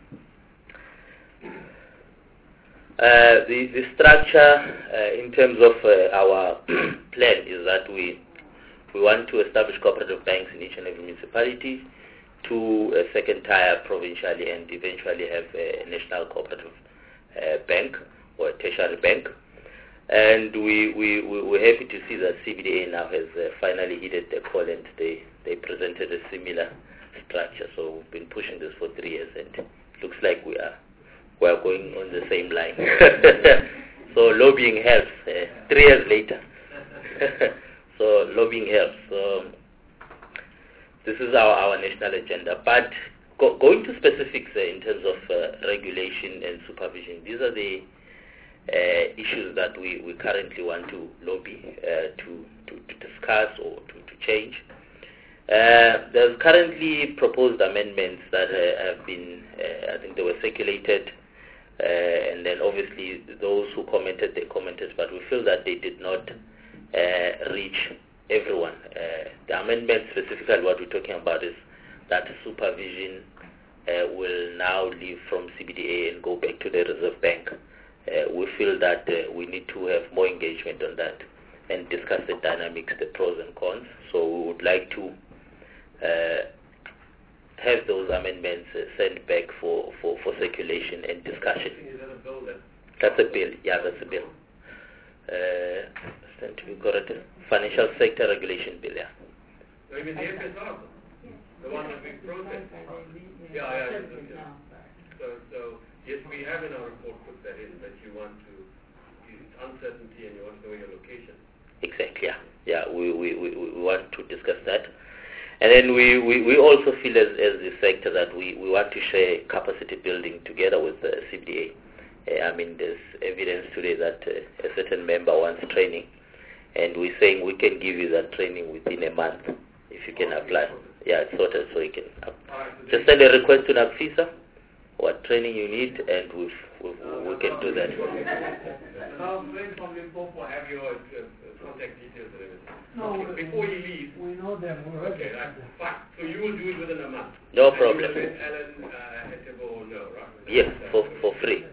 Uh, the, the structure uh, in terms of uh, our plan is that we we want to establish cooperative banks in each and every municipality, to a second tier provincially, and eventually have a national cooperative uh, bank or a tertiary bank. And we, we, we, we're happy to see that C B D A now has uh, finally heeded the call, and they, they presented a similar structure. So we've been pushing this for three years, and it looks like we are we are going on the same line. So lobbying helps. Uh, three years later. So lobbying helps. So this is our, our national agenda. But go, going to specifics uh, in terms of uh, regulation and supervision, these are the uh, issues that we, we currently want to lobby uh, to, to, to discuss or to, to change. Uh, there's currently proposed amendments that uh, have been, uh, I think they were circulated, uh, and then obviously those who commented, they commented, but we feel that they did not uh, reach everyone. Uh, the amendment, specifically what we're talking about, is that supervision uh, will now leave from C B D A and go back to the Reserve Bank. Uh, we feel that uh, we need to have more engagement on that and discuss the dynamics, the pros and cons. So we would like to uh, have those amendments uh, sent back for, for, for circulation and discussion. Is that a bill then? That's a bill, yeah, that's a bill. Uh, stand to be corrected. Financial Sector Regulation Bill, yeah. So you mean the F S R, the one that we processed? Yeah, yeah, yeah. yeah. So, so yes, we have in our report put that in, that you want to, it's uncertainty and you want to know your location. Exactly, yeah. Yeah, we, we, we, we want to discuss that. And then we, we, we also feel as, as the sector that we, we want to share capacity building together with the C B D A. Uh, I mean, there's evidence today that uh, a certain member wants training, and we're saying we can give you that training within a month if you can apply. Yeah, it's sorted, so you can uh, just send a request to NACFISA, what training you need, and we've, we've, we can do that. Now, friends from Limpopo have your uh, contact details and everything. No, okay. Before you leave. We know them. We okay, right. Fine. So you will do it within a month. No and problem. You will let Alan uh, Hetebo know, right? Yes, for, for free.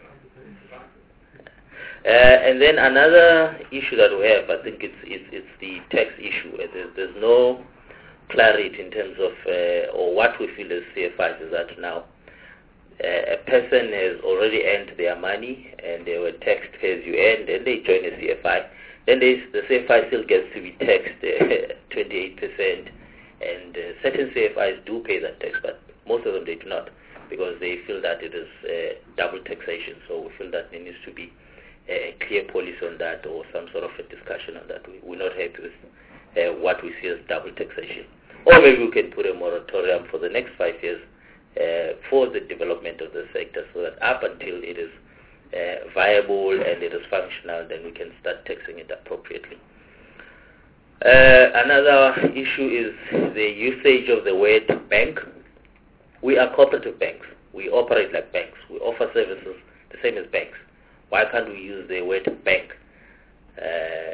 Uh, and then another issue that we have, I think it's it's, it's the tax issue. There's, there's no clarity in terms of, uh, or what we feel as C F Is is that now uh, a person has already earned their money and they were taxed as you earn, then they join a C F I. Then they, the C F I still gets to be taxed uh, twenty-eight percent, and uh, certain C F Is do pay that tax, but most of them they do not, because they feel that it is uh, double taxation. So we feel that there needs to be a clear policy on that, or some sort of a discussion on that. We, we're not happy with uh, what we see as double taxation. Or maybe we can put a moratorium for the next five years uh, for the development of the sector, so that up until it is uh, viable and it is functional, then we can start taxing it appropriately. Uh, another issue is the usage of the word bank. We are cooperative banks. We operate like banks. We offer services the same as banks. Why can't we use the word bank? Uh, as, as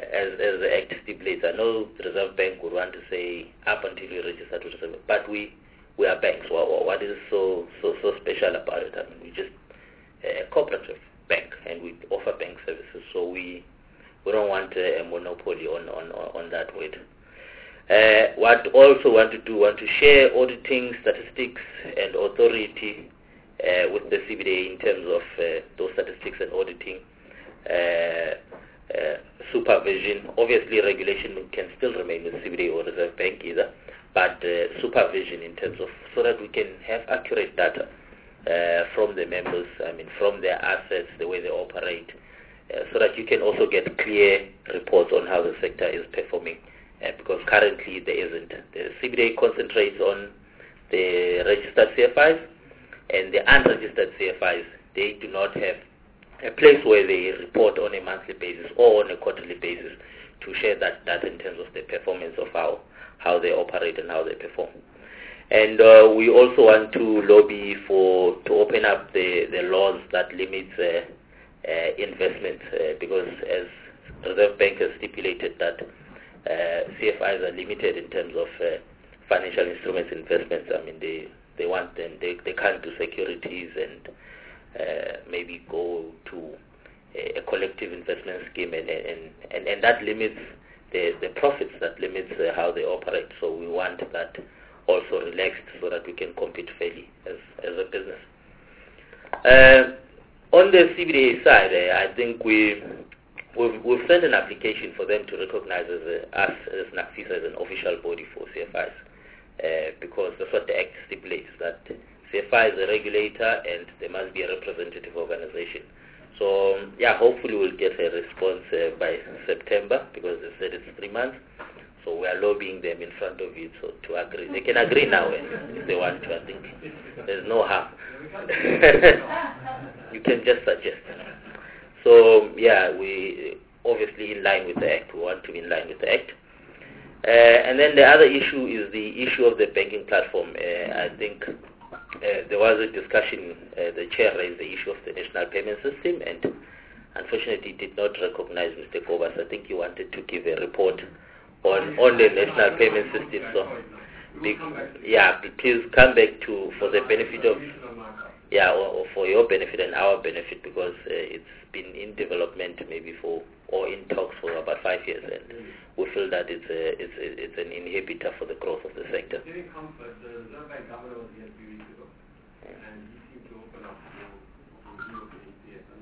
as the Act stipulates. I know the Reserve Bank would want to say up until you register to Reserve Bank, but we, we are banks. What, what is so, so, so special about it? I mean, we're just a cooperative bank, and we offer bank services, so we we don't want a monopoly on, on, on that weight. Uh, what also want to do, want to share auditing statistics and authority uh, with the C B D A in terms of uh, those statistics and auditing. Uh, uh, supervision, obviously regulation can still remain with C B D A or Reserve Bank either, but uh, supervision in terms of, so that we can have accurate data uh, from the members, I mean from their assets, the way they operate, uh, so that you can also get clear reports on how the sector is performing, uh, because currently there isn't. The C B D A concentrates on the registered C F Is, and the unregistered C F Is, they do not have a place where they report on a monthly basis or on a quarterly basis to share that data in terms of the performance of how, how they operate and how they perform. And uh, we also want to lobby for to open up the, the laws that limit uh, uh, investment, uh, because as Reserve Bank has stipulated that uh, C F Is are limited in terms of uh, financial instruments investments. I mean, they, they want them, they, they can't do securities and Uh, maybe go to a, a collective investment scheme, and and, and, and that limits the, the profits, that limits uh, how they operate. So we want that also relaxed so that we can compete fairly as, as a business. Uh, on the C B D A side, uh, I think we, we've, we've sent an application for them to recognize as a, us as NACFISA as an official body for C F Is, uh, because that's what the Act stipulates, that C F I is a regulator and there must be a representative organization. So, yeah, hopefully we'll get a response uh, by September, because they said it's three months. So we are lobbying them in front of you so, to agree. They can agree now and if they want to. I think there's no harm. You can just suggest. So, yeah, we obviously in line with the Act. We want to be in line with the Act. Uh, and then the other issue is the issue of the banking platform. Uh, I think Uh, there was a discussion, uh, the chair raised the issue of the national payment system, and unfortunately did not recognize Mister Kobas. I think he wanted to give a report on, on the national payment system. So, be, yeah, please come back to, for the benefit of, yeah, or, or for your benefit and our benefit, because uh, it's been in development maybe for, or in talks for about five years, and we feel that it's a, it's a, it's an inhibitor for the growth of the sector. Giving comfort, the Reserve Bank governor was here a few weeks ago, and he seemed to open up to E C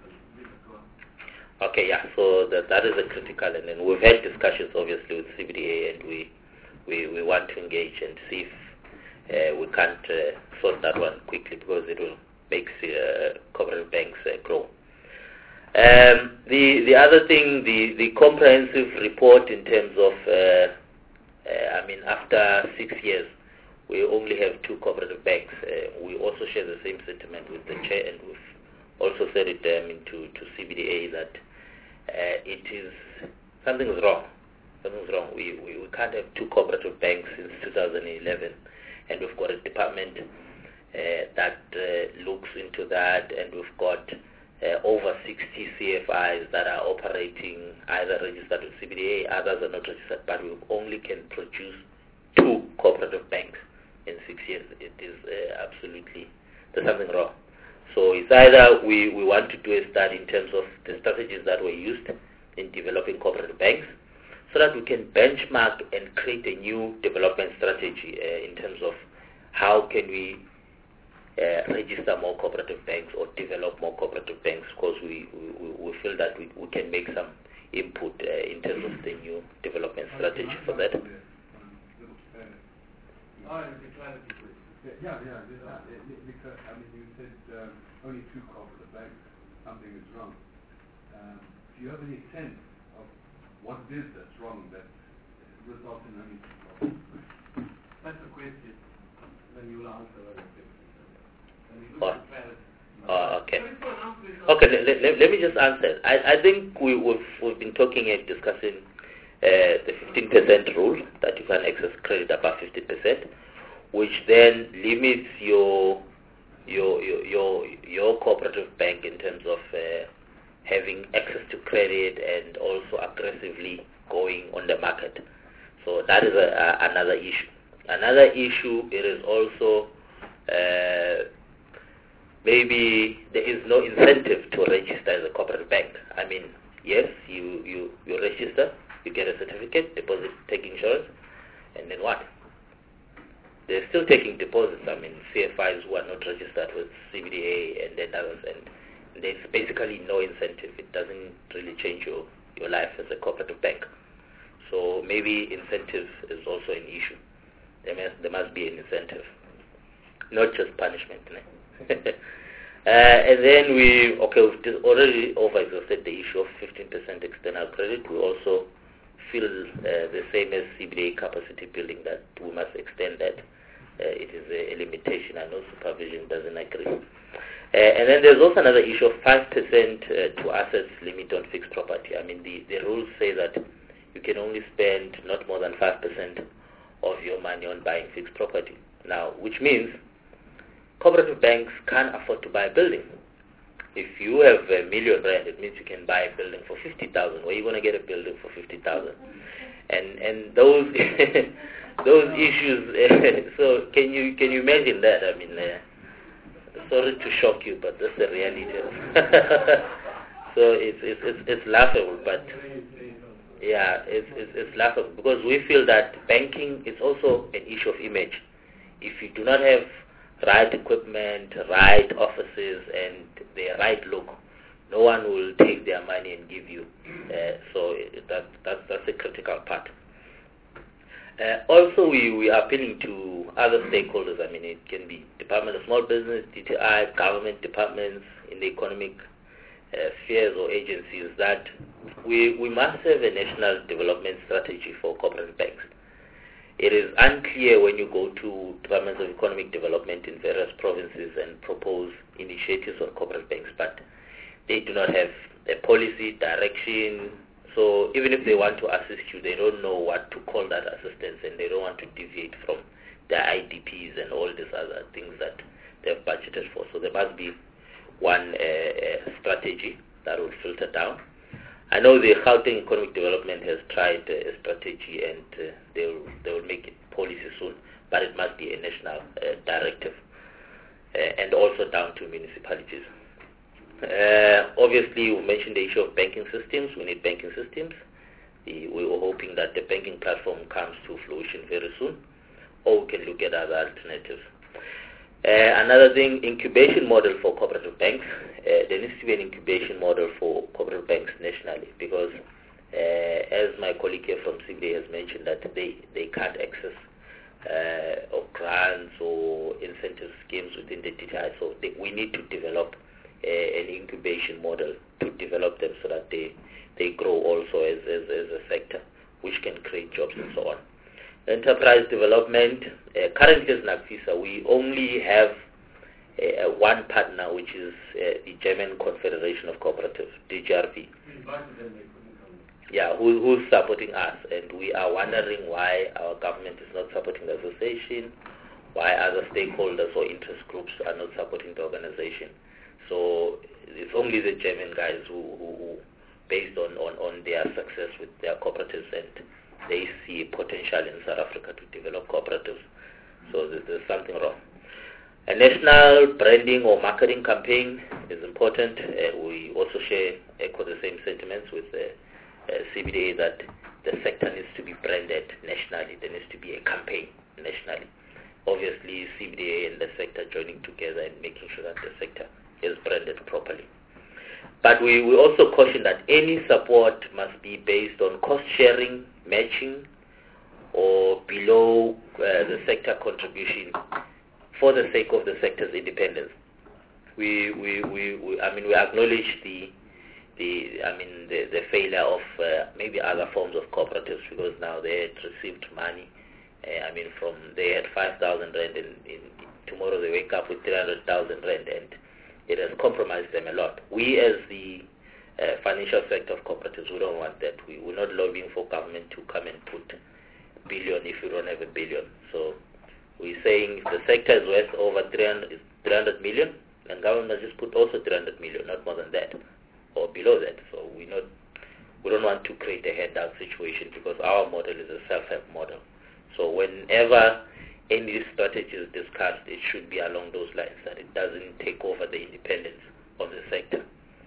S. Okay, yeah, so that that is a critical, and then we've had discussions obviously with C B D A, and we we, we want to engage and see if uh, we can't uh, sort that one quickly, because it will make uh, cooperative banks uh, grow. Um, the the other thing, the, the comprehensive report in terms of, uh, uh, I mean, after six years, we only have two cooperative banks. Uh, we also share the same sentiment with the chair, and we've also said it um, to, to C B D A that uh, it is, something's wrong. Something's wrong. We, we, we can't have two cooperative banks since two thousand eleven, and we've got a department uh, that uh, looks into that, and we've got Uh, over sixty C F Is that are operating, either registered with C B D A, others are not registered, but we only can produce two cooperative banks in six years. It is uh, absolutely, there's something wrong. So it's either we, we want to do a study in terms of the strategies that were used in developing cooperative banks, so that we can benchmark and create a new development strategy uh, in terms of how can we Uh, register more cooperative banks or develop more cooperative banks, because we, we, we feel that we, we can make some input uh, in terms of the new development strategy for that. Yeah, yeah, because, I mean, you said um, only two cooperative banks, something is wrong. Um, do you have any sense of what it is that's wrong that results in only two cooperative banks? That's the question, then you will answer it. Oh, oh, okay. Okay, let, let, let me just answer. I, I think we, we've, we've been talking and discussing uh, the fifteen percent rule, that you can access credit above fifty percent, which then limits your your your your, your cooperative bank in terms of uh, having access to credit and also aggressively going on the market. So that is a, a, another issue. Another issue, it is also uh, maybe there is no incentive to register as a corporate bank. I mean, yes, you, you, you register, you get a certificate, deposit, take insurance, and then what? They're still taking deposits. I mean, C F Is who are not registered with C B D A and then others, and there's basically no incentive. It doesn't really change your, your life as a cooperative bank. So maybe incentive is also an issue. There must, there must be an incentive, not just punishment. uh, and then we, okay, we've already over-exhausted the issue of fifteen percent external credit. We also feel uh, the same as C B D A capacity building, that we must extend that. Uh, it is a, a limitation. I know supervision doesn't agree. Uh, and then there's also another issue of five percent uh, to assets limit on fixed property. I mean, the, the rules say that you can only spend not more than five percent of your money on buying fixed property. Now, which means cooperative banks can't afford to buy a building. If you have a million rand, it means you can buy a building for fifty thousand. Where are you going to get a building for fifty thousand? And and those those issues. So can you can you imagine that? I mean, uh, sorry to shock you, but that's the reality. So it's it's it's, it's laughable, but yeah, it's, it's it's laughable because we feel that banking is also an issue of image. If you do not have right equipment, right offices, and the right look, no one will take their money and give you. Uh, so that, that that's a critical part. Uh, also, we, we are appealing to other stakeholders. I mean, it can be Department of Small Business, D T I, government departments in the economic uh, spheres or agencies that we, we must have a national development strategy for cooperative banks. It is unclear when you go to departments of economic development in various provinces and propose initiatives on corporate banks, but they do not have a policy, direction. So even if they want to assist you, they don't know what to call that assistance, and they don't want to deviate from their I D Ps and all these other things that they've budgeted for. So there must be one uh, uh, strategy that will filter down. I know the Gauteng Economic Development has tried uh, a strategy, and uh, they will they will make it policy soon, but it must be a national uh, directive, uh, and also down to municipalities. Uh, obviously, we mentioned the issue of banking systems. We need banking systems. The, we were hoping that the banking platform comes to fruition very soon, or we can look at other alternatives. Uh, another thing, incubation model for cooperative banks. Uh, there needs to be an incubation model for cooperative banks nationally, because uh, as my colleague here from C B A has mentioned, that they, they can't access uh, or grants or incentive schemes within the D T I. So they, we need to develop uh, an incubation model to develop them so that they, they grow also as, as, as a sector, which can create jobs and so on. Enterprise development, uh, currently as NACFISA, we only have uh, one partner, which is uh, the German Confederation of Cooperatives, D G R V. Yeah, who, who's supporting us, and we are wondering why our government is not supporting the association, why other stakeholders or interest groups are not supporting the organization. So it's only the German guys who, who, who based on, on, on their success with their cooperatives, and they see potential in South Africa to develop cooperatives. So there's, there's something wrong. A national branding or marketing campaign is important. Uh, we also share, echo the same sentiments with the uh, C B D A that the sector needs to be branded nationally. There needs to be a campaign nationally. Obviously, C B D A and the sector joining together and making sure that the sector is branded properly. But we, we also caution that any support must be based on cost sharing, matching, or below uh, the sector contribution for the sake of the sector's independence. We, we, we, we I mean, we acknowledge the, the, I mean, the, the failure of uh, maybe other forms of cooperatives, because now they had received money. Uh, I mean, from they had five thousand rand, and in, tomorrow they wake up with three hundred thousand rand, and it has compromised them a lot. We, as the uh, financial sector of cooperatives, we don't want that. We, we're not lobbying for government to come and put a billion if you don't have a billion. So we're saying if the sector is worth over three hundred million, and government must just put also three hundred million, not more than that. or below that. So we not we don't want to create a handout situation because our model is a self-help model. So whenever any strategy is discussed, it should be along those lines, that it doesn't take over the independence of the sector.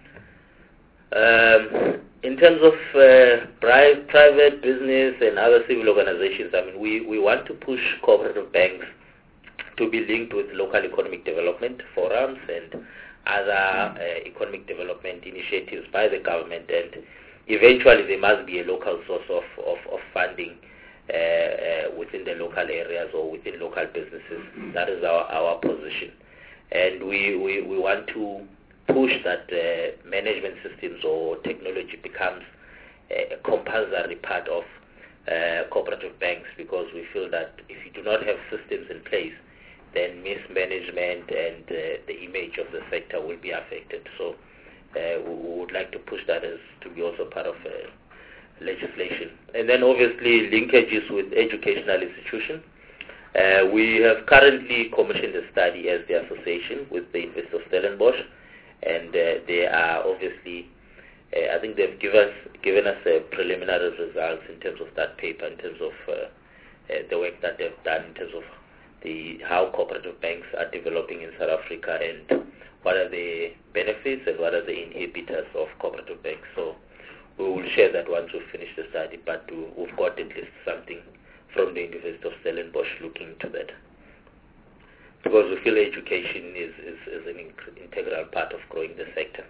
Um, in terms of uh, pri- private business and other civil organizations, I mean, we, we want to push cooperative banks to be linked with local economic development forums and other uh, economic development initiatives by the government, and eventually there must be a local source of, of, of funding uh, uh, within the local areas or within local businesses. That is our, our position. And we, we, we want to push that uh, management systems or technology becomes a, a compulsory part of uh, cooperative banks, because we feel that if you do not have systems in place, then mismanagement and uh, the image of the sector will be affected. So uh, we would like to push that as to be also part of uh, legislation. And then obviously linkages with educational institutions. Uh, we have currently commissioned a study as the association with the University of Stellenbosch, and uh, they are obviously, uh, I think they've given us, given us uh, preliminary results in terms of that paper, in terms of uh, uh, the work that they've done, in terms of the how cooperative banks are developing in South Africa, and what are the benefits and what are the inhibitors of cooperative banks. So we will share that once we finish the study, but we've got at least something from the University of Stellenbosch looking into that, because we feel education is, is, is an in- integral part of growing the sector.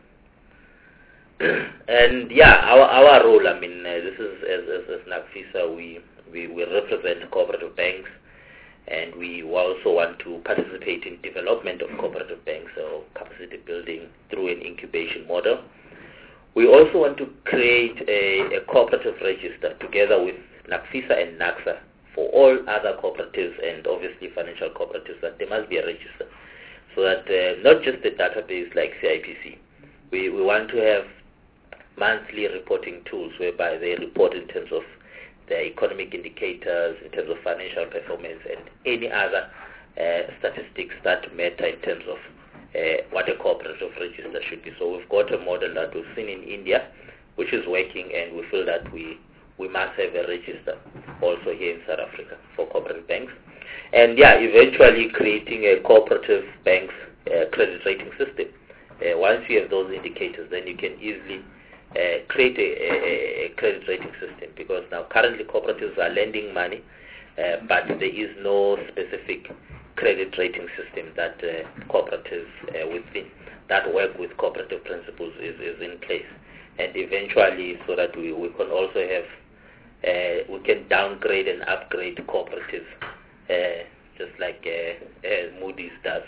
And yeah, our our role, I mean, uh, this is, as, as, as NACFISA, we, we, we represent cooperative banks, and we also want to participate in development of cooperative banks or capacity building through an incubation model. We also want to create a, a cooperative register together with NACFISA and NACSA for all other cooperatives and obviously financial cooperatives, that there must be a register, so that uh, not just a database like C I P C. We, we want to have monthly reporting tools whereby they report in terms of the economic indicators, in terms of financial performance, and any other uh, statistics that matter in terms of uh, what a cooperative register should be. So we've got a model that we've seen in India, which is working, and we feel that we, we must have a register also here in South Africa for cooperative banks. And yeah, eventually creating a cooperative banks uh, credit rating system. Uh, once you have those indicators, then you can easily Uh, create a, a, a credit rating system, because now currently cooperatives are lending money, uh, but there is no specific credit rating system that uh, cooperatives uh, within that work with cooperative principles is, is in place. And eventually, so that we, we can also have, uh, we can downgrade and upgrade cooperatives, uh, just like uh, uh, Moody's does.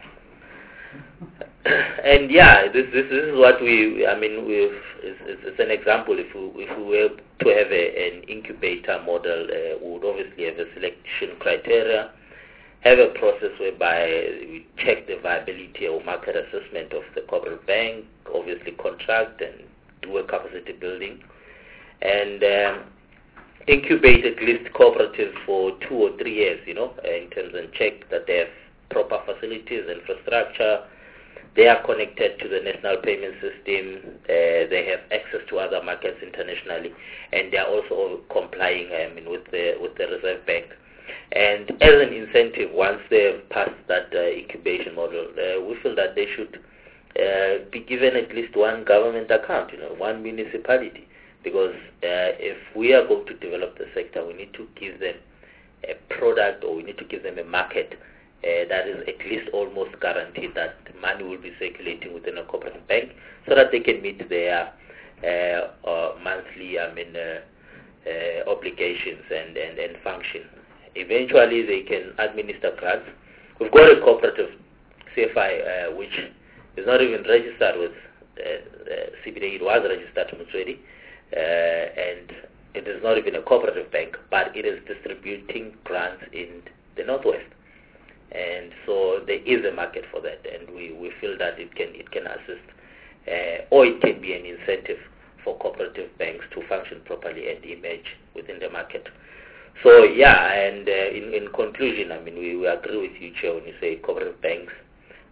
And yeah, this, this this is what we. I mean, we've, it's, it's, it's an example. If we if we were to have a, an incubator model, uh, we would obviously have a selection criteria, have a process whereby we check the viability or market assessment of the cooperative bank, obviously contract and do a capacity building, and um, incubate at least cooperatives for two or three years. You know, in terms and check that they have proper facilities, infrastructure. They are connected to the national payment system. Uh, they have access to other markets internationally, and they are also complying I mean, with the with the Reserve Bank. And as an incentive, once they have passed that uh, incubation model, uh, we feel that they should uh, be given at least one government account, you know, one municipality, because uh, if we are going to develop the sector, we need to give them a product, or we need to give them a market Uh, that is at least almost guaranteed that money will be circulating within a cooperative bank, so that they can meet their uh, uh, monthly I mean, uh, uh, obligations and, and, and function. Eventually, they can administer grants. We've got a cooperative C F I uh, which is not even registered with uh, uh, C B D. It was registered to Motswedi, uh, and it is not even a cooperative bank, but it is distributing grants in the Northwest. And so there is a market for that, and we, we feel that it can it can assist, uh, or it can be an incentive for cooperative banks to function properly and emerge within the market. So yeah, and uh, in, in conclusion, I mean, we, we agree with you, Chair, when you say cooperative banks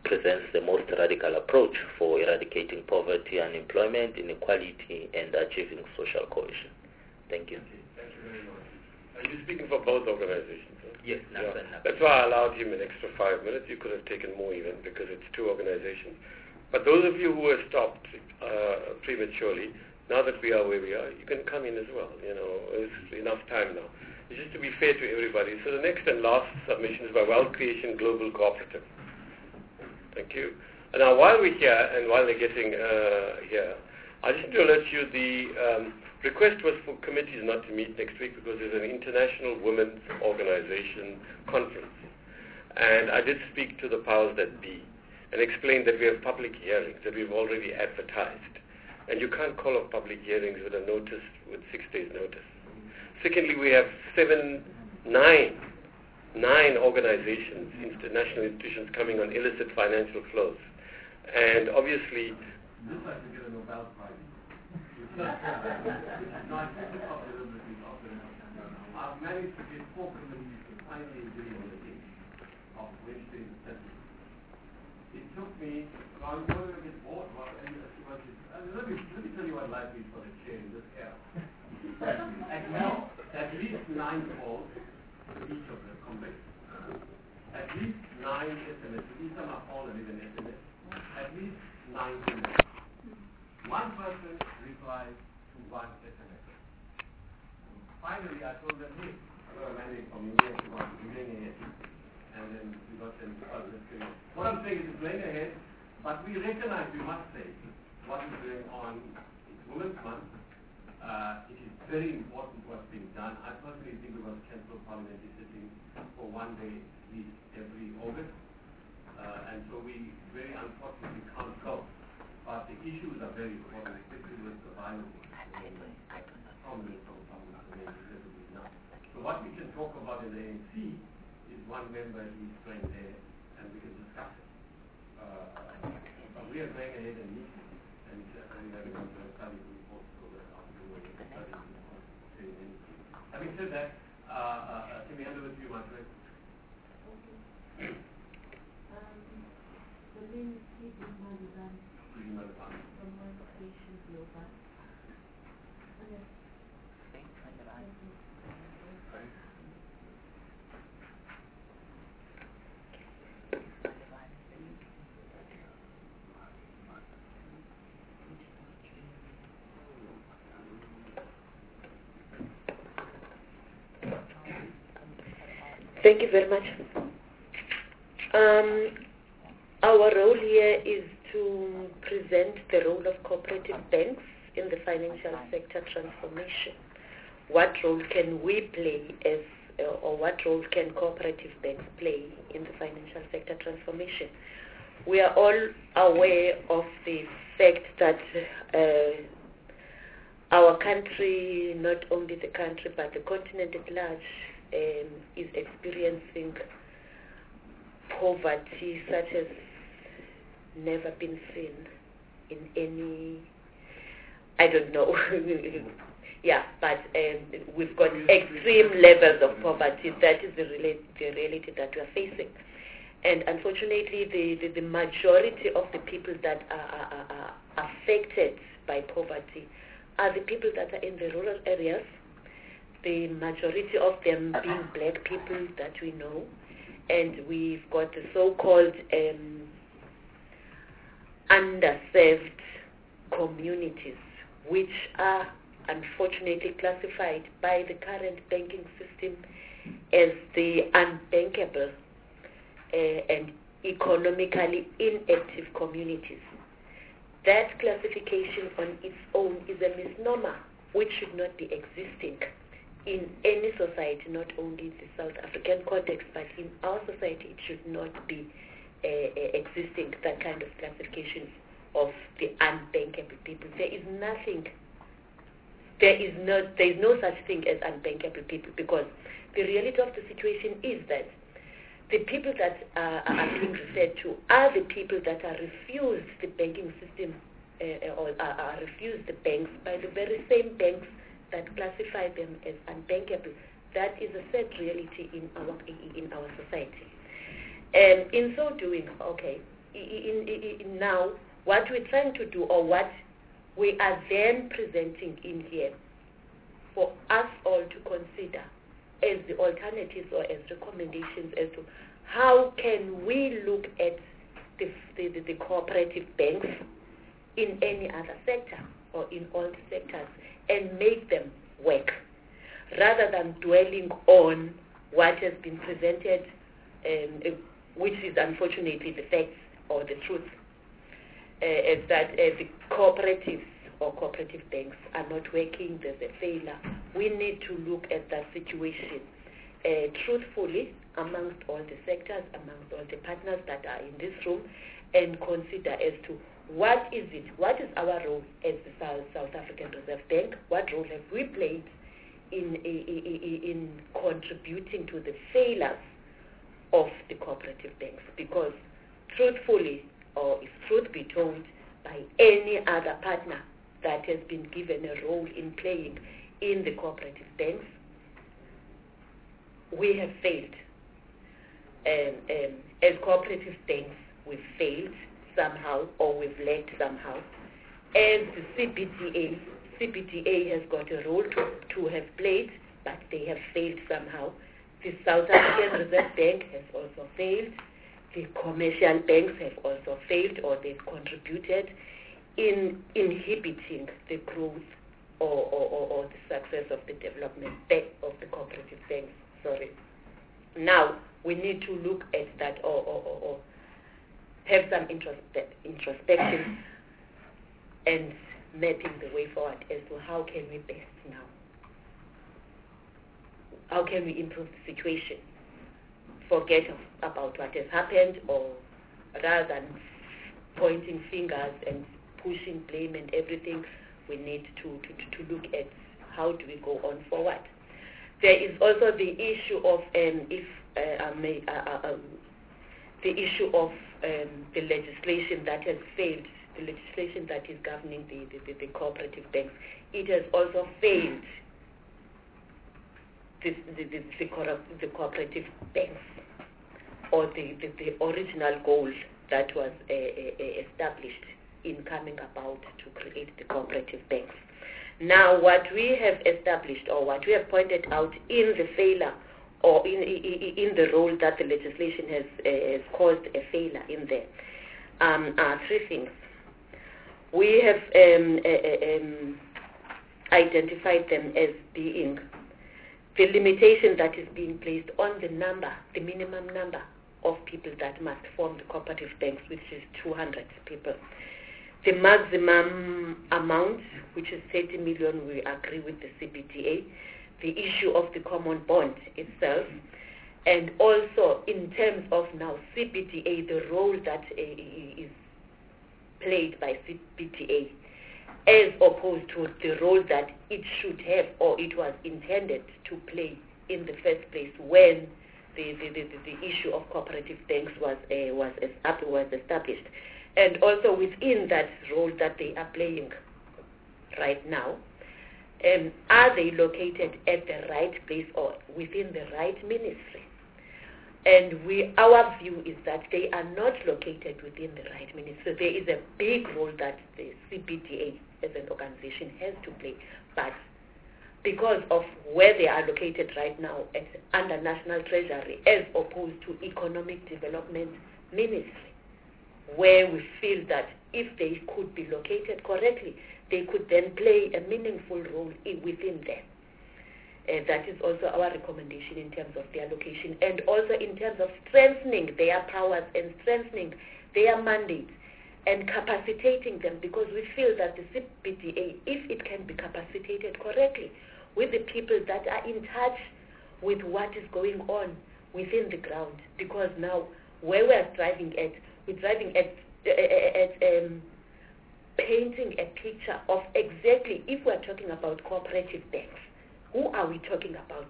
presents the most radical approach for eradicating poverty, unemployment, inequality, and achieving social cohesion. Thank you. Okay, thank you very much. Are you speaking for both organizations? Huh? Yes, NACSA yeah. and NACSA. That's why I allowed him an extra five minutes. You could have taken more even because it's two organizations. But those of you who have stopped uh, prematurely, now that we are where we are, you can come in as well. You know, it's enough time now. It's just to be fair to everybody. So the next and last submission is by Wealth Creation Global Cooperative. Thank you. And now while we're here and while they're getting uh, here, I just need to alert you the um, request was for committees not to meet next week because there's an International Women's Organization conference. And I did speak to the powers that be and explained that we have public hearings that we've already advertised. And you can't call off public hearings with a notice, with six days notice. Secondly, we have seven, nine, nine organizations, international institutions coming on illicit financial flows. And obviously... This I can get a Nobel Prize. No, I think it's of deliberately of the I've managed to get four committees to finally agree on the date of Wednesday the thirtieth. It took me, I was going to get bored. Well, and, uh, let, me, let me tell you what life is for the chair in this era. At, now, at least nine calls to each of the complex. At least nine S M S. These are not call and even S M S. At least nine emails. One person replies to one S M S. Finally, I told them, hey, I got a mandate from India to go to going ahead. And then we got them to start this thing. What I'm saying is it's going ahead, but we recognize, we must say, what is going on. It's Women's Month. Uh, it is very important what's being done. I personally think we must cancel parliamentary sitting for one day at least every August. Uh, and so we very unfortunately can't go. But the issues are very important, especially with the violence prominent from some of the names now. So what we can talk about in the A N C is one member is going there and we can discuss it. Uh, but we are going ahead and meeting and uh, we are going to study the report so that after we can study the report, say anything. Having said that, uh, uh, can we hand over to you, Margaret? Okay. um, the name is Stephen Maliban from Wealth Creation Global. Yes. Thank you very much. Um, our role here is to present the role of cooperative banks in the financial sector transformation. What role can we play as, uh, or what role can cooperative banks play in the financial sector transformation? We are all aware of the fact that uh, our country, not only the country but the continent at large, um, is experiencing poverty such as never been seen in any, I don't know, yeah, but um, we've got extreme levels of poverty. That is the, rela- the reality that we are facing. And unfortunately, the, the, the majority of the people that are, are, are affected by poverty are the people that are in the rural areas, the majority of them being black people that we know, and we've got the so-called um, underserved communities, which are unfortunately classified by the current banking system as the unbankable uh, and economically inactive communities. That classification on its own is a misnomer which should not be existing in any society, not only the South African context, but in our society it should not be uh, uh, existing, that kind of classification of the unbankable people. There is nothing, there is, no, there is no such thing as unbankable people, because the reality of the situation is that the people that uh, are being referred to are the people that are refused the banking system uh, or are, are refused the banks by the very same banks that classify them as unbankable. That is a sad reality in our in our society. And in so doing, okay, in, in, in now, what we're trying to do, or what we are then presenting in here, for us all to consider as the alternatives or as recommendations as to how can we look at the, the, the cooperative banks in any other sector or in all sectors and make them work, rather than dwelling on what has been presented, um, which is unfortunately the facts or the truth, uh, is that uh, the cooperatives or cooperative banks are not working, there's a failure. We need to look at that situation uh, truthfully amongst all the sectors, amongst all the partners that are in this room, and consider as to what is it, what is our role as the South, South African Reserve Bank, what role have we played in, in, in contributing to the failures of the cooperative banks, because truthfully, or if truth be told, by any other partner that has been given a role in playing in the cooperative banks, we have failed. Um, um, as cooperative banks, we've failed somehow, or we've lagged somehow. As the C B T A, C B T A has got a role to, to have played, but they have failed somehow. The South African Reserve Bank has also failed. The commercial banks have also failed, or they've contributed in inhibiting the growth or, or, or, or the success of the development of the cooperative banks. Sorry. Now, we need to look at that, or, or, or, or have some introspe- introspection and mapping the way forward as to how can we best now, how can we improve the situation, forget of, about what has happened, or rather than pointing fingers and pushing blame and everything, we need to, to, to look at how do we go on forward. There is also the issue of, um, if uh, I may, uh, uh, um, the issue of um, the legislation that has failed, the legislation that is governing the, the, the, the cooperative banks. It has also failed the, the, the, the, co- the cooperative banks, or the, the, the original goal that was uh, uh, established in coming about to create the cooperative banks. Now, what we have established, or what we have pointed out in the failure, or in, in, in the role that the legislation has, uh, has caused a failure in there, um, are three things. We have um, uh, um, identified them as being the limitation that is being placed on the number, the minimum number of people that must form the cooperative banks, which is two hundred people. The maximum amount, which is thirty million, we agree with the C B T A. The issue of the common bond itself, and also in terms of now C B T A, the role that uh, is played by C B T A, as opposed to the role that it should have, or it was intended to play in the first place when the, the, the, the issue of cooperative banks was, uh, was, was established. And also within that role that they are playing right now, um, are they located at the right place or within the right ministry? And we, our view is that they are not located within the right ministry. There is a big role that the C B T A as an organization has to play, but because of where they are located right now at, under National Treasury, as opposed to Economic Development Ministry, where we feel that if they could be located correctly, they could then play a meaningful role in, within them. Uh, that is also our recommendation in terms of their location, and also in terms of strengthening their powers and strengthening their mandates and capacitating them, because we feel that the C B T A, if it can be capacitated correctly with the people that are in touch with what is going on within the ground, because now where we are driving at, we're driving at, at, at um, painting a picture of exactly, if we're talking about cooperative banks, who are we talking about?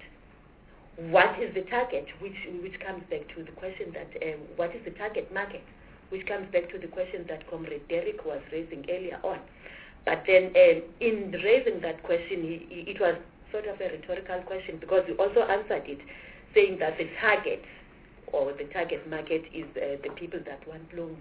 What is the target? Which which comes back to the question that, um, what is the target market? Which comes back to the question that Comrade Derek was raising earlier on. But then um, in raising that question, he, he, it was sort of a rhetorical question, because we also answered it, saying that the target, or the target market, is uh, the people that want loans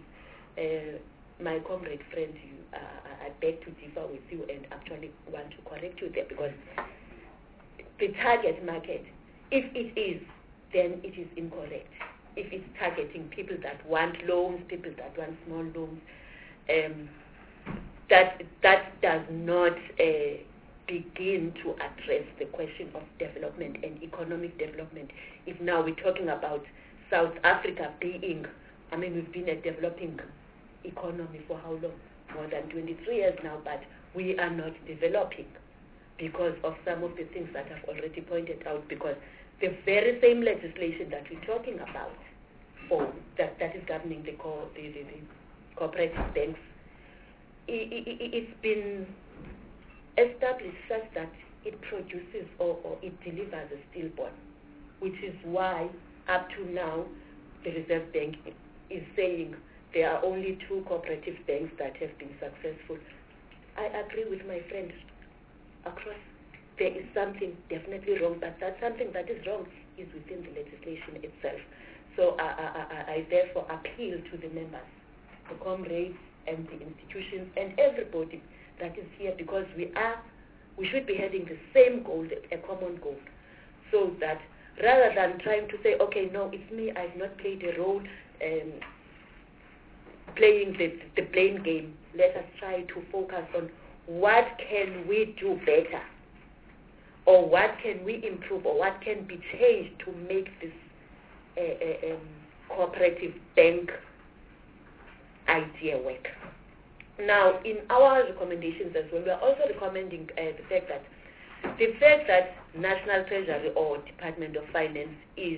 uh, my comrade friend, you, uh, I beg to differ with you and actually want to correct you there, because the target market, if it is, then it is incorrect. If it's targeting people that want loans, people that want small loans, um, that that does not uh, begin to address the question of development and economic development. If now we're talking about South Africa being, I mean, we've been a developing economy for how long? More than twenty-three years now, but we are not developing because of some of the things that I've already pointed out, because the very same legislation that we're talking about, or that, that is governing the, co- the, the, the cooperative banks, it, it, it's been established such that it produces or, or it delivers a stillborn, which is why up to now the Reserve Bank is saying there are only two cooperative banks that have been successful. I agree with my friend across. There is something definitely wrong, but that something that is wrong is within the legislation itself. So I, I, I, I therefore appeal to the members, the comrades and the institutions and everybody that is here, because we are, we should be having the same goal, a common goal, so that rather than trying to say, okay, no, it's me, I've not played a role, um, playing the, the blame game, let us try to focus on what can we do better, or what can we improve, or what can be changed to make this uh, uh, um, cooperative bank idea work. Now, in our recommendations as well, we are also recommending uh, the fact that the fact that National Treasury or Department of Finance is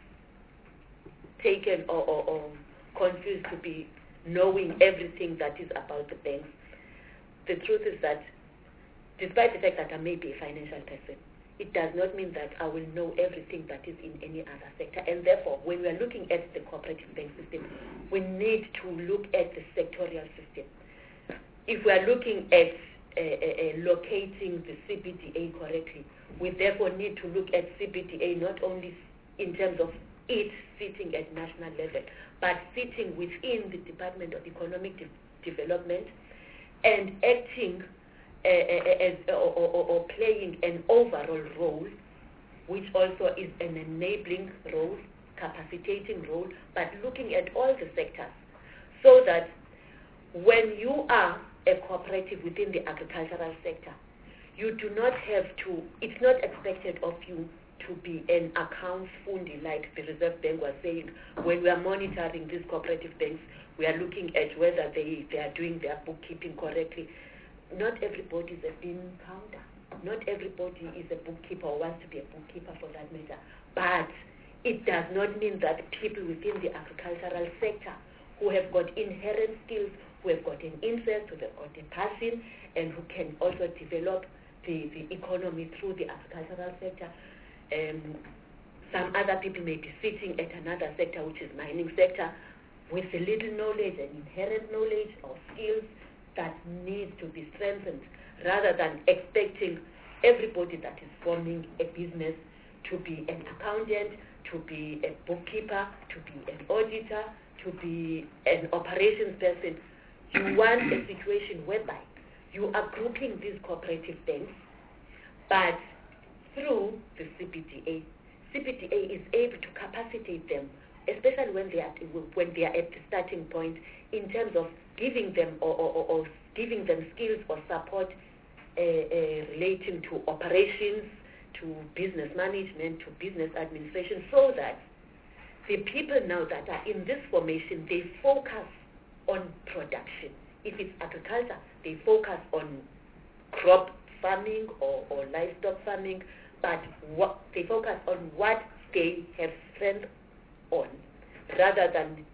taken or, or, or confused to be knowing everything that is about the banks. The truth is that despite the fact that I may be a financial person, it does not mean that I will know everything that is in any other sector. And therefore, when we are looking at the cooperative bank system, we need to look at the sectorial system. If we are looking at uh, uh, locating the C B D A correctly, we therefore need to look at C B D A not only in terms of it sitting at national level, but sitting within the Department of Economic De- Development and acting uh, as, or, or, or playing an overall role, which also is an enabling role, capacitating role, but looking at all the sectors, so that when you are a cooperative within the agricultural sector, you do not have to, it's not expected of you to be an accounts fundi, like the Reserve Bank was saying. When we are monitoring these cooperative banks, we are looking at whether they, they are doing their bookkeeping correctly. Not everybody is a bean counter. Not everybody is a bookkeeper or wants to be a bookkeeper for that matter. But it does not mean that people within the agricultural sector who have got inherent skills, who have got an interest, who have got a passion, and who can also develop the, the economy through the agricultural sector. Um, some other people may be sitting at another sector, which is mining sector, with a little knowledge and inherent knowledge or skills that needs to be strengthened, rather than expecting everybody that is forming a business to be an accountant, to be a bookkeeper, to be an auditor, to be an operations person. You want a situation whereby you are grouping these cooperative banks, but through the C B D A. C B D A is able to capacitate them, especially when they are when they are at the starting point, in terms of giving them or, or, or giving them skills or support uh, uh, relating to operations, to business management, to business administration, so that the people now that are in this formation, they focus on production. If it's agriculture, they focus on crop farming or, or livestock farming, but what, they focus on what they have strength on, rather than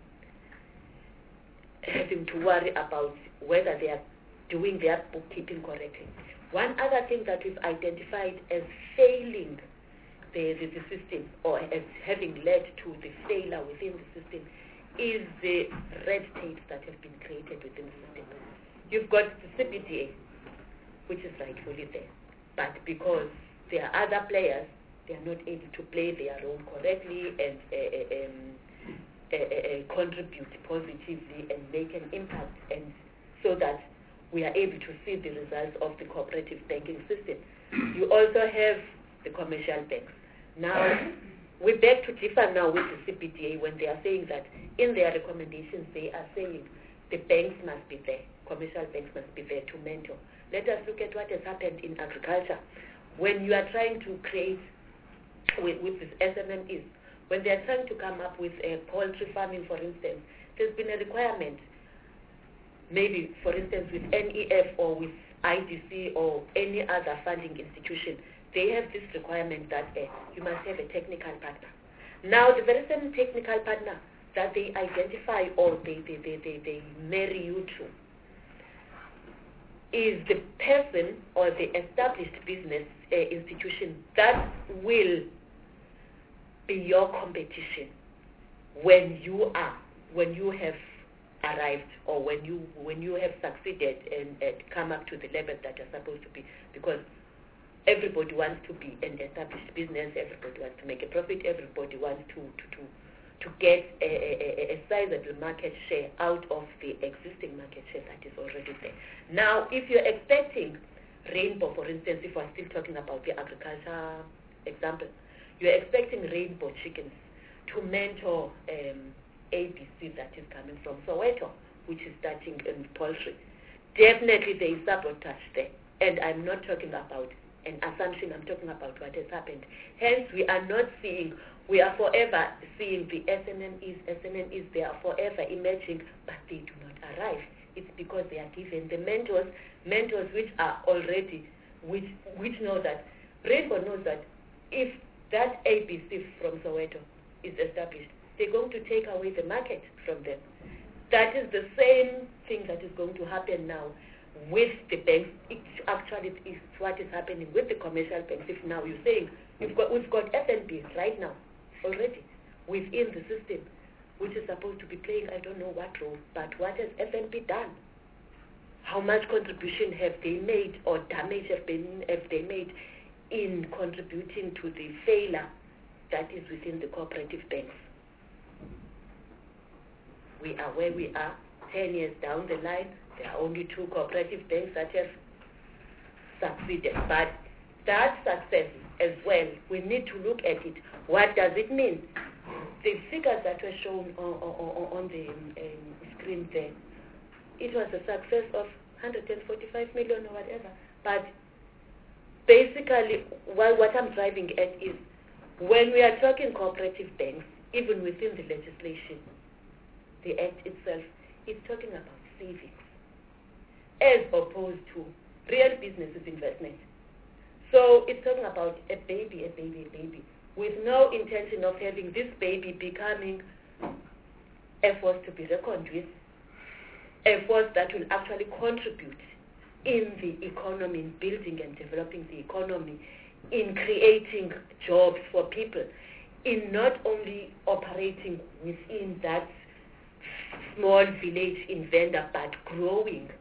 having to worry about whether they are doing their bookkeeping correctly. One other thing that we've identified as failing the, the, the system, or as having led to the failure within the system, is the red tapes that have been created within the system. You've got the C B D A, which is rightfully there, but because there are other players, they are not able to play their role correctly and uh, um, uh, uh, contribute positively and make an impact, and so that we are able to see the results of the cooperative banking system. You also have the commercial banks. Now, we beg to differ now with the C B D A when they are saying that in their recommendations they are saying the banks must be there, commercial banks must be there to mentor. Let us look at what has happened in agriculture. When you are trying to create, with, with these S M Es, when they are trying to come up with uh, poultry farming, for instance, there's been a requirement, maybe, for instance, with N E F or with I D C or any other funding institution, they have this requirement that uh, you must have a technical partner. Now, the very same technical partner that they identify or they, they, they, they, they marry you to is the person or the established business uh, institution that will be your competition when you are, when you have arrived or when you when you have succeeded and, and come up to the level that you're supposed to be, because everybody wants to be an established business, everybody wants to make a profit, everybody wants to to, to, to get a, a, a sizable market share out of the existing market share that is already there. Now, if you're expecting Rainbow, for instance, if we're still talking about the agriculture example, you're expecting Rainbow Chickens to mentor um, A B C that is coming from Soweto, which is starting in poultry. Definitely there is sabotage there. And I'm not talking about an assumption, I'm talking about what has happened. Hence, we are not seeing, we are forever seeing the S N M Es, S N M Es, they are forever emerging, but they do not arrive. It's because they are given the mentors, mentors which are already, which, which know that, Rainbow knows that if that A B C from Soweto is established, they're going to take away the market from them. That is the same thing that is going to happen now with the banks. It actually is what is happening with the commercial banks. If now you're saying we've got, we've got F N B right now already within the system, which is supposed to be playing I don't know what role, but what has F N B done? How much contribution have they made or damage have, been, have they made in contributing to the failure that is within the cooperative banks? We are where we are. Ten years down the line, there are only two cooperative banks that have succeeded. But that success as well, we need to look at it. What does it mean? The figures that were shown on, on, on the um, screen there, it was a success of one hundred forty-five million or whatever. But basically, well, what I'm driving at is when we are talking cooperative banks, even within the legislation, the Act itself is talking about savings as opposed to real businesses investment. So it's talking about a baby, a baby, a baby, with no intention of having this baby becoming a force to be reckoned with, a force that will actually contribute in the economy, in building and developing the economy, in creating jobs for people, in not only operating within that small village in Venda, but growing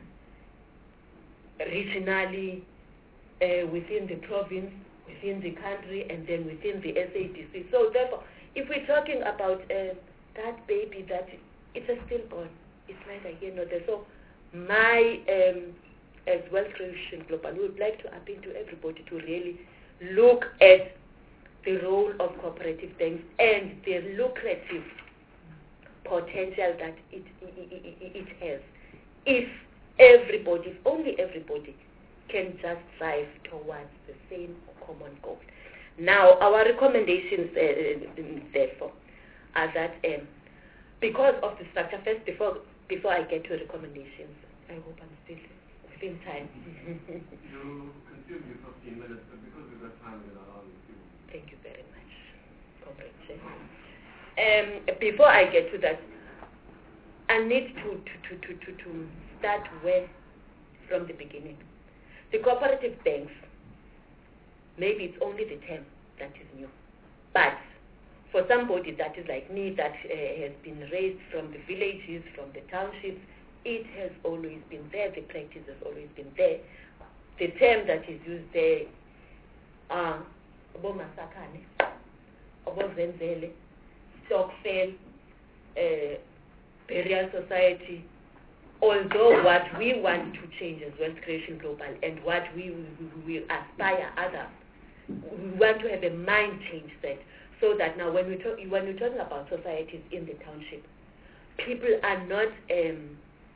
regionally uh, within the province, within the country, and then within the S A D C. So therefore, if we're talking about uh, that baby, that it's a stillborn, it's neither here nor there. So my, um, as Wealth Creation Global, we would like to appeal to everybody to really look at the role of cooperative banks and the lucrative potential that it, it, it, it has. If everybody, if only everybody can just drive towards the same common goal. Now, our recommendations, uh, therefore, are that um, because of the structure, first, before before I get to recommendations, I hope I'm still within time. You consume your fifteen minutes, but because we've got time, we'll allow you to. Thank you very much, Comrade Chair. Um, before I get to that, I need to, to, to, to, to, to start where from the beginning. The cooperative banks, maybe it's only the term that is new, but for somebody that is like me, that uh, has been raised from the villages, from the townships, it has always been there, the practice has always been there. The term that is used there are Obomasakane, Obozenzele, Stokvel, uh, burial society, although what we want to change as Wealth Creation Global and what we will we, we aspire others, we want to have a mind change set so that now when, we talk, when we're talking about societies in the township, people are not, um,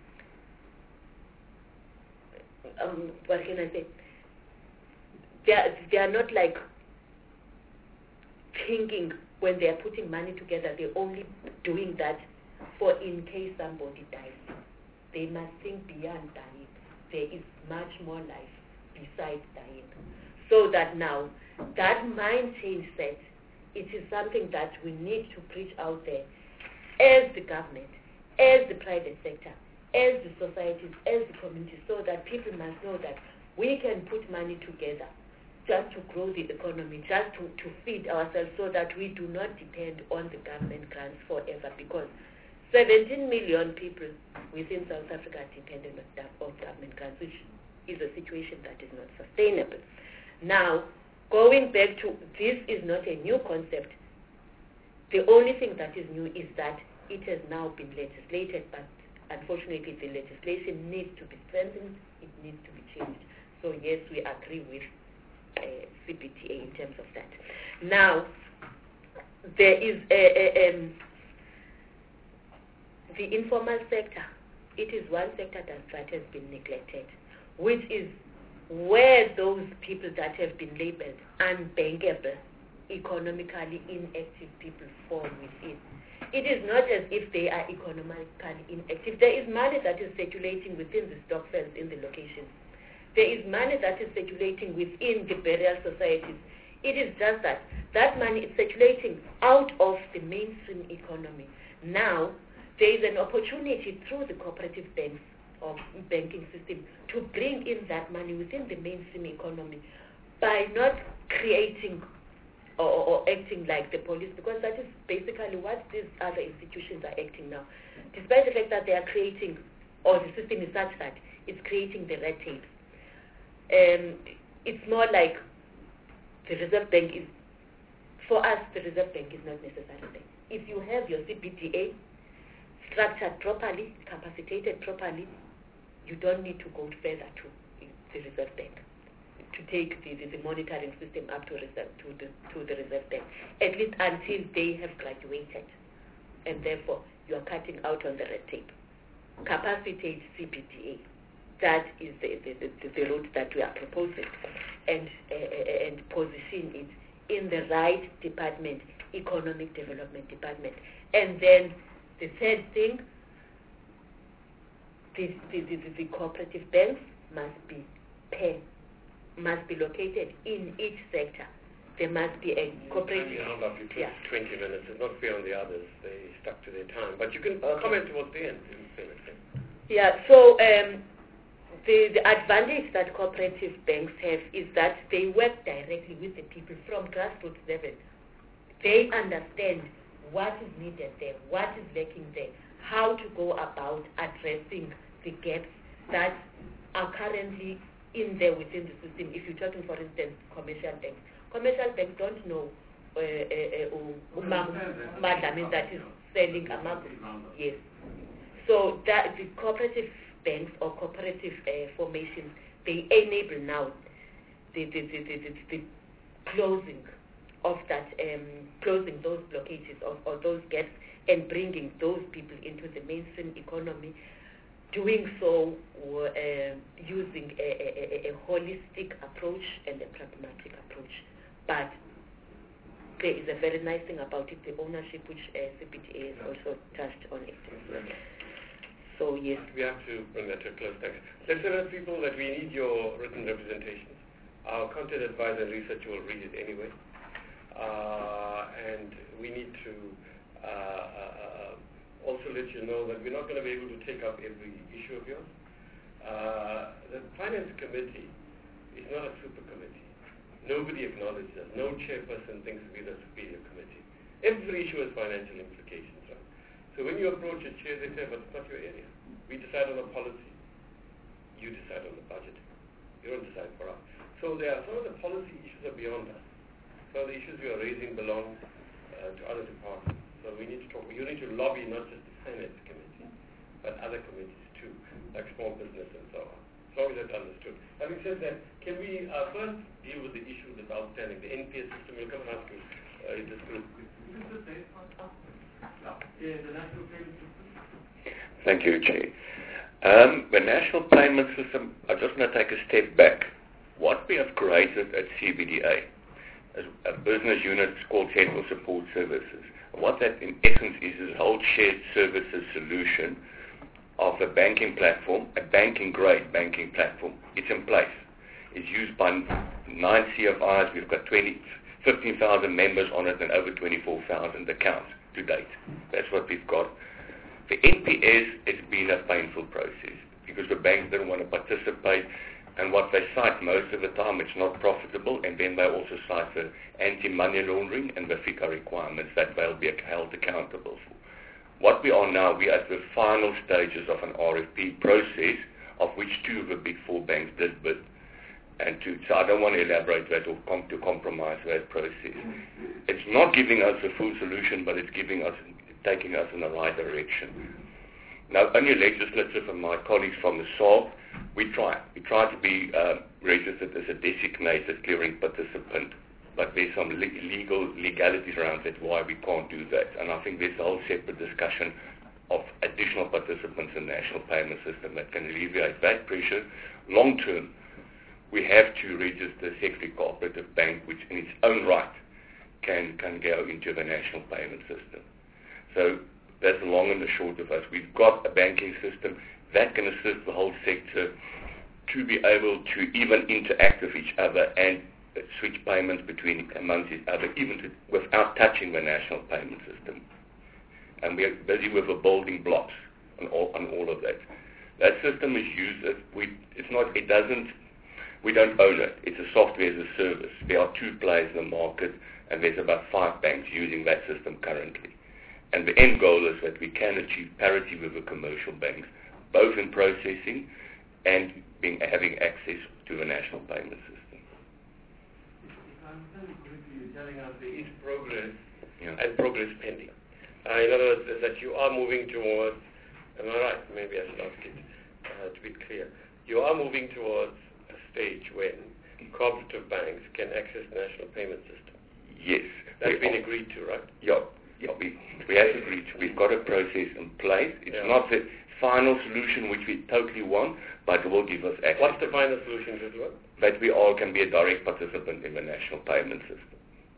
um, what can I say, they are, they are not like thinking when they are putting money together, they're only doing that for in case somebody dies. They must think beyond dying. There is much more life besides dying. So that now, that mind change set, it is something that we need to preach out there as the government, as the private sector, as the societies, as the communities, so that people must know that we can put money together just to grow the economy, just to, to feed ourselves so that we do not depend on the government grants forever, because seventeen million people within South Africa are dependent on government grants, which is a situation that is not sustainable. Now, going back to, this is not a new concept. The only thing that is new is that it has now been legislated, but unfortunately the legislation needs to be strengthened, it needs to be changed. So yes, we agree with uh, C B T A in terms of that. Now, there is a, a, um, the informal sector. It is one sector that, that has been neglected, which is where those people that have been labeled unbankable, economically inactive people fall within. It is not as if they are economically inactive. There is money that is circulating within the stokvels in the locations. There is money that is circulating within the burial societies. It is just that that money is circulating out of the mainstream economy. Now, there is an opportunity through the cooperative banks or banking system to bring in that money within the mainstream economy by not creating or, or, or acting like the police, because that is basically what these other institutions are acting now. Despite the fact that they are creating, or the system is such that it's creating the red tape. Um, it's more like the Reserve Bank is, for us, the Reserve Bank is not necessary. If you have your C B T A structured properly, capacitated properly, you don't need to go further to the Reserve Bank to take the, the, the monitoring system up to, reserve, to, the, to the Reserve Bank, at least until they have graduated. And therefore, you are cutting out on the red tape. Capacitate C B T A. That is the, the, the, the route that we are proposing. And, uh, and position it in the right department, economic development department. And then the third thing, the, the, the, the cooperative banks must be paid, must be located in each sector. There must be a cooperative. Round up, you took yeah. twenty minutes. It's not fair on the others. They stuck to their time. But you can okay. comment towards the end. Yeah, so um, the, the advantage that cooperative banks have is that they work directly with the people from grassroots level. They understand what is needed there, what is lacking there, how to go about addressing the gaps that are currently in there within the system. If you're talking, for instance, commercial banks. Commercial banks don't know uh, uh, uh, Madam that is selling a market. Yes. So that the cooperative banks or cooperative uh, formations, they enable now the, the, the, the, the, the closing of that, um, closing those blockages or, or those gaps and bringing those people into the mainstream economy, doing so uh, using a, a, a holistic approach and a pragmatic approach. But there is a very nice thing about it, the ownership, which uh, C B T A has also touched on it. So yes. We have to bring that to a close. Thanks. Let's tell people that we need your written representations. Our content advisor and researcher will read it anyway. Uh, and we need to uh, uh, also let you know that we're not going to be able to take up every issue of yours. Uh, the Finance Committee is not a super committee. Nobody acknowledges that. No chairperson thinks we're the superior committee. Every issue has financial implications, right? So when you approach a chair, they say, but it's not your area. We decide on the policy. You decide on the budget. You don't decide for us. So there are some of the policy issues are beyond us. Some of the issues we are raising belong uh, to other departments. So we need to talk. You need to lobby not just the finance committee, but other committees too, like small business and so on. As long as that's understood. Having said that, can we uh, first deal with the issue that's outstanding, the N P S system? We'll come around to uh, this group. Thank you, Chair. Um, the National Payment System, I just want to take a step back. What we have created at C B D A is a business unit called Central Support Services. What that in essence is is a whole shared services solution of a banking platform, a banking-grade banking platform. It's in place. It's used by nine C F Is. We've got twenty, fifteen thousand members on it and over twenty-four thousand accounts to date. That's what we've got. The N P S has been a painful process because the banks don't want to participate, and what they cite most of the time, it's not profitable, and then they also cite the anti-money laundering and the FICA requirements that they'll be held accountable for. What we are now, we are at the final stages of an R F P process, of which two of the big four banks did bid. And to, so I don't want to elaborate that or come to compromise that process. It's not giving us a full solution, but it's giving us, taking us in the right direction. Now, only legislative and my colleagues from the S A R B, we try. We try to be uh, registered as a designated clearing participant, but there's some le- legal legalities around it why we can't do that. And I think there's a whole separate discussion of additional participants in the national payment system that can alleviate that pressure. Long term, we have to register a secondary cooperative bank, which in its own right can, can go into the national payment system. So that's the long and the short of us. We've got a banking system that can assist the whole sector to be able to even interact with each other and switch payments between amongst each other, even to, without touching the national payment system. And we're busy with the building blocks on all, on all of that. That system is used. As we, it's not. It doesn't. We don't own it. It's a software as a service. There are two players in the market, and there's about five banks using that system currently. And the end goal is that we can achieve parity with the commercial banks, both in processing and being, having access to the national payment system. If I'm correctly, you're telling us there is progress yeah. and progress pending. Uh, in other words, that you are moving towards, am I right? Maybe I should ask it uh, to be clear. You are moving towards a stage when cooperative banks can access the national payment system. Yes. That's been are. agreed to, right? Yeah. Yeah, we, we have agreed to. We've got a process in place. It's yeah. not the final solution which we totally want, but it will give us access. What's the final solution, gentlemen? That we all can be a direct participant in the national payment system.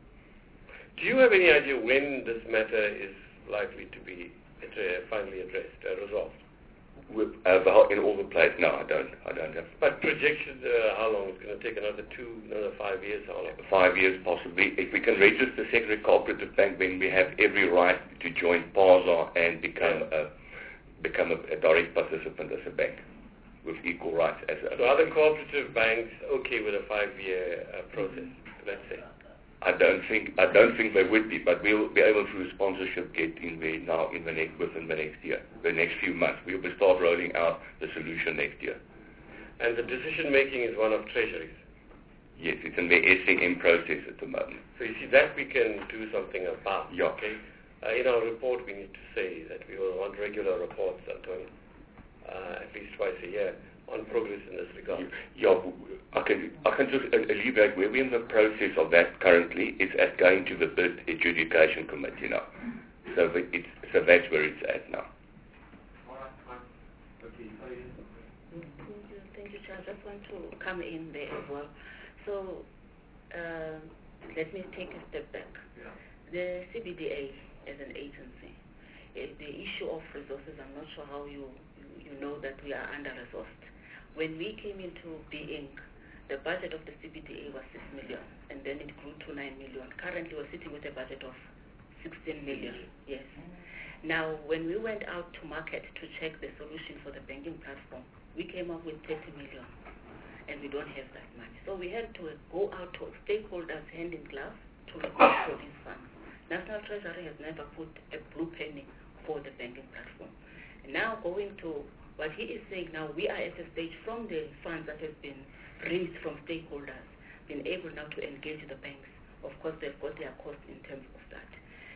Do you have any idea when this matter is likely to be uh, finally addressed, uh, resolved? With, uh, the whole, in all the places? No, I don't. I don't have. But projection, uh, how long? It's going to take another two, another five years. How long? Five years, possibly. If we can register a secondary cooperative bank, then we have every right to join PASA and become yeah. a become a, a direct participant as a bank with equal rights as a. So, are the cooperative banks okay with a five-year uh, process? Let's say. I don't think I don't think they would be, but we'll be able through sponsorship get in there now in the next within the next year, the next few months. We'll be start rolling out the solution next year. And the decision making is one of treasuries. Yes, it's in the S A M process at the moment. So you see that we can do something about. Yeah. Okay. Uh, in our report, we need to say that we will want regular reports, Antonio, uh, at least twice a year, on progress in this regard. Yeah, I can I can just alleviate where we're in the process of that currently. It's at going to the bid adjudication committee now. So the, it's so that's where it's at now. All right, okay. Thank you, thank you, Chair. I just want to come in there as well. So uh, let me take a step back. Yeah. The C B D A as an agency, uh, the issue of resources, I'm not sure how you, you, you know that we are under-resourced. When we came into being, the budget of the C B D A was six million, and then it grew to nine million. Currently, we're sitting with a budget of sixteen million. Yes. Now, when we went out to market to check the solution for the banking platform, we came up with thirty million, and we don't have that money. So we had to go out to stakeholders hand in glove to request for these funds. National Treasury has never put a blue penny for the banking platform. And now going to what he is saying now, we are at a stage from the funds that have been raised from stakeholders, been able now to engage the banks. Of course, they've got their cost in terms of that.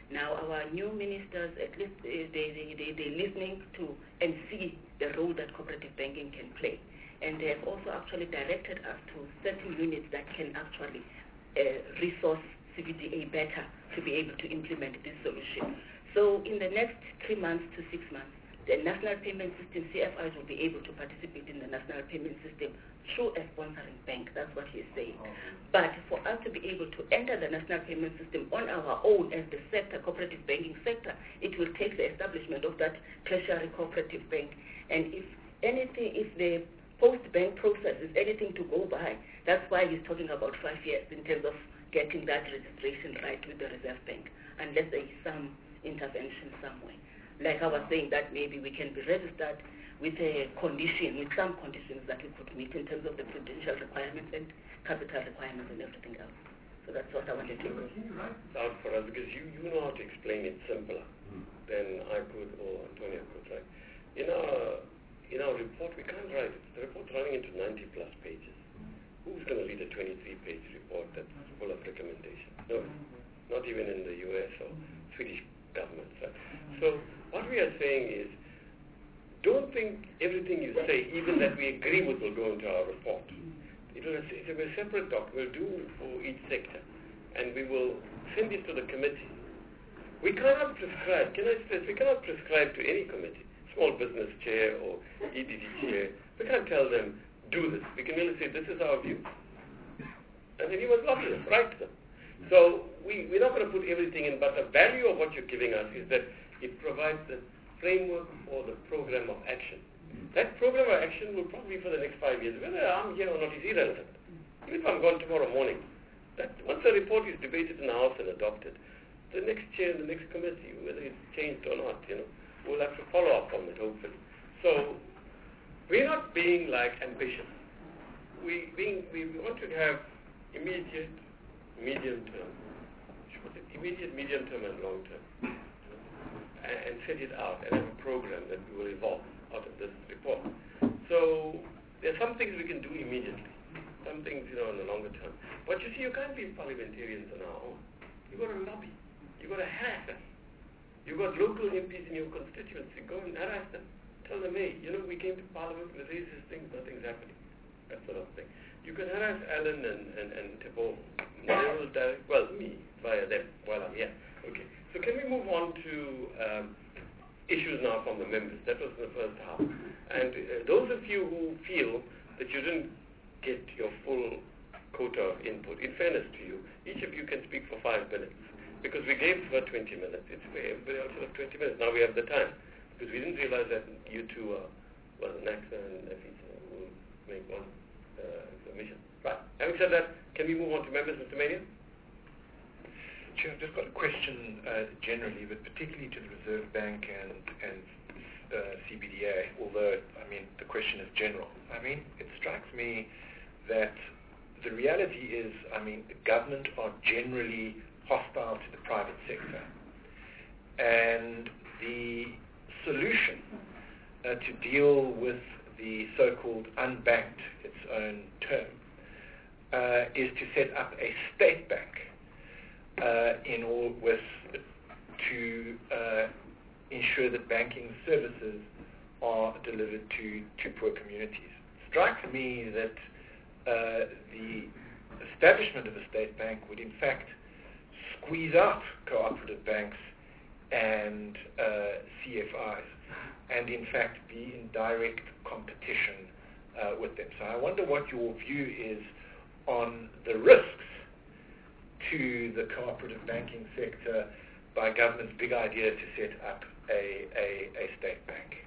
Now our new ministers, at least uh, they, they, they, they're listening to and see the role that cooperative banking can play. And they have also actually directed us to certain units that can actually uh, resource C B D A better to be able to implement this solution. So in the next three months to six months, the National Payment System, C F Is will be able to participate in the National Payment System through a sponsoring bank. That's what he's saying. But for us to be able to enter the National Payment System on our own as the sector, cooperative banking sector, it will take the establishment of that tertiary cooperative bank. And if anything, if the post-bank process is anything to go by, that's why he's talking about five years in terms of getting that registration right with the Reserve Bank, unless there is some intervention somewhere. Like I was saying, that maybe we can be registered with a condition, with some conditions that we could meet in terms of the prudential requirements and capital requirements and everything else. So that's what I wanted to know. Can you write it out for us? Because you, you know how to explain it simpler mm. than I could or Antonio could, right? In our, in our report, we can't write it. The report's running into ninety plus pages. Who's going to read a twenty-three page report that's full of recommendations? No, not even in the U S or Swedish government. Right? So what we are saying is, don't think everything you say, even that we agree with, will go into our report. It will, it will be a separate doc. We'll do for each sector, and we will send it to the committee. We cannot prescribe, can I stress, we cannot prescribe to any committee, small business chair or E D D chair. We can't tell them, do this. We can merely say, this is our view. And then you must lobby them, write them. So we, we're not going to put everything in, but the value of what you're giving us is that it provides the framework for the program of action. That program of action will probably be for the next five years. Whether I'm here or not is irrelevant. Even if I'm gone tomorrow morning, that once the report is debated in the House and adopted, the next chair in the next committee, whether it's changed or not, you know, we'll have to follow up on it, hopefully. So we're not being like ambitious. We, being, we want to have immediate, medium term, immediate, medium term and long term, and, and set it out and have a program that we will evolve out of this report. So there are some things we can do immediately, some things, you know, in the longer term. But you see, you can't be parliamentarians on our own. You've got to lobby. You've got to harass us. You've got local M Ps in your constituency. Go and harass them. Tell them, hey, you know, we came to Parliament, we raised these things, nothing's happening. That sort of thing. You can harass Alan and, and, and Tebo. They will direct, well, me, via them, while I'm here. Okay. So can we move on to um, issues now from the members? That was in the first half. And uh, those of you who feel that you didn't get your full quota of input, in fairness to you, each of you can speak for five minutes. Because we gave her twenty minutes. It's fair. Everybody else has twenty minutes. Now we have the time. Because we didn't realize that you two are, well, Naxa and Nafisa will make one uh, submission. Right. Having said that, can we move on to members, Mister Manian? Chair, I've just got a question uh, generally, but particularly to the Reserve Bank and, and uh, C B D A, although, I mean, the question is general. I mean, it strikes me that the reality is, I mean, the government are generally hostile to the private sector. And the solution uh, to deal with the so-called unbanked, its own term, uh, is to set up a state bank uh, in all with to uh, ensure that banking services are delivered to, to poor communities. It strikes me that uh, the establishment of a state bank would in fact squeeze out cooperative banks and uh, C F Is, and in fact be in direct competition uh, with them. So I wonder what your view is on the risks to the cooperative banking sector by government's big idea to set up a, a, a state bank.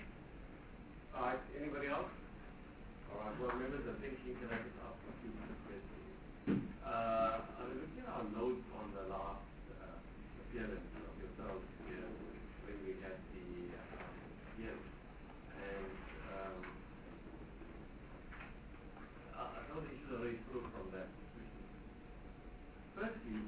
All right, anybody else? All right, well, members are thinking, can I just ask a few questions? Uh, I was looking at our notes on the last uh, appearance of yourselves here when we had the um, yes, and um, I know the issues are very through from that. Firstly,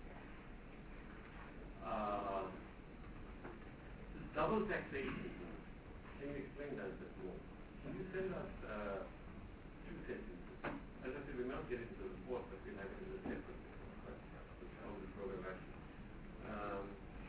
uh, double taxation. Can you explain that a bit more? Can you send us uh, two sentences? As I said, we may not get into the report, but we'll have it as a separate report, right? Which owns the program action. Um,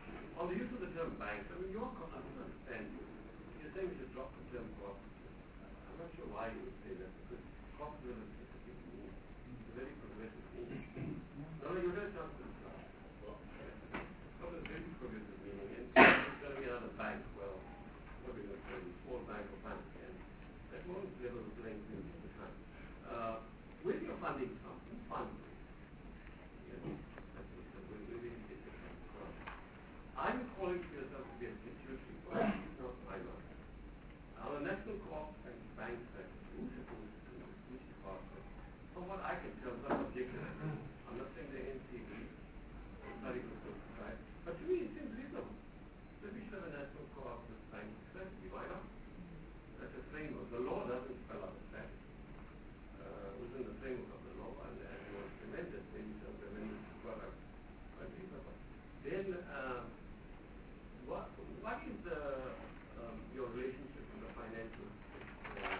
not, I don't understand you. You're saying we should drop the term cooperative. I'm not sure why you would say that, because cooperative is a big meaning. It's a very progressive meaning. No, no, you don't have to. Cooperative is a very progressive meaning. And it's going to be another bank. Well, what are we going to say? Small bank or bank. And that won't level the playing field at the time. Uh, where you're funding from, who funds it? You know, that's what it is. Where, where do you get it from? Are you calling for yourself to be a institution? Well, it's not my mind. Our national co-op and bank sector, who's supposed to do this? Which department? From what I can tell, I'm objective. I'm not saying they're N C B, it's not even so right? But to me, it seems reasonable. So we should have a national co-op with bank strategy. Why not? That's a framework. The law doesn't spell out a strategy. Uh, within the framework of the law, and, and you implement it, maybe some revenue product, quite reasonable. Then, uh, what, what is the, um, your relationship with the financial uh,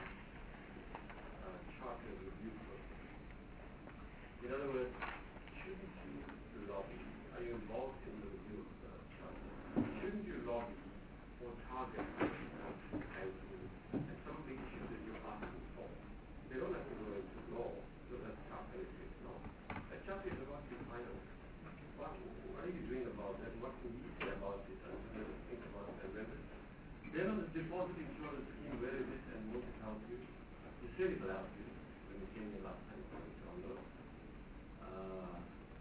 uh, charter review process? In other words, shouldn't you lobby? Are you involved in the review of the charter? Shouldn't you lobby or target uh, banking and some of the issues that you're asking for? They don't have to go into law, so that's charter is law. That charter is about your finance. What, what are you doing about that? What can you say about it? And you know, think about it and remember. Then on the deposit insurance scheme, where is it and won't it help you? You said it will help you when you came here last time, according to our notes. Uh,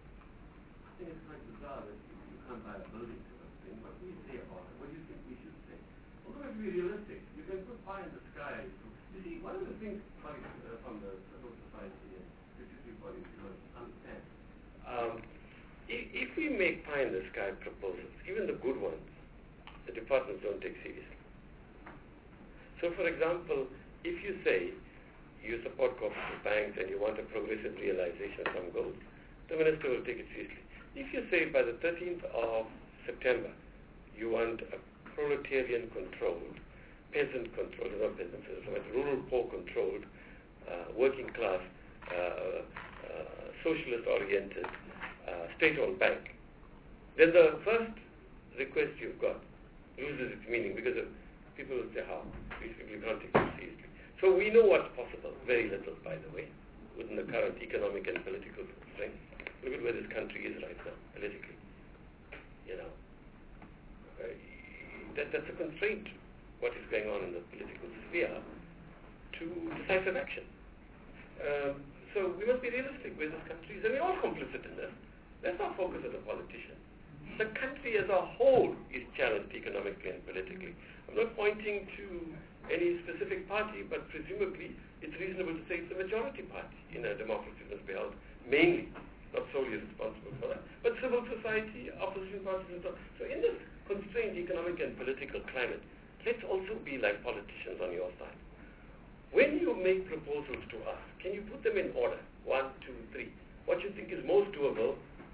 I think it's quite bizarre that you, you can't buy a building to that thing. What do you say about it? What do you think we should say? Although we have to be realistic. You can put pie in the sky. You see, one of the things sorry, uh, from the civil society and fifty-three bodies you must understand. Um, if, if we make pie in the sky proposals, even the good ones, the departments don't take seriously. So, for example, if you say you support cooperative banks and you want a progressive realization of some goals, the minister will take it seriously. If you say by the thirteenth of September you want a proletarian-controlled, peasant-controlled, not peasant, but rural poor-controlled, uh, working-class, uh, uh, socialist-oriented, uh, state-owned bank, then the first request you've got loses its meaning because of people will say, how? These people can't take it seriously. So we know what's possible, very little, by the way, within the current economic and political constraints. Look at where this country is right now, politically. You know, uh, that, that's a constraint, what is going on in the political sphere, to decisive action. Um, so we must be realistic where this country is, and we're all complicit in this. Let's not focus on the politicians. The country as a whole is challenged economically and politically. I'm not pointing to any specific party, but presumably it's reasonable to say it's the majority party in a democracy must be held mainly, not solely responsible for that, but civil society, opposition parties and so on. So in this constrained economic and political climate, let's also be like politicians on your side. When you make proposals to us, can you put them in order? One, two, three. What you think is most doable,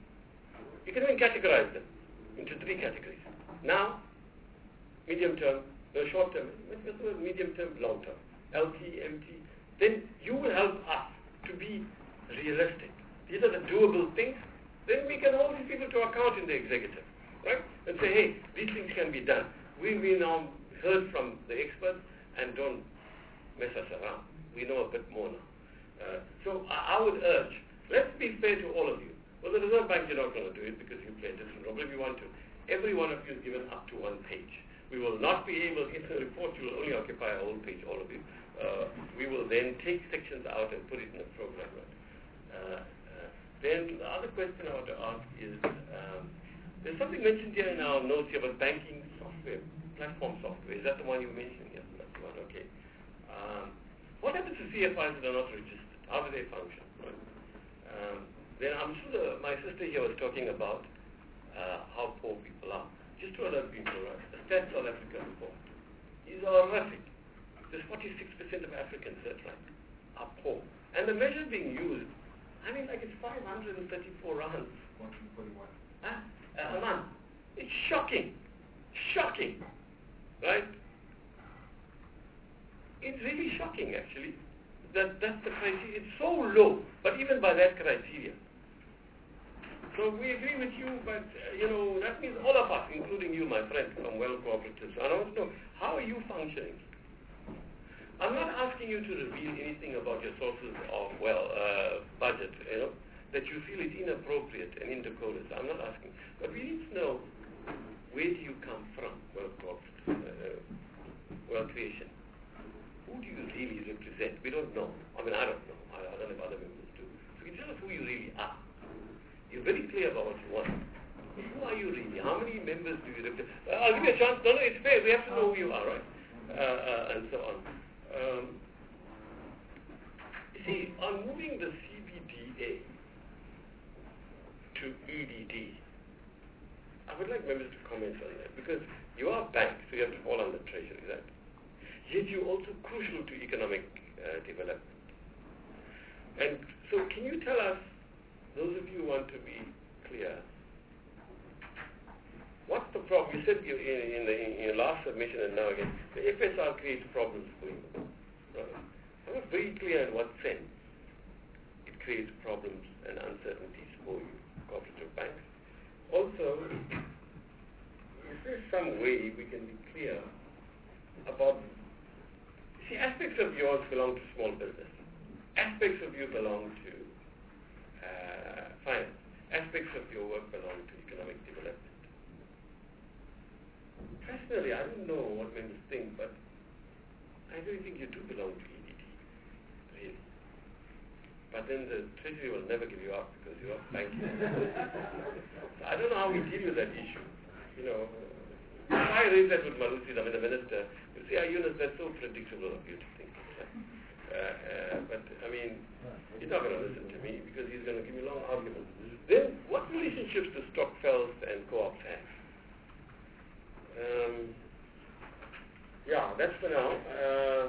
you can even categorize them into three categories. Now, medium term, no short term, medium term, long term, L T, M T. Then you will help us to be realistic. These are the doable things. Then we can hold these people to account in the executive, right? And say, hey, these things can be done. We, we now heard from the experts and don't mess us around. We know a bit more now. Uh, so I, I would urge, let's be fair to all of you. Well, the Reserve Bank, you're not going to do it because you play a different role. But if you want to, every one of you is given up to one page. We will not be able, in the report, you will only occupy a whole page, all of you. Uh, we will then take sections out and put it in a program. Right? Uh, uh, then the other question I want to ask is, um, there's something mentioned here in our notes here about banking software, platform software. Is that the one you mentioned? Yes, that's the one, okay. Um, what happens to C F Is that are not registered? How do they function? Right? Um, then I'm sure the, my sister here was talking about uh, how poor people are. Just to alert people, right? The Stats South Africa report is horrific. There's forty-six percent of Africans, that's right, are poor. And the measure being used, I mean, like it's five hundred thirty-four rands. one hundred forty-one. Huh? Uh, a month. It's shocking. Shocking. Right? It's really shocking, actually. That that's the criteria. It's so low, but even by that criteria, So we agree with you, but, uh, you know, that means all of us, including you, my friend, from well cooperatives. And I want to know, how are you functioning? I'm not asking you to reveal anything about your sources of, well, uh, budget, you know, that you feel is inappropriate and indecorous. I'm not asking. But we need to know, where do you come from, well cooperative, uh, well creation? Who do you really represent? We don't know. I mean, I don't know. I, I don't know if other members do. So you tell us who you really are. You're very clear about what you want. Who are you really? How many members do you represent? Uh, I'll give you a chance. No, no, it's fair. We have to know who you are, right? Uh, uh, and so on. Um, you see, on moving the C B D A to E D D, I would like members to comment on that, because you are a bank, so you have to fall under treasury, right? Yet you're also crucial to economic uh, development. And so can you tell us, those of you who want to be clear, what's the problem? You said you, in, in, the, in your last submission and now again, the F S R creates problems for you. Right? I'm not very clear in what sense it creates problems and uncertainties for you, cooperative banks. Also, is there some way we can be clear about, see, aspects of yours belong to small business. Aspects of you belong to uh, finance. Aspects of your work belong to economic development. Personally, I don't know what members think, but I really think you do belong to E D D, really. But then the Treasury will never give you up because you are banking. So I don't know how we deal with that issue. You know, if I raise that with Malusi, I mean the minister, you say, ah, Yunus, that's so predictable of you to think. Uh, uh, but, I mean, he's not going to listen to me because he's going to give me long arguments. Then, what relationships do Stockfells and co-ops have? Um, yeah, that's for now. Uh,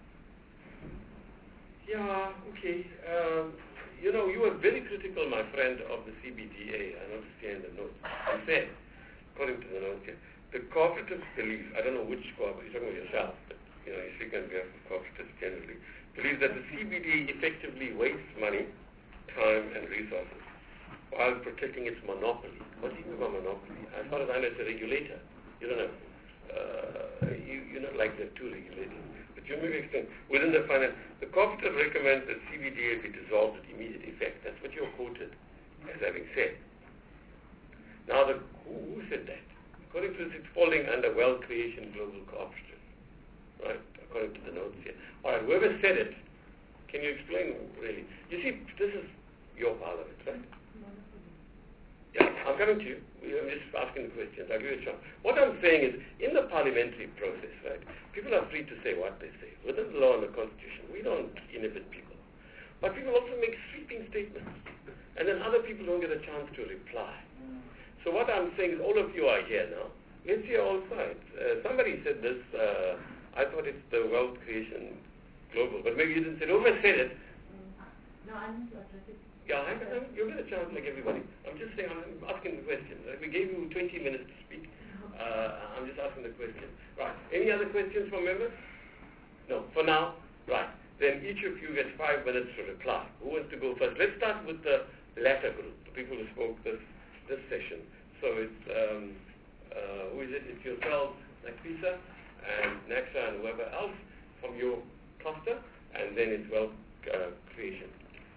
yeah, okay. Um, you know, you were very critical, my friend, of the C B D A. I noticed here in the notes. You said, according to the notes here, the cooperatives believe, I don't know which cooperative, you're talking about yourself, but, you know, you're speaking on behalf of cooperatives generally, believe that the C B D A effectively wastes money, time, and resources while protecting its monopoly. What do you mean by monopoly? As far as I know, it's a regulator. You don't have, uh, you, you're not like the two regulators. But you maybe explain, within the finance, the cooperative recommends that C B D A be dissolved with immediate effect. That's what you're quoted as having said. Now, the, who, who said that? According to this, it's falling under Wealth Creation Global Cooperative, right? According to the notes here. All right, whoever said it, can you explain really? You see, this is your part of it, right? Yeah, I'm coming to you. I'm just asking the questions. I'll give you a chance. What I'm saying is, in the parliamentary process, right, people are free to say what they say. Within the law and the Constitution, we don't inhibit people. But people also make sweeping statements. And then other people don't get a chance to reply. So what I'm saying is, all of you are here now. Let's hear all sides. Uh, somebody said this, uh, I thought it's the Wealth Creation Global, but maybe you didn't say it. Whoever said it. No, I need to address it. Yeah, I can, you'll get a chance like everybody. I'm just saying, I'm asking the question. Right? We gave you twenty minutes to speak. Uh, I'm just asking the question. Right. Any other questions from members? No. For now? Right. Then each of you gets five minutes to reply. Who wants to go first? Let's start with the latter group, the people who spoke this this session. So it's, um, uh, who is it? It's yourselves, Nakfisa, and Naxa, and whoever else from your cluster, and then it's Wealth uh, Creation.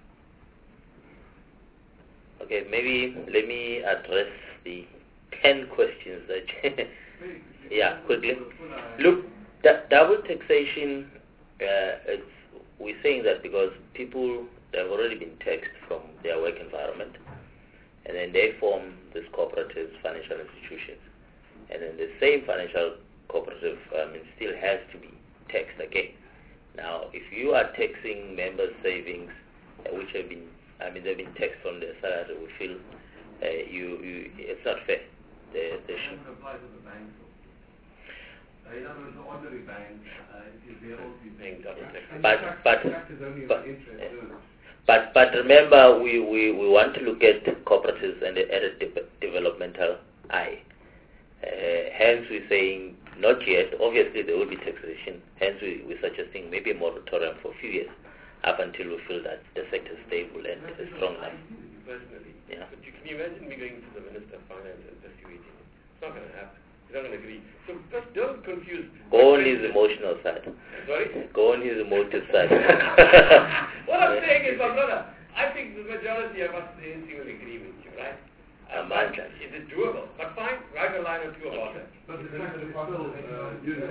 Okay, maybe let me address the ten questions that yeah, quickly. Look, d- double taxation, uh, it's, we're saying that because people have already been taxed from their work environment, and then they form these cooperatives, financial institutions, and then the same financial cooperative um, still has to be taxed again. Now, if you are taxing members' savings, uh, which have been I mean, they've been taxed from their salary. We feel uh, you, you, it's not fair. They, they should. It applies to the banks. Uh, in other words, the ordinary banks, uh, they're also paying double tax. But, but, but, but, but remember, we, we, we want to look at cooperatives and at a de- developmental eye. Uh, hence, we're saying not yet. Obviously, there will be taxation. Hence, we, we're suggesting maybe a moratorium for a few years, up until we feel that the sector is stable and is strong enough. personally. Yeah. But you can you imagine me going to the Minister of Finance and persuading him? It's not going to happen. He's not going to agree. So just don't confuse. Go on his emotional side. Sorry? Go on his emotive side. What I'm saying is, my brother, I think the majority of us in the N C will agree with you, right? Uh, but it is doable. But fine, write a line or two about it. But the tax is still uh, unit.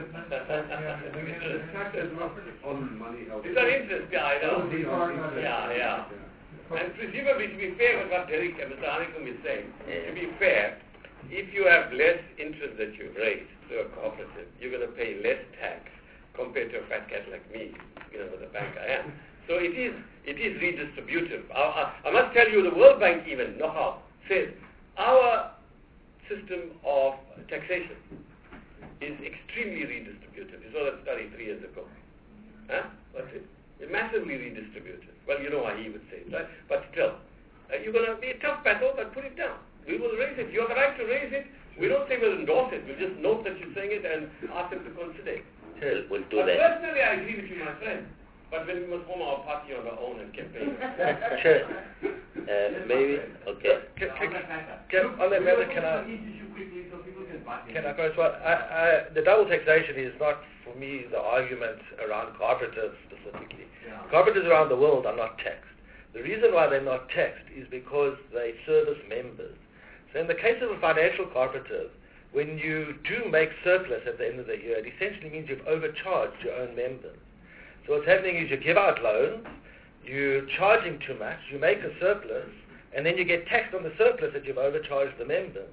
The tax is not on money held. These are interest, yeah, I know. Yeah, yeah. And presumably, to be fair with what Derek and Mister Hanekom is saying, yeah. to be fair, if you have less interest that you've raised through a cooperative, you're going to pay less tax compared to a fat cat like me, you know, with the bank I am. So it is it is redistributive. I, I, I must tell you, the World Bank even, know-how, says our system of taxation is extremely redistributive. You saw that study three years ago. Huh? What's it? It's massively redistributive. Well, you know why he would say it, right? But still, uh, you're going to be a tough battle, but put it down. We will raise it. You have the right to raise it. We don't say we'll endorse it. We'll just note that you're saying it and ask them to consider it. We'll, we'll do but that. Personally, I agree with you, my friend. But when we must form our party on our own and campaign. Sure. Uh, maybe, okay. Can, can, can, on that matter, can I, can I go as well? I, I, the double taxation is not, for me, the argument around cooperatives specifically. Yeah. Cooperatives around the world are not taxed. The reason why they're not taxed is because they service members. So in the case of a financial cooperative, when you do make surplus at the end of the year, it essentially means you've overcharged your own members. So what's happening is you give out loans, you're charging too much, you make a surplus, and then you get taxed on the surplus that you've overcharged the members.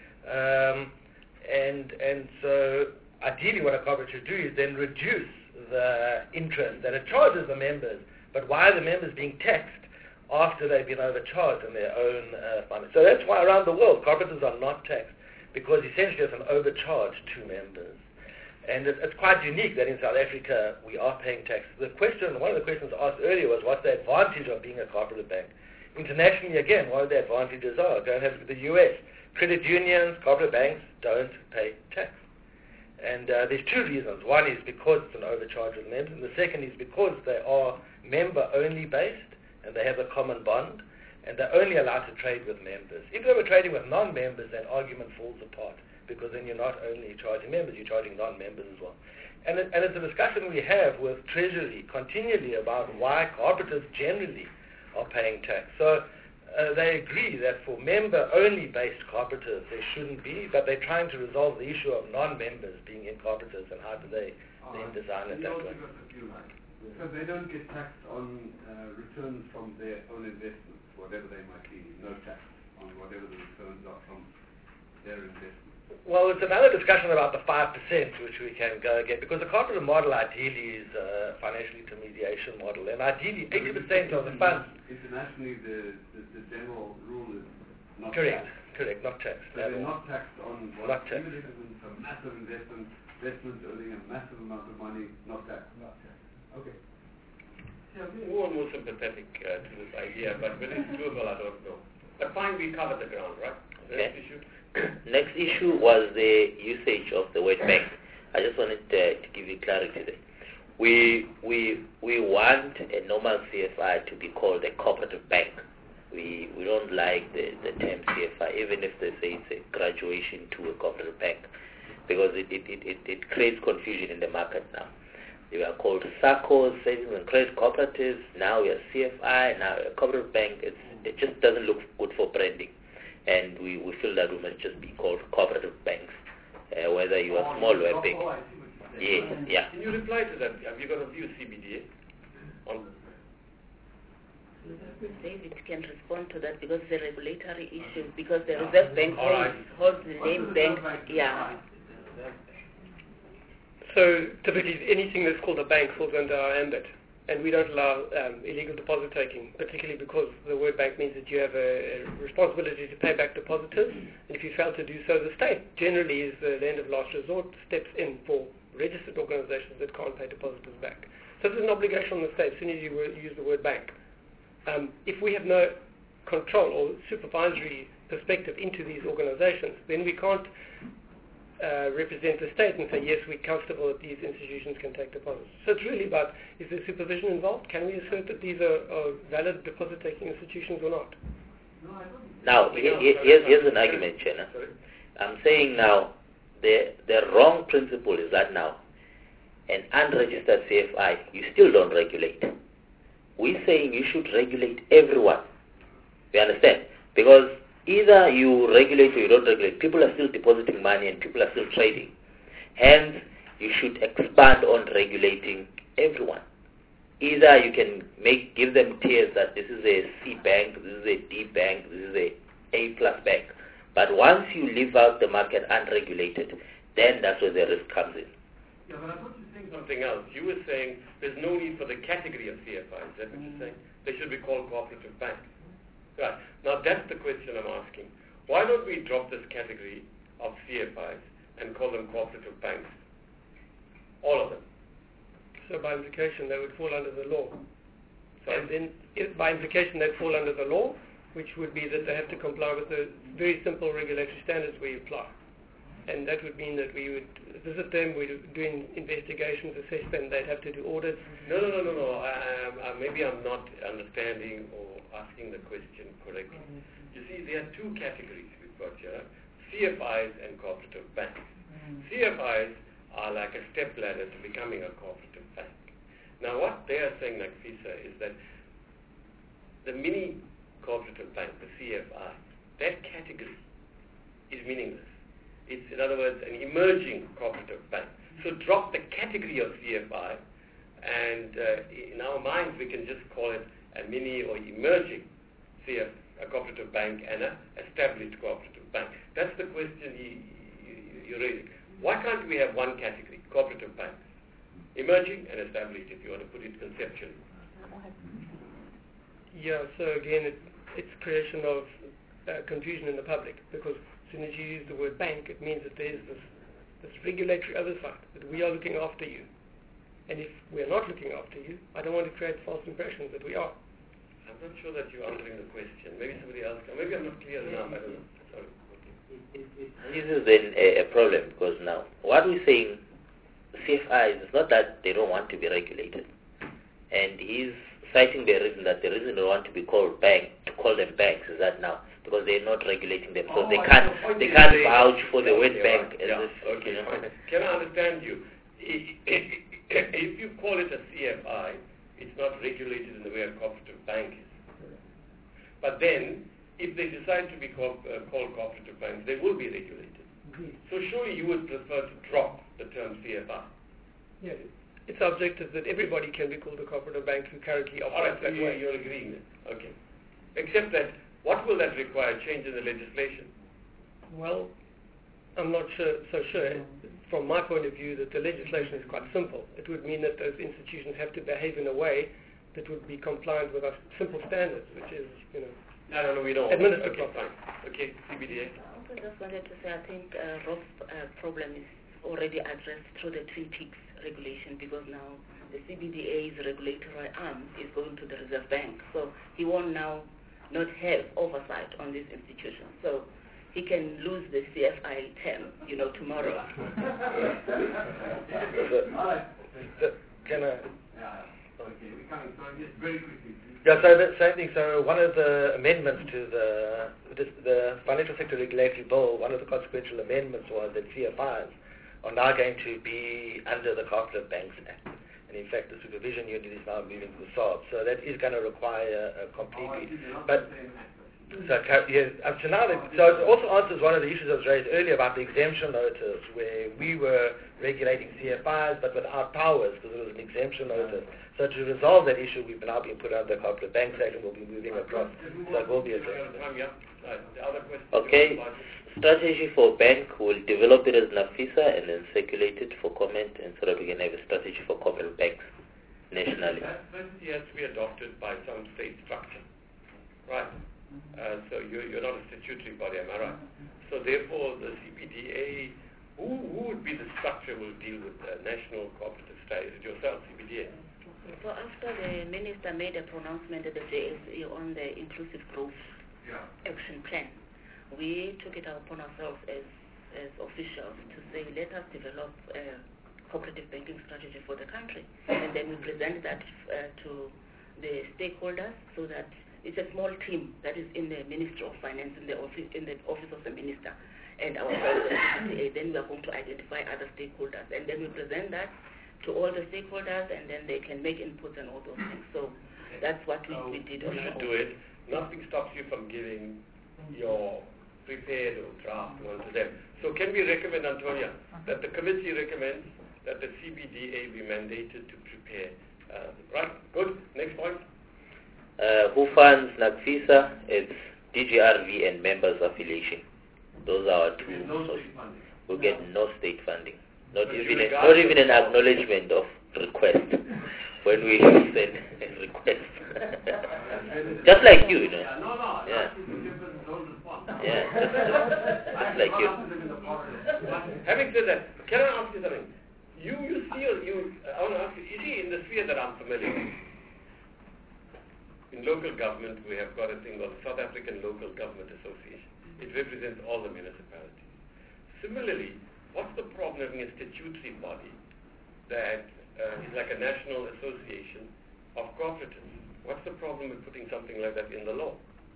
Um, and and so ideally what a cooperative should do is then reduce the interest that it charges the members, but why are the members being taxed after they've been overcharged in their own uh, finance? So that's why around the world cooperatives are not taxed, because essentially it's an overcharge to members. And it, it's quite unique that in South Africa we are paying tax. The question, one of the questions asked earlier was, what's the advantage of being a cooperative bank? Internationally, again, what are the advantages are? Go and have the U S. Credit unions, cooperative banks don't pay tax. And uh, there's two reasons. One is because it's an overcharge of members, and the second is because they are member-only based, and they have a common bond, and they're only allowed to trade with members. If they were trading with non-members, that argument falls apart, because then you're not only charging members, you're charging non-members as well. And, it, and it's a discussion we have with Treasury continually about why cooperatives generally are paying tax. So uh, they agree that for member-only based cooperatives there shouldn't be, but they're trying to resolve the issue of non-members being in cooperatives, and how do they oh, then design it that way. So they don't get taxed on uh, returns from their own investments, whatever they might be, no tax on whatever the returns are from their investments. Well, it's another discussion about the five percent which we can go again, because the cooperative model ideally is a financial intermediation model, and ideally eighty percent of the funds... Internationally, the, the, the general rule is not correct, taxed. Correct, not taxed. So they're not taxed on what not taxed. Even if it's a massive investment, investment earning a massive amount of money, not taxed. Not taxed. Okay. Yeah, I'm more and more sympathetic uh, to this idea, but whether it's doable, I don't know. But fine, we covered the ground, right? Okay. Next issue. Next issue was the usage of the word bank. I just wanted to, to give you clarity there. We we we want a normal C F I to be called a cooperative bank. We we don't like the, the term C F I, even if they say it's a graduation to a cooperative bank, because it it, it, it, it creates confusion in the market now. We are called SACCOs, savings and credit cooperatives. Now we are C F I. Now we are a cooperative bank. It's, it just doesn't look good for branding. And we, we feel that we must just be called cooperative banks, uh, whether you are small or big. Yeah, yeah. Can you reply to that? Have you got a view, C B D A? On David can respond to that, because it's a regulatory issue, because the Reserve Bank holds, holds the name bank. Yeah. So typically anything that's called a bank falls under our ambit. And we don't allow um, illegal deposit taking, particularly because the word bank means that you have a, a responsibility to pay back depositors. And if you fail to do so, the state generally is the land of last resort, steps in for registered organizations that can't pay depositors back. So there's an obligation on the state as soon as you use the word bank. Um, if we have no control or supervisory perspective into these organizations, then we can't Uh, represent the state and say, yes, we're comfortable that these institutions can take deposits. So it's really about, is there supervision involved? Can we assert that these are, are valid deposit-taking institutions or not? Now, he- he- here's, here's an argument, Chena. I'm saying now, the, the wrong principle is that now, an unregistered C F I, you still don't regulate. We're saying you should regulate everyone. You understand? Because either you regulate or you don't regulate. People are still depositing money and people are still trading. Hence, you should expand on regulating everyone. Either you can make give them tiers that this is a C bank, this is a D bank, this is a A plus bank. But once you leave out the market unregulated, then that's where the risk comes in. Yeah, but I thought you were saying something else. You were saying there's no need for the category of C F Is. Is that what you're saying? They should be called cooperative banks. Right. Now that's the question I'm asking. Why don't we drop this category of C F Is and call them cooperative banks? All of them. So by implication, they would fall under the law. Sorry? And then, if by implication, they'd fall under the law, which would be that they have to comply with the very simple regulatory standards we apply. And that would mean that we would visit them, we're doing investigations, assess them, they'd have to do audits. No, no, no, no, no. I, I, I, maybe I'm not understanding or asking the question correctly. Mm-hmm. You see, there are two categories we've got here, C F Is and cooperative banks. Mm-hmm. C F Is are like a step ladder to becoming a cooperative bank. Now what they are saying, like FISA, is that the mini cooperative bank, the C F I, that category is meaningless. It's, in other words, an emerging cooperative bank. So drop the category of C F I, and uh, in our minds we can just call it a mini or emerging C F, a cooperative bank, and an established cooperative bank. That's the question you, you, you're raising. Why can't we have one category, cooperative banks, emerging and established, if you want to put it conceptually? Yeah, so again, it, it's creation of uh, confusion in the public, because as soon as you use the word bank, it means that there's this, this regulatory oversight, that we are looking after you. And if we're not looking after you, I don't want to create false impressions that we are. I'm not sure that you're answering the question. Maybe somebody else can. Maybe I'm not clear enough. I don't know. Sorry. This is then a, a problem, because now, what we're saying, C F Is, is not that they don't want to be regulated. And he's citing the reason that the reason they want to be called bank, to call them banks, is that now, because they're not regulating them, so oh, they can't they can't vouch for the word bank. As yeah, if, okay, you know. fine. Can I understand you? If you call it a C F I, it's not regulated in the way a cooperative bank is. But then, if they decide to be co- uh, called cooperative banks, they will be regulated. Mm-hmm. So surely you would prefer to drop the term C F I. Yes. It's objective that everybody can be called a cooperative bank who currently operates Alright, that so way. you're agreeing with. Okay. Except that, what will that require? Change in the legislation? Well, I'm not sure, so sure. From my point of view, that the legislation is quite simple. It would mean that those institutions have to behave in a way that would be compliant with our simple standards, which is, you know, no, no, no, we don't. administer Okay, fine. Okay, C B D A. I also just wanted to say, I think uh, Rob's uh, problem is already addressed through the Twin Peaks regulation, because now the C B D A's regulatory arm is going to the Reserve Bank. So he won't now not have oversight on these institutions. So he can lose the C F I term, you know, tomorrow. so, can I? Yeah. Okay, we're coming. So just very quickly. Yeah, so the same thing. So one of the amendments to the the, the Financial Sector Regulatory Bill, one of the consequential amendments was that C F Is are now going to be under the Cooperative Banks Act. And in fact, the supervision unit is now moving to the S A R B. So that is going to require a completely... But, so, yeah, up to now, so it also answers one of the issues that was raised earlier about the exemption notice, where we were regulating C F Is, but without powers, because it was an exemption notice. So to resolve that issue, we've now been put under the Cooperative Banks Act, and we'll be moving across. So it will be addressed. Okay. Strategy for bank, will develop it as NAFISA and then circulate it for comment, and so that we can have a strategy for corporate banks nationally. That strategy has to be adopted by some state structure, right? Uh, so you're, you're not a statutory body, am I right? So therefore, the C B D A, who, who would be the structure will deal with the national cooperative strategy? Is it yourself, C B D A? So after the minister made a pronouncement at the J S E on the inclusive growth yeah. action plan, we took it upon ourselves as, as officials to say, let us develop a cooperative banking strategy for the country. And then we present that uh, to the stakeholders so that it's a small team that is in the Ministry of Finance, in the office, in the office of the minister, and ourselves, the C B D A. Then we are going to identify other stakeholders, and then we present that to all the stakeholders, and then they can make inputs and all those things. So that's what we, so we did. You should do it. Nothing stops you from giving your prepared or draft one to them. So can we recommend, Antonia, that the committee recommends that the C B D A be mandated to prepare? Uh, right, good. Next point. Uh, who funds NACFISA? It's D G R V and members affiliation. Those are our two No sources. state funding. We No. get no state funding. Not But even you a, regard not even an it- acknowledgement of request when we send a request. Just like you, you know. Yeah, no, no. Yeah. People give us don't respond. Yeah, just, just like you. Having said that, can I ask you something? You, you see, you, I want to ask you, you see, in the sphere that I'm familiar with, in local government, we have got a thing called South African Local Government Association. It represents all the municipalities. Similarly, what's the problem having a statutory body that uh, is like a national association of cooperatives? What's the problem with putting something like that in the law?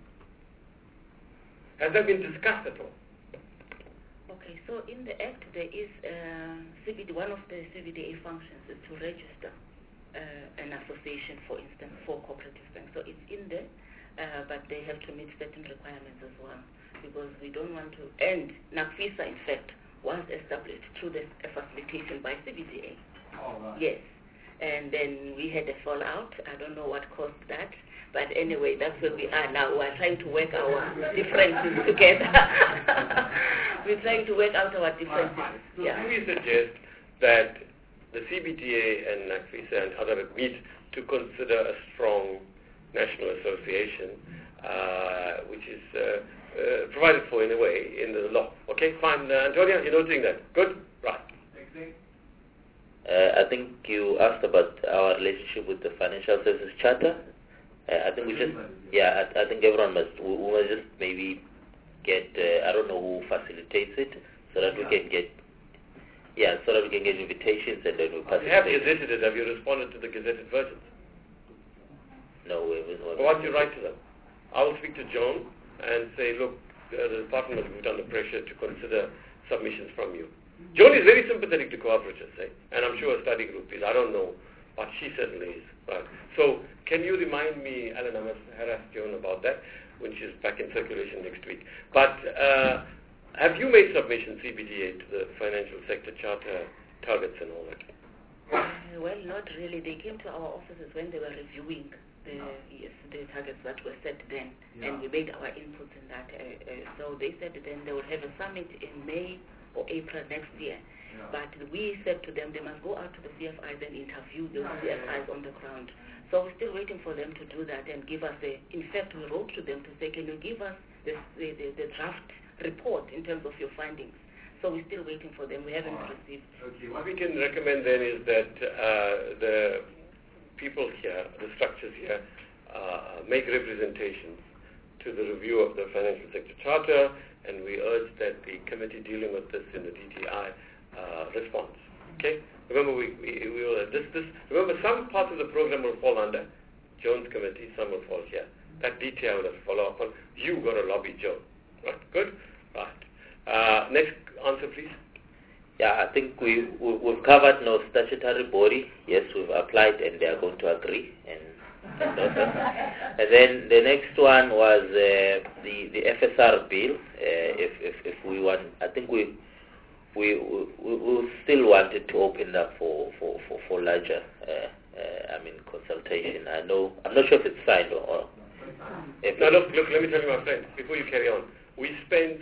Has that been discussed at all? Okay, so in the Act there is uh, C B D, one of the C B D A functions is to register uh, an association, for instance, for cooperative banks. So it's in there, uh, but they have to meet certain requirements as well, because we don't want to, and NACFISA in fact was established through the a facilitation by C B D A. Oh, right. Yes, and then we had a fallout. I don't know what caused that. But anyway, that's where we are now. We're trying to work our differences together. We're trying to work out our differences. So Yeah. do we suggest that the C B D A and NACFISA and other meet to consider a strong national association, uh, which is uh, uh, provided for in a way in the law? Okay, fine. Uh, Antonia, you're noting that. Good? Right. Uh, I think you asked about our relationship with the Financial Services Charter. Uh, I think we just, yeah, I, I think everyone must, we, we must just maybe get, uh, I don't know who facilitates it, so that we can get, yeah, so that we can get invitations and then we You have participate. gazetted it. Have you responded to the gazetted versions? No, we haven't. Or what do you write to them? I will speak to Joan and say, look, uh, the department will be under pressure to consider submissions from you. Joan is very sympathetic to cooperatives, eh? And I'm sure a study group is. I don't know, but she certainly is. Right. So can you remind me, Alan, I must harass Joan about that when she's back in circulation next week. But uh, have you made submissions, C B D A, to the financial sector charter targets and all that? Uh, well, not really. They came to our offices when they were reviewing the yes, the targets that were set then, Yeah. and we made our inputs in that. Uh, uh, so they said then they will have a summit in May or April next year. Yeah. But we said to them they must go out to the C F Is and interview those C F Is on the ground. So we're still waiting for them to do that and give us a, in fact we wrote to them to say, can you give us the, the, the, the draft report in terms of your findings? So we're still waiting for them. We haven't All right. received. Okay, what we can recommend then is that uh, the people here, the structures here, uh, make representations to the review of the financial sector charter, and we urge that the committee dealing with this in the D T I uh, responds. Okay? Remember, we, we, we will, this, this, remember, some parts of the program will fall under Joan's committee, some will fall here. That detail will follow up on. You got to lobby Joan. Right? Good? Right. Uh, next answer, please. Yeah, I think we, we, we've covered no statutory body. Yes, we've applied and they are going to agree. And, and, also, and then the next one was uh, the, the F S R bill. Uh, if, if, if we want, I think we we, we, we still wanted to open up for, for, for, for larger, uh, uh, I mean, consultation. I know, I'm not sure if it's signed or, or if Now look, look, let me tell you, my friend, before you carry on. We spent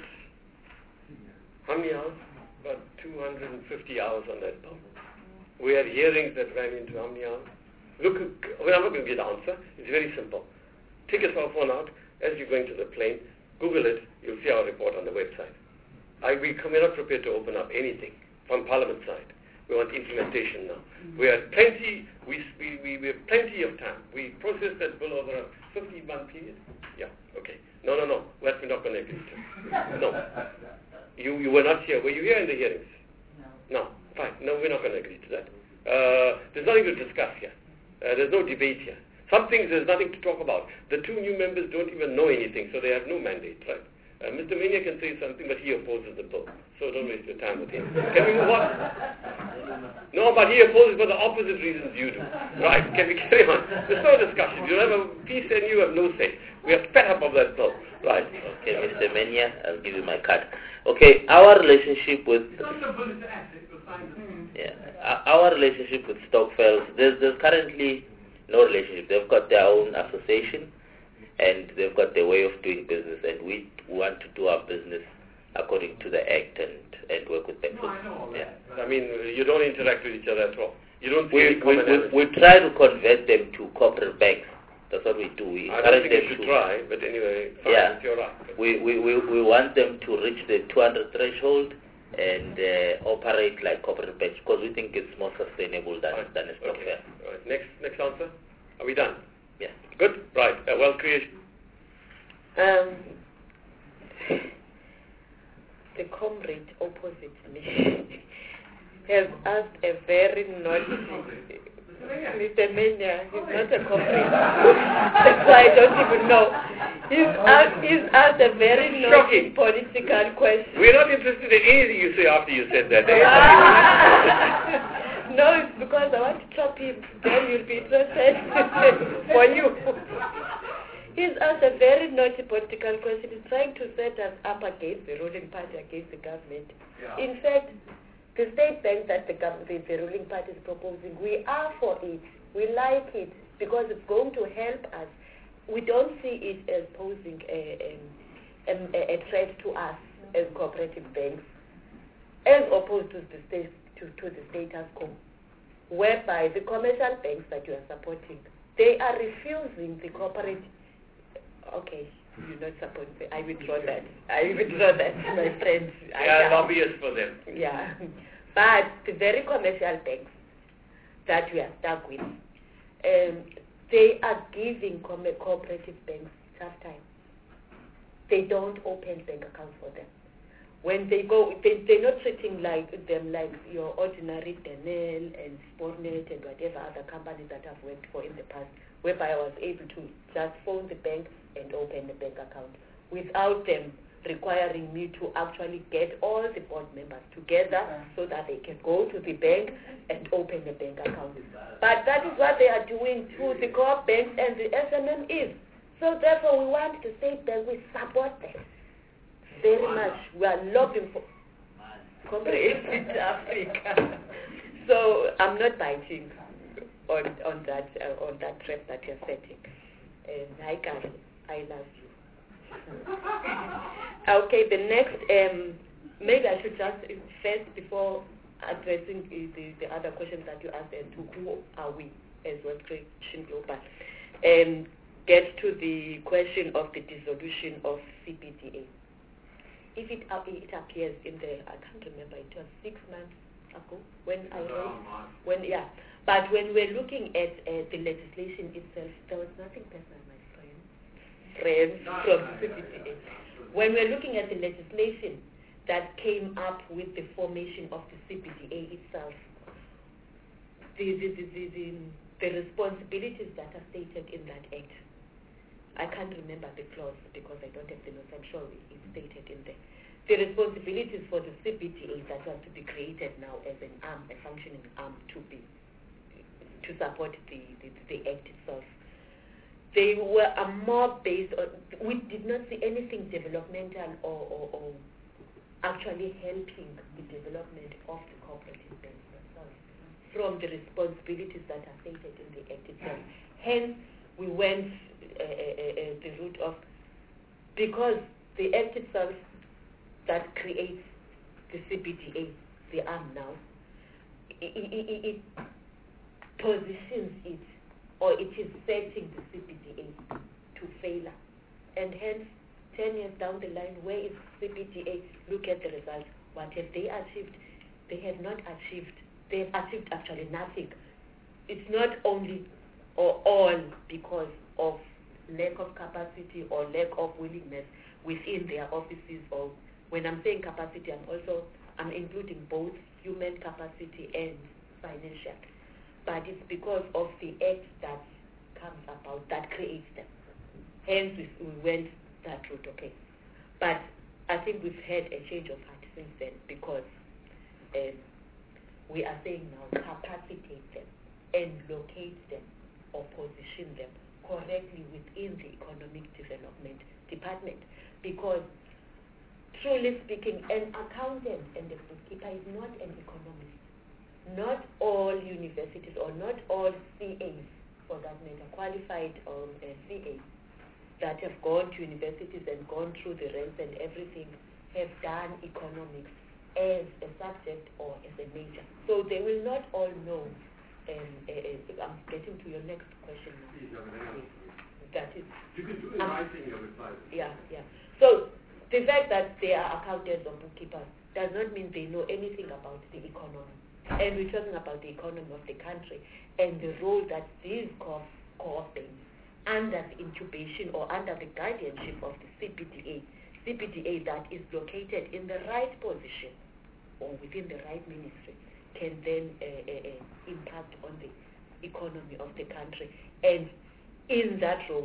how many hours? About two hundred fifty hours on that bill. We had hearings that ran into how many hours? Look, well, I'm not going to give the answer. It's very simple. Take your cell phone out as you're going to the plane, Google it, you'll see our report on the website. I, we, we're not prepared to open up anything from Parliament side. We want implementation now. We have plenty, we, we, we, we have plenty of time. We processed that bill over a fifteen-month period. Yeah, okay. No, no, no. That we're not going to agree to. No. You, you were not here. Were you here in the hearings? No. No. Fine. No, we're not going to agree to that. Uh, there's nothing to discuss here. Uh, there's no debate here. Some things there's nothing to talk about. The two new members don't even know anything, so they have no mandate, right? Uh, Mister Mania can say something, but he opposes the bill. So don't waste your time with him. Can we move on? No, but he opposes for the opposite reasons you do. Right, can we carry on? There's no discussion. You have a piece and you have no say. We are fed up of that bill. Right. Okay, Mister Mania, I'll give you my card. Okay, our relationship with... Yeah, our relationship with Stokvels, there's, there's currently no relationship. They've got their own association and they've got their way of doing business, and we want to do our business according to the Act and, and work with them. No, I know all that. Yeah. I mean, you don't interact with each other at all. You don't we, we, we, we try to convert them to corporate banks. That's what we do. We I don't think you should try, but anyway, fine, yeah, it's your right. We, we, we, we want them to reach the two hundred threshold and uh, operate like corporate banks, because we think it's more sustainable than, right. than a stock okay. fair. Right. Next, next answer. Are we done? Yeah. Good. Right. Uh, wealth creation. Um, the comrade opposite me has asked a very naughty... Mister Mania, he's not a comrade. That's why I don't even know. He's asked, he's asked a very naughty political question. We're not interested in anything you say after you said that. No, it's because I want to chop him. Then you'll be interested for you. He's asked a very naughty political question. He's trying to set us up against the ruling party, against the government. Yeah. In fact, the state bank that the, the, the ruling party is proposing, we are for it. We like it because it's going to help us. We don't see it as posing a, a, a, a threat to us as cooperative banks, as opposed to the state to, to the status quo, whereby the commercial banks that you are supporting, they are refusing the corporate. Okay, you're not supporting. I withdraw that. I withdraw that, my friends. They are lobbyists for them. Yeah, but the very commercial banks that we are stuck with, um, they are giving com- cooperative banks tough time. They don't open bank accounts for them. When they go, they, they're not treating like them like your ordinary Denel and Sportnet and whatever other companies that I've worked for in the past, whereby I was able to just phone the bank and open a bank account without them requiring me to actually get all the board members together so that they can go to the bank and open a bank account. But that is what they are doing to the co-op banks and the S M M Es. So therefore we want to say that we support them very much. We are lobbying for cooperative Africa. So I'm not biting on on that uh, on that trap that you're setting. And hi, Kari, I love you. Okay, the next, um, maybe I should just first, before addressing the, the other questions that you asked, as to who are we as Wealth Creation Global, um, get to the question of the dissolution of C B D A. If it, uh, it appears in the, I can't remember, it was six months ago when I wrote, when, yeah, but when we're looking at uh, the legislation itself, there was nothing personal, my friend, friends from C B D A. When we're looking at the legislation that came up with the formation of the C B D A itself, the, the, the, the, the, the responsibilities that are stated in that act, I can't remember the clause because I don't have the notes. I'm sure it's stated in there. The responsibilities for the C B D A that was to be created now as an arm, a functioning arm to be to support the, the, the act itself. They were uh, more based on, we did not see anything developmental or, or, or actually helping the development of the cooperative banks themselves from the responsibilities that are stated in the act itself. Hence, we went uh, uh, uh, the route of, because the act itself that creates the C B D A, the arm now, it, it, it positions it, or it is setting the C B D A to failure. And hence, ten years down the line, where is C B D A? Look at the results. What have they achieved? They have not achieved. They have achieved actually nothing. It's not only or all because of lack of capacity or lack of willingness within their offices. Or when I'm saying capacity, I'm also I'm including both human capacity and financial. But it's because of the act that comes about that creates them. Hence, we, we went that route, okay. But I think we've had a change of heart since then because um, we are saying now capacitate them and locate them or position them correctly within the economic development department. Because truly speaking, an accountant and a bookkeeper is not an economist. Not all universities or not all C As, for that matter, qualified um, uh, C As that have gone to universities and gone through the ranks and everything have done economics as a subject or as a major. So they will not all know. Um, uh, uh, I'm getting to your next question now. That is. You can do it um, writing your reply. Yeah, yeah. So the fact that they are accountants or bookkeepers does not mean they know anything about the economy. And we're talking about the economy of the country and the role that these co- co-ops under the incubation or under the guardianship of the C P D A, C P D A that is located in the right position or within the right ministry can then uh, uh, uh, impact on the economy of the country and in that role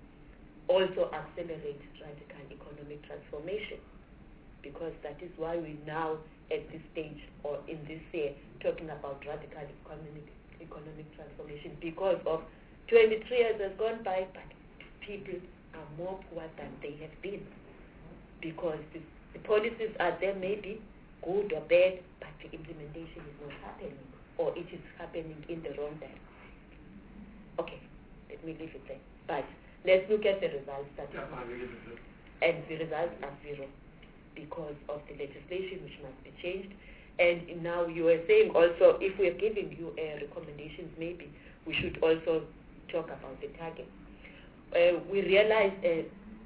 also accelerate radical economic transformation, because that is why we now at this stage or in this year talking about radical economic economic transformation because of twenty-three years has gone by, but people are more poor than they have been because the, the policies are there, maybe good or bad, but the implementation is not happening or it is happening in the wrong time. Okay, let me leave it there. But let's look at the results that yeah, and the results are zero because of the legislation which must be changed. And now you are saying also, if we are giving you uh, recommendations, maybe we should also talk about the target. Uh, we realize uh,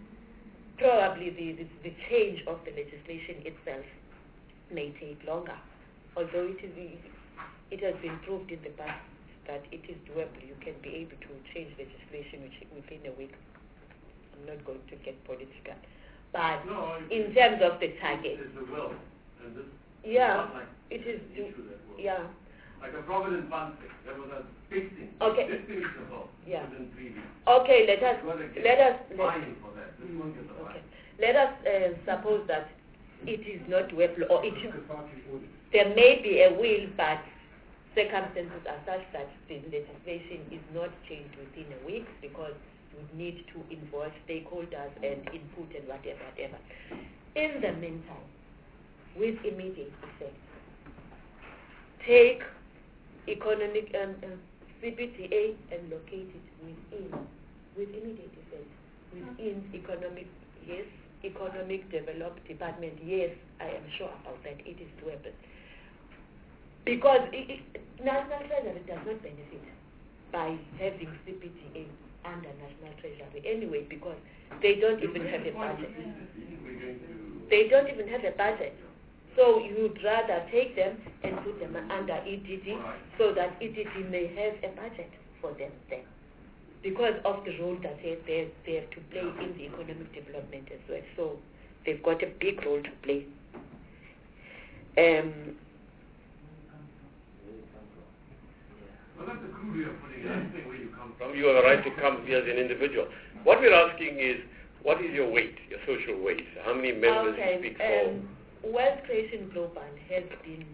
probably the, the, the change of the legislation itself may take longer, although it, is, it has been proved in the past that it is doable. You can be able to change legislation which, within a week. I'm not going to get political. But no, in terms of the target, it's the will, and this yeah, is not like it is. the issue that will. Yeah. Like a Provident Fund thing, there was a big thing. Okay. This thing is the whole Yeah. within three weeks. Okay, let us let us let, fine for that. This one is a okay. fine. Let us uh, suppose that it is not doable, or it is, there may be a will, but circumstances are such that the legislation is not changed within a week because you need to involve stakeholders and input and whatever, whatever. In the meantime, with immediate effect, take economic um, uh, C P D A and locate it within, with immediate effect, within economic, yes, economic development department, yes, I am sure about that, it is doable. Because it, it, National Treasury does not benefit by having C P D A under National Treasury anyway, because they don't even have a budget. They don't even have a budget. So you'd rather take them and put them under E D D so that E D D may have a budget for them then, because of the role that they, they, they have to play in the economic development as well. So they've got a big role to play. Um, Well, that's a good way of putting it. I think where you come from. You have a right to come here as an individual. What we're asking is, what is your weight, your social weight? How many members okay, you speak for? um, Wealth Creation Global has been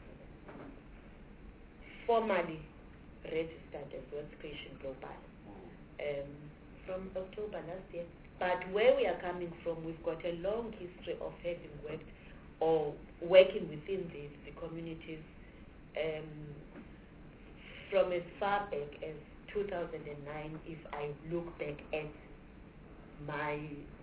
formally registered as Wealth Creation Global um, from October last year. But where we are coming from, we've got a long history of having worked or working within the, the communities um, from as far back as two thousand nine, if I look back at my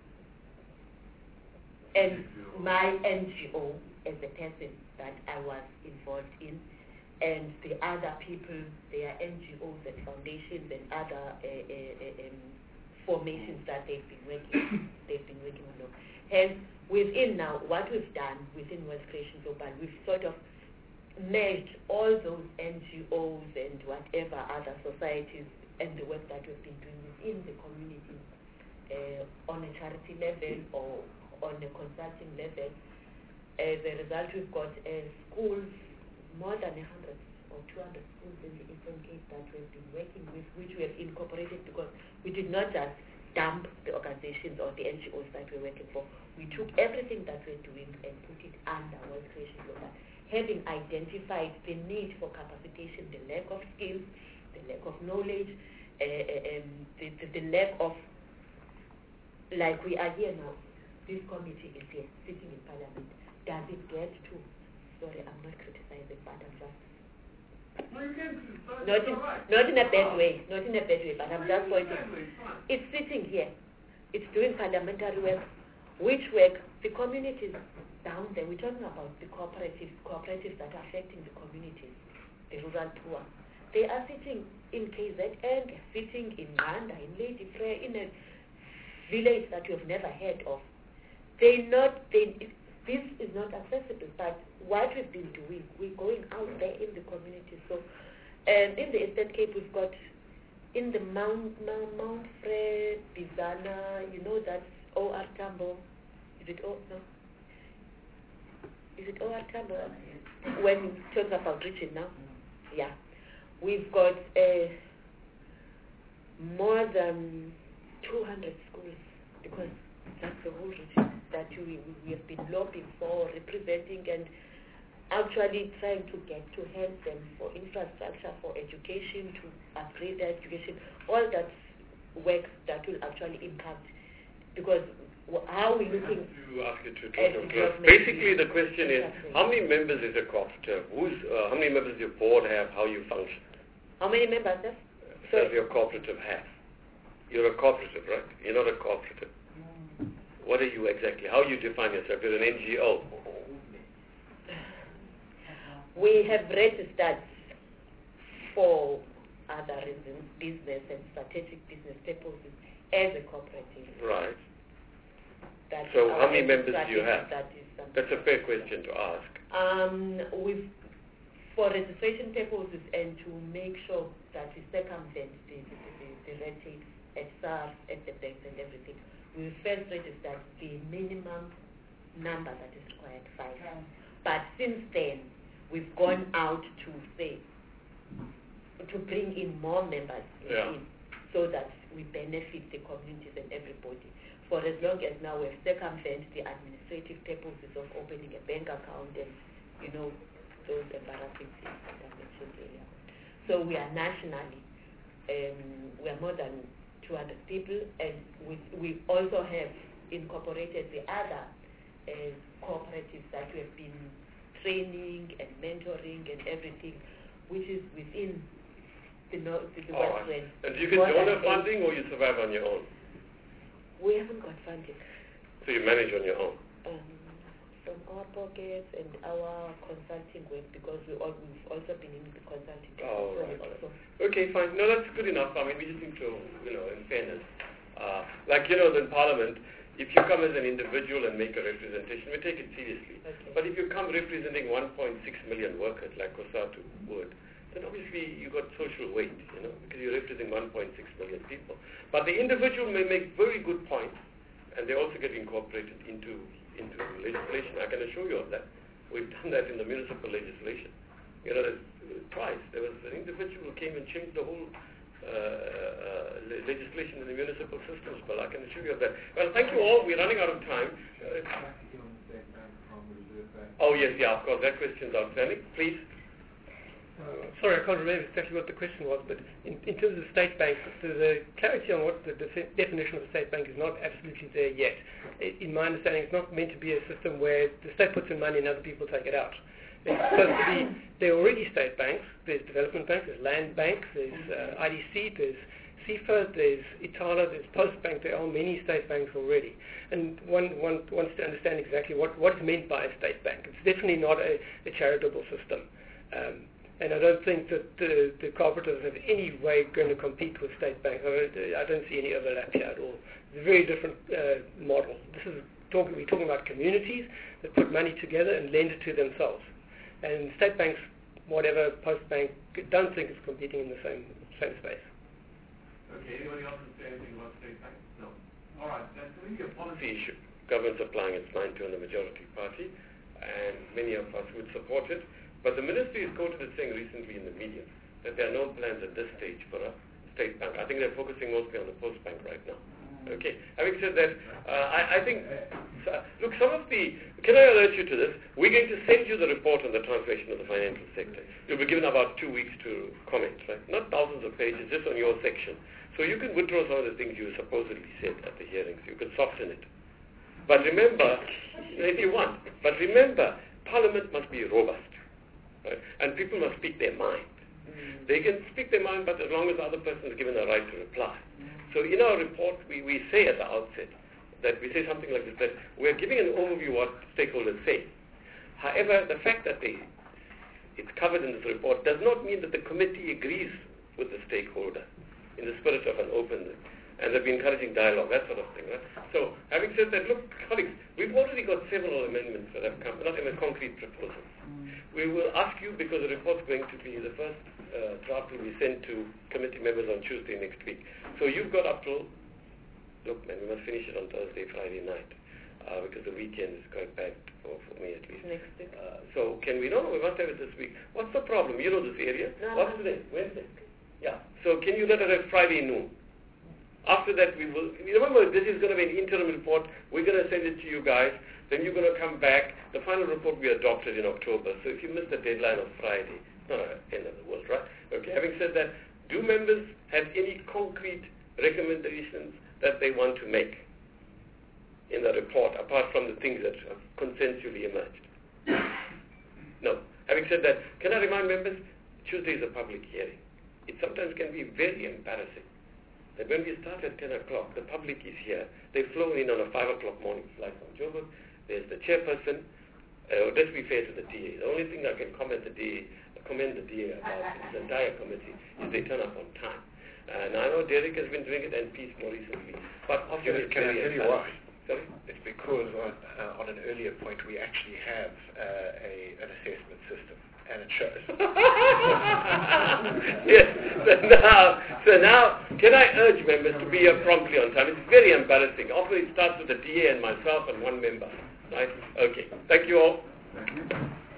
and my N G O as a person that I was involved in, and the other people, their N G Os and foundations and other uh, uh, um, formations that they've been working, they've been working on. Hence, within now, what we've done within Wealth Creation Global, we've sort of merged all those N G Os and whatever other societies and the work that we've been doing within the community uh, on a charity level or on a consulting level. As a result, we've got uh, schools, more than a hundred about two hundred schools in the Eastern Cape that we've been working with, which we have incorporated because we did not just dump the organizations or the N G Os that we're working for. We took everything that we're doing and put it under Wealth Creation Global, having identified the need for capacitation, the lack of skills, the lack of knowledge, uh, um, the, the, the lack of, like we are here now, this committee is here, sitting in Parliament. Does it get to, sorry, I'm not criticizing, but I'm just, No, you can criticize. not It's in, all right. not in a bad Oh. way, not in a bad way, but I'm just pointing. Exactly, it's fine. It's sitting here. It's doing parliamentary work, which work the communities down there. We're talking about the cooperatives, cooperatives that are affecting the communities, the rural poor. They are sitting in K Z N, they're sitting in Manda, in Lady Prayer, in a village that you have never heard of. They not they. This is not accessible, but what we've been doing, we're going out there in the community. So, and in the Eastern Cape, we've got in the Mount Mount, Mount Fred, Bizana, you know that's O R Tambo. Is it O? No. Is it O R Tambo? When you talk about reaching now, yeah, we've got uh, more than two hundred schools because that's the whole region that we, we have been lobbying for, representing, and actually trying to get to help them for infrastructure, for education, to upgrade their education, all that work that will actually impact. Because w- how are we looking to ask you to at talk the close. Basically, the question is, how many members is a cooperative? Who's, uh, how many members does your board have? How you function? How many members, sir? Does your cooperative have? You're a cooperative, right? You're not a cooperative. What are you exactly? How you define yourself? You're an N G O. We have registered for other reasons, business and strategic business purposes, as a cooperative. Right. That So is how our many members do you strategy. have? That is something. That's a fair question to ask. Um, we've, for registration purposes and to make sure that we circumvent the, the, the, the red tape at SARS, at the banks and everything, we first registered the minimum number that is required, five. But since then, we've gone out to say, to bring in more members Yeah. in, so that we benefit the communities and everybody. For as long as now we've circumvented the administrative purposes of opening a bank account and, you know, those embarrassing things that I mentioned earlier. So we are nationally, um, we are more than two hundred people, and we, we also have incorporated the other uh, cooperatives that we have been training and mentoring and everything, which is within the, no, the, the All West right. Rand. And do you get More than donor eight. funding or you survive on your own? We haven't got funding. So you manage on your own? Um, from our pockets and our consulting work, because we all, we've also been in the consulting. Oh, so right. also Okay, fine. No, that's good enough. I mean, we just need to, you know, in fairness. Uh, like, you know, in Parliament, if you come as an individual and make a representation, we take it seriously. Okay. But if you come representing one point six million workers, like Cosatu would, then obviously you got social weight, you know, because you're representing one point six million people. But the individual may make very good points, and they also get incorporated into into legislation. I can assure you of that. We've done that in the municipal legislation. You know, there's, uh, twice there was an individual who came and changed the whole uh, uh, le- legislation in the municipal systems. But I can assure you of that. Well, thank you all. We're running out of time. Uh, oh yes, yeah, of course. That question's outstanding. Please. Uh, sorry, I can't remember exactly what the question was, but in, in terms of state banks, the, the clarity on what the defi- definition of a state bank is not absolutely there yet. I, in my understanding, it's not meant to be a system where the state puts in money and other people take it out. It's supposed to be, there are already state banks, there's development banks, there's land banks, there's uh, I D C, there's C I F A, there's Itala, there's Postbank, there are many state banks already. And one, one wants to understand exactly what, what is meant by a state bank. It's definitely not a, a charitable system. Um, And I don't think that the, the cooperatives have any way going to compete with state banks. I don't, I don't see any overlap here at all. It's a very different uh, model. This is talking, we're talking about communities that put money together and lend it to themselves. And state banks, whatever, Postbank, don't think it's competing in the same same space. Okay, anybody else want to say anything about state bank? No. All right, that's really a policy issue. Government's applying its mind to the majority party, and many of us would support it. But the ministry is quoted as saying recently in the media that there are no plans at this stage for a state bank. I think they're focusing mostly on the post bank right now. Okay. Having said that, uh, I, I think, uh, look, some of the, can I alert you to this? We're going to send you the report on the transformation of the financial sector. You'll be given about two weeks to comment, right? Not thousands of pages, just on your section. So you can withdraw some of the things you supposedly said at the hearings. You can soften it. But remember, if you want, but remember, Parliament must be robust, right? And people must speak their mind. They can speak their mind, but as long as the other person is given a right to reply. So in our report, we, we say at the outset that we say something like this, that we're giving an overview of what stakeholders say. However, the fact that they, it's covered in this report does not mean that the committee agrees with the stakeholder in the spirit of an openness. And they'll be encouraging dialogue, that sort of thing. Right? So, having said that, look, colleagues, we've already got several amendments that have come, not even concrete proposals. We will ask you, because the report's going to be, the first uh, draft will be sent to committee members on Tuesday next week. So you've got up till, look man, we must finish it on Thursday, Friday night, uh, because the weekend is quite packed, for, for me at least. Next week. Uh, so can we, no, no, we must have it this week. What's the problem? You know this area. No, What's today? Wednesday? Yeah. So can you let us have Friday noon? After that, we will, remember, this is going to be an interim report. We're going to send it to you guys. Then you're going to come back. The final report will be adopted in October. So if you miss the deadline of Friday, it's not the end of the world, right? Okay, having said that, do members have any concrete recommendations that they want to make in the report, apart from the things that have consensually emerged? No. Having said that, can I remind members, Tuesday is a public hearing. It sometimes can be very embarrassing that when we start at ten o'clock, the public is here. They've flown in on a five o'clock morning flight from Joburg. There's the chairperson. Uh, let's be fair to the D A. The only thing I can comment the D A, commend the D A about this entire committee is they turn up on time. And I know Derek has been doing it and Peace more recently. But often it's Can I very tell you why? Sorry? It's because on, uh, on an earlier point we actually have uh, a, an assessment system. And it shows. Yes. So now, so now, can I urge members to be here promptly on time? It's very embarrassing. Often it starts with the D A and myself and one member. Right? Okay. Thank you all. Thank you.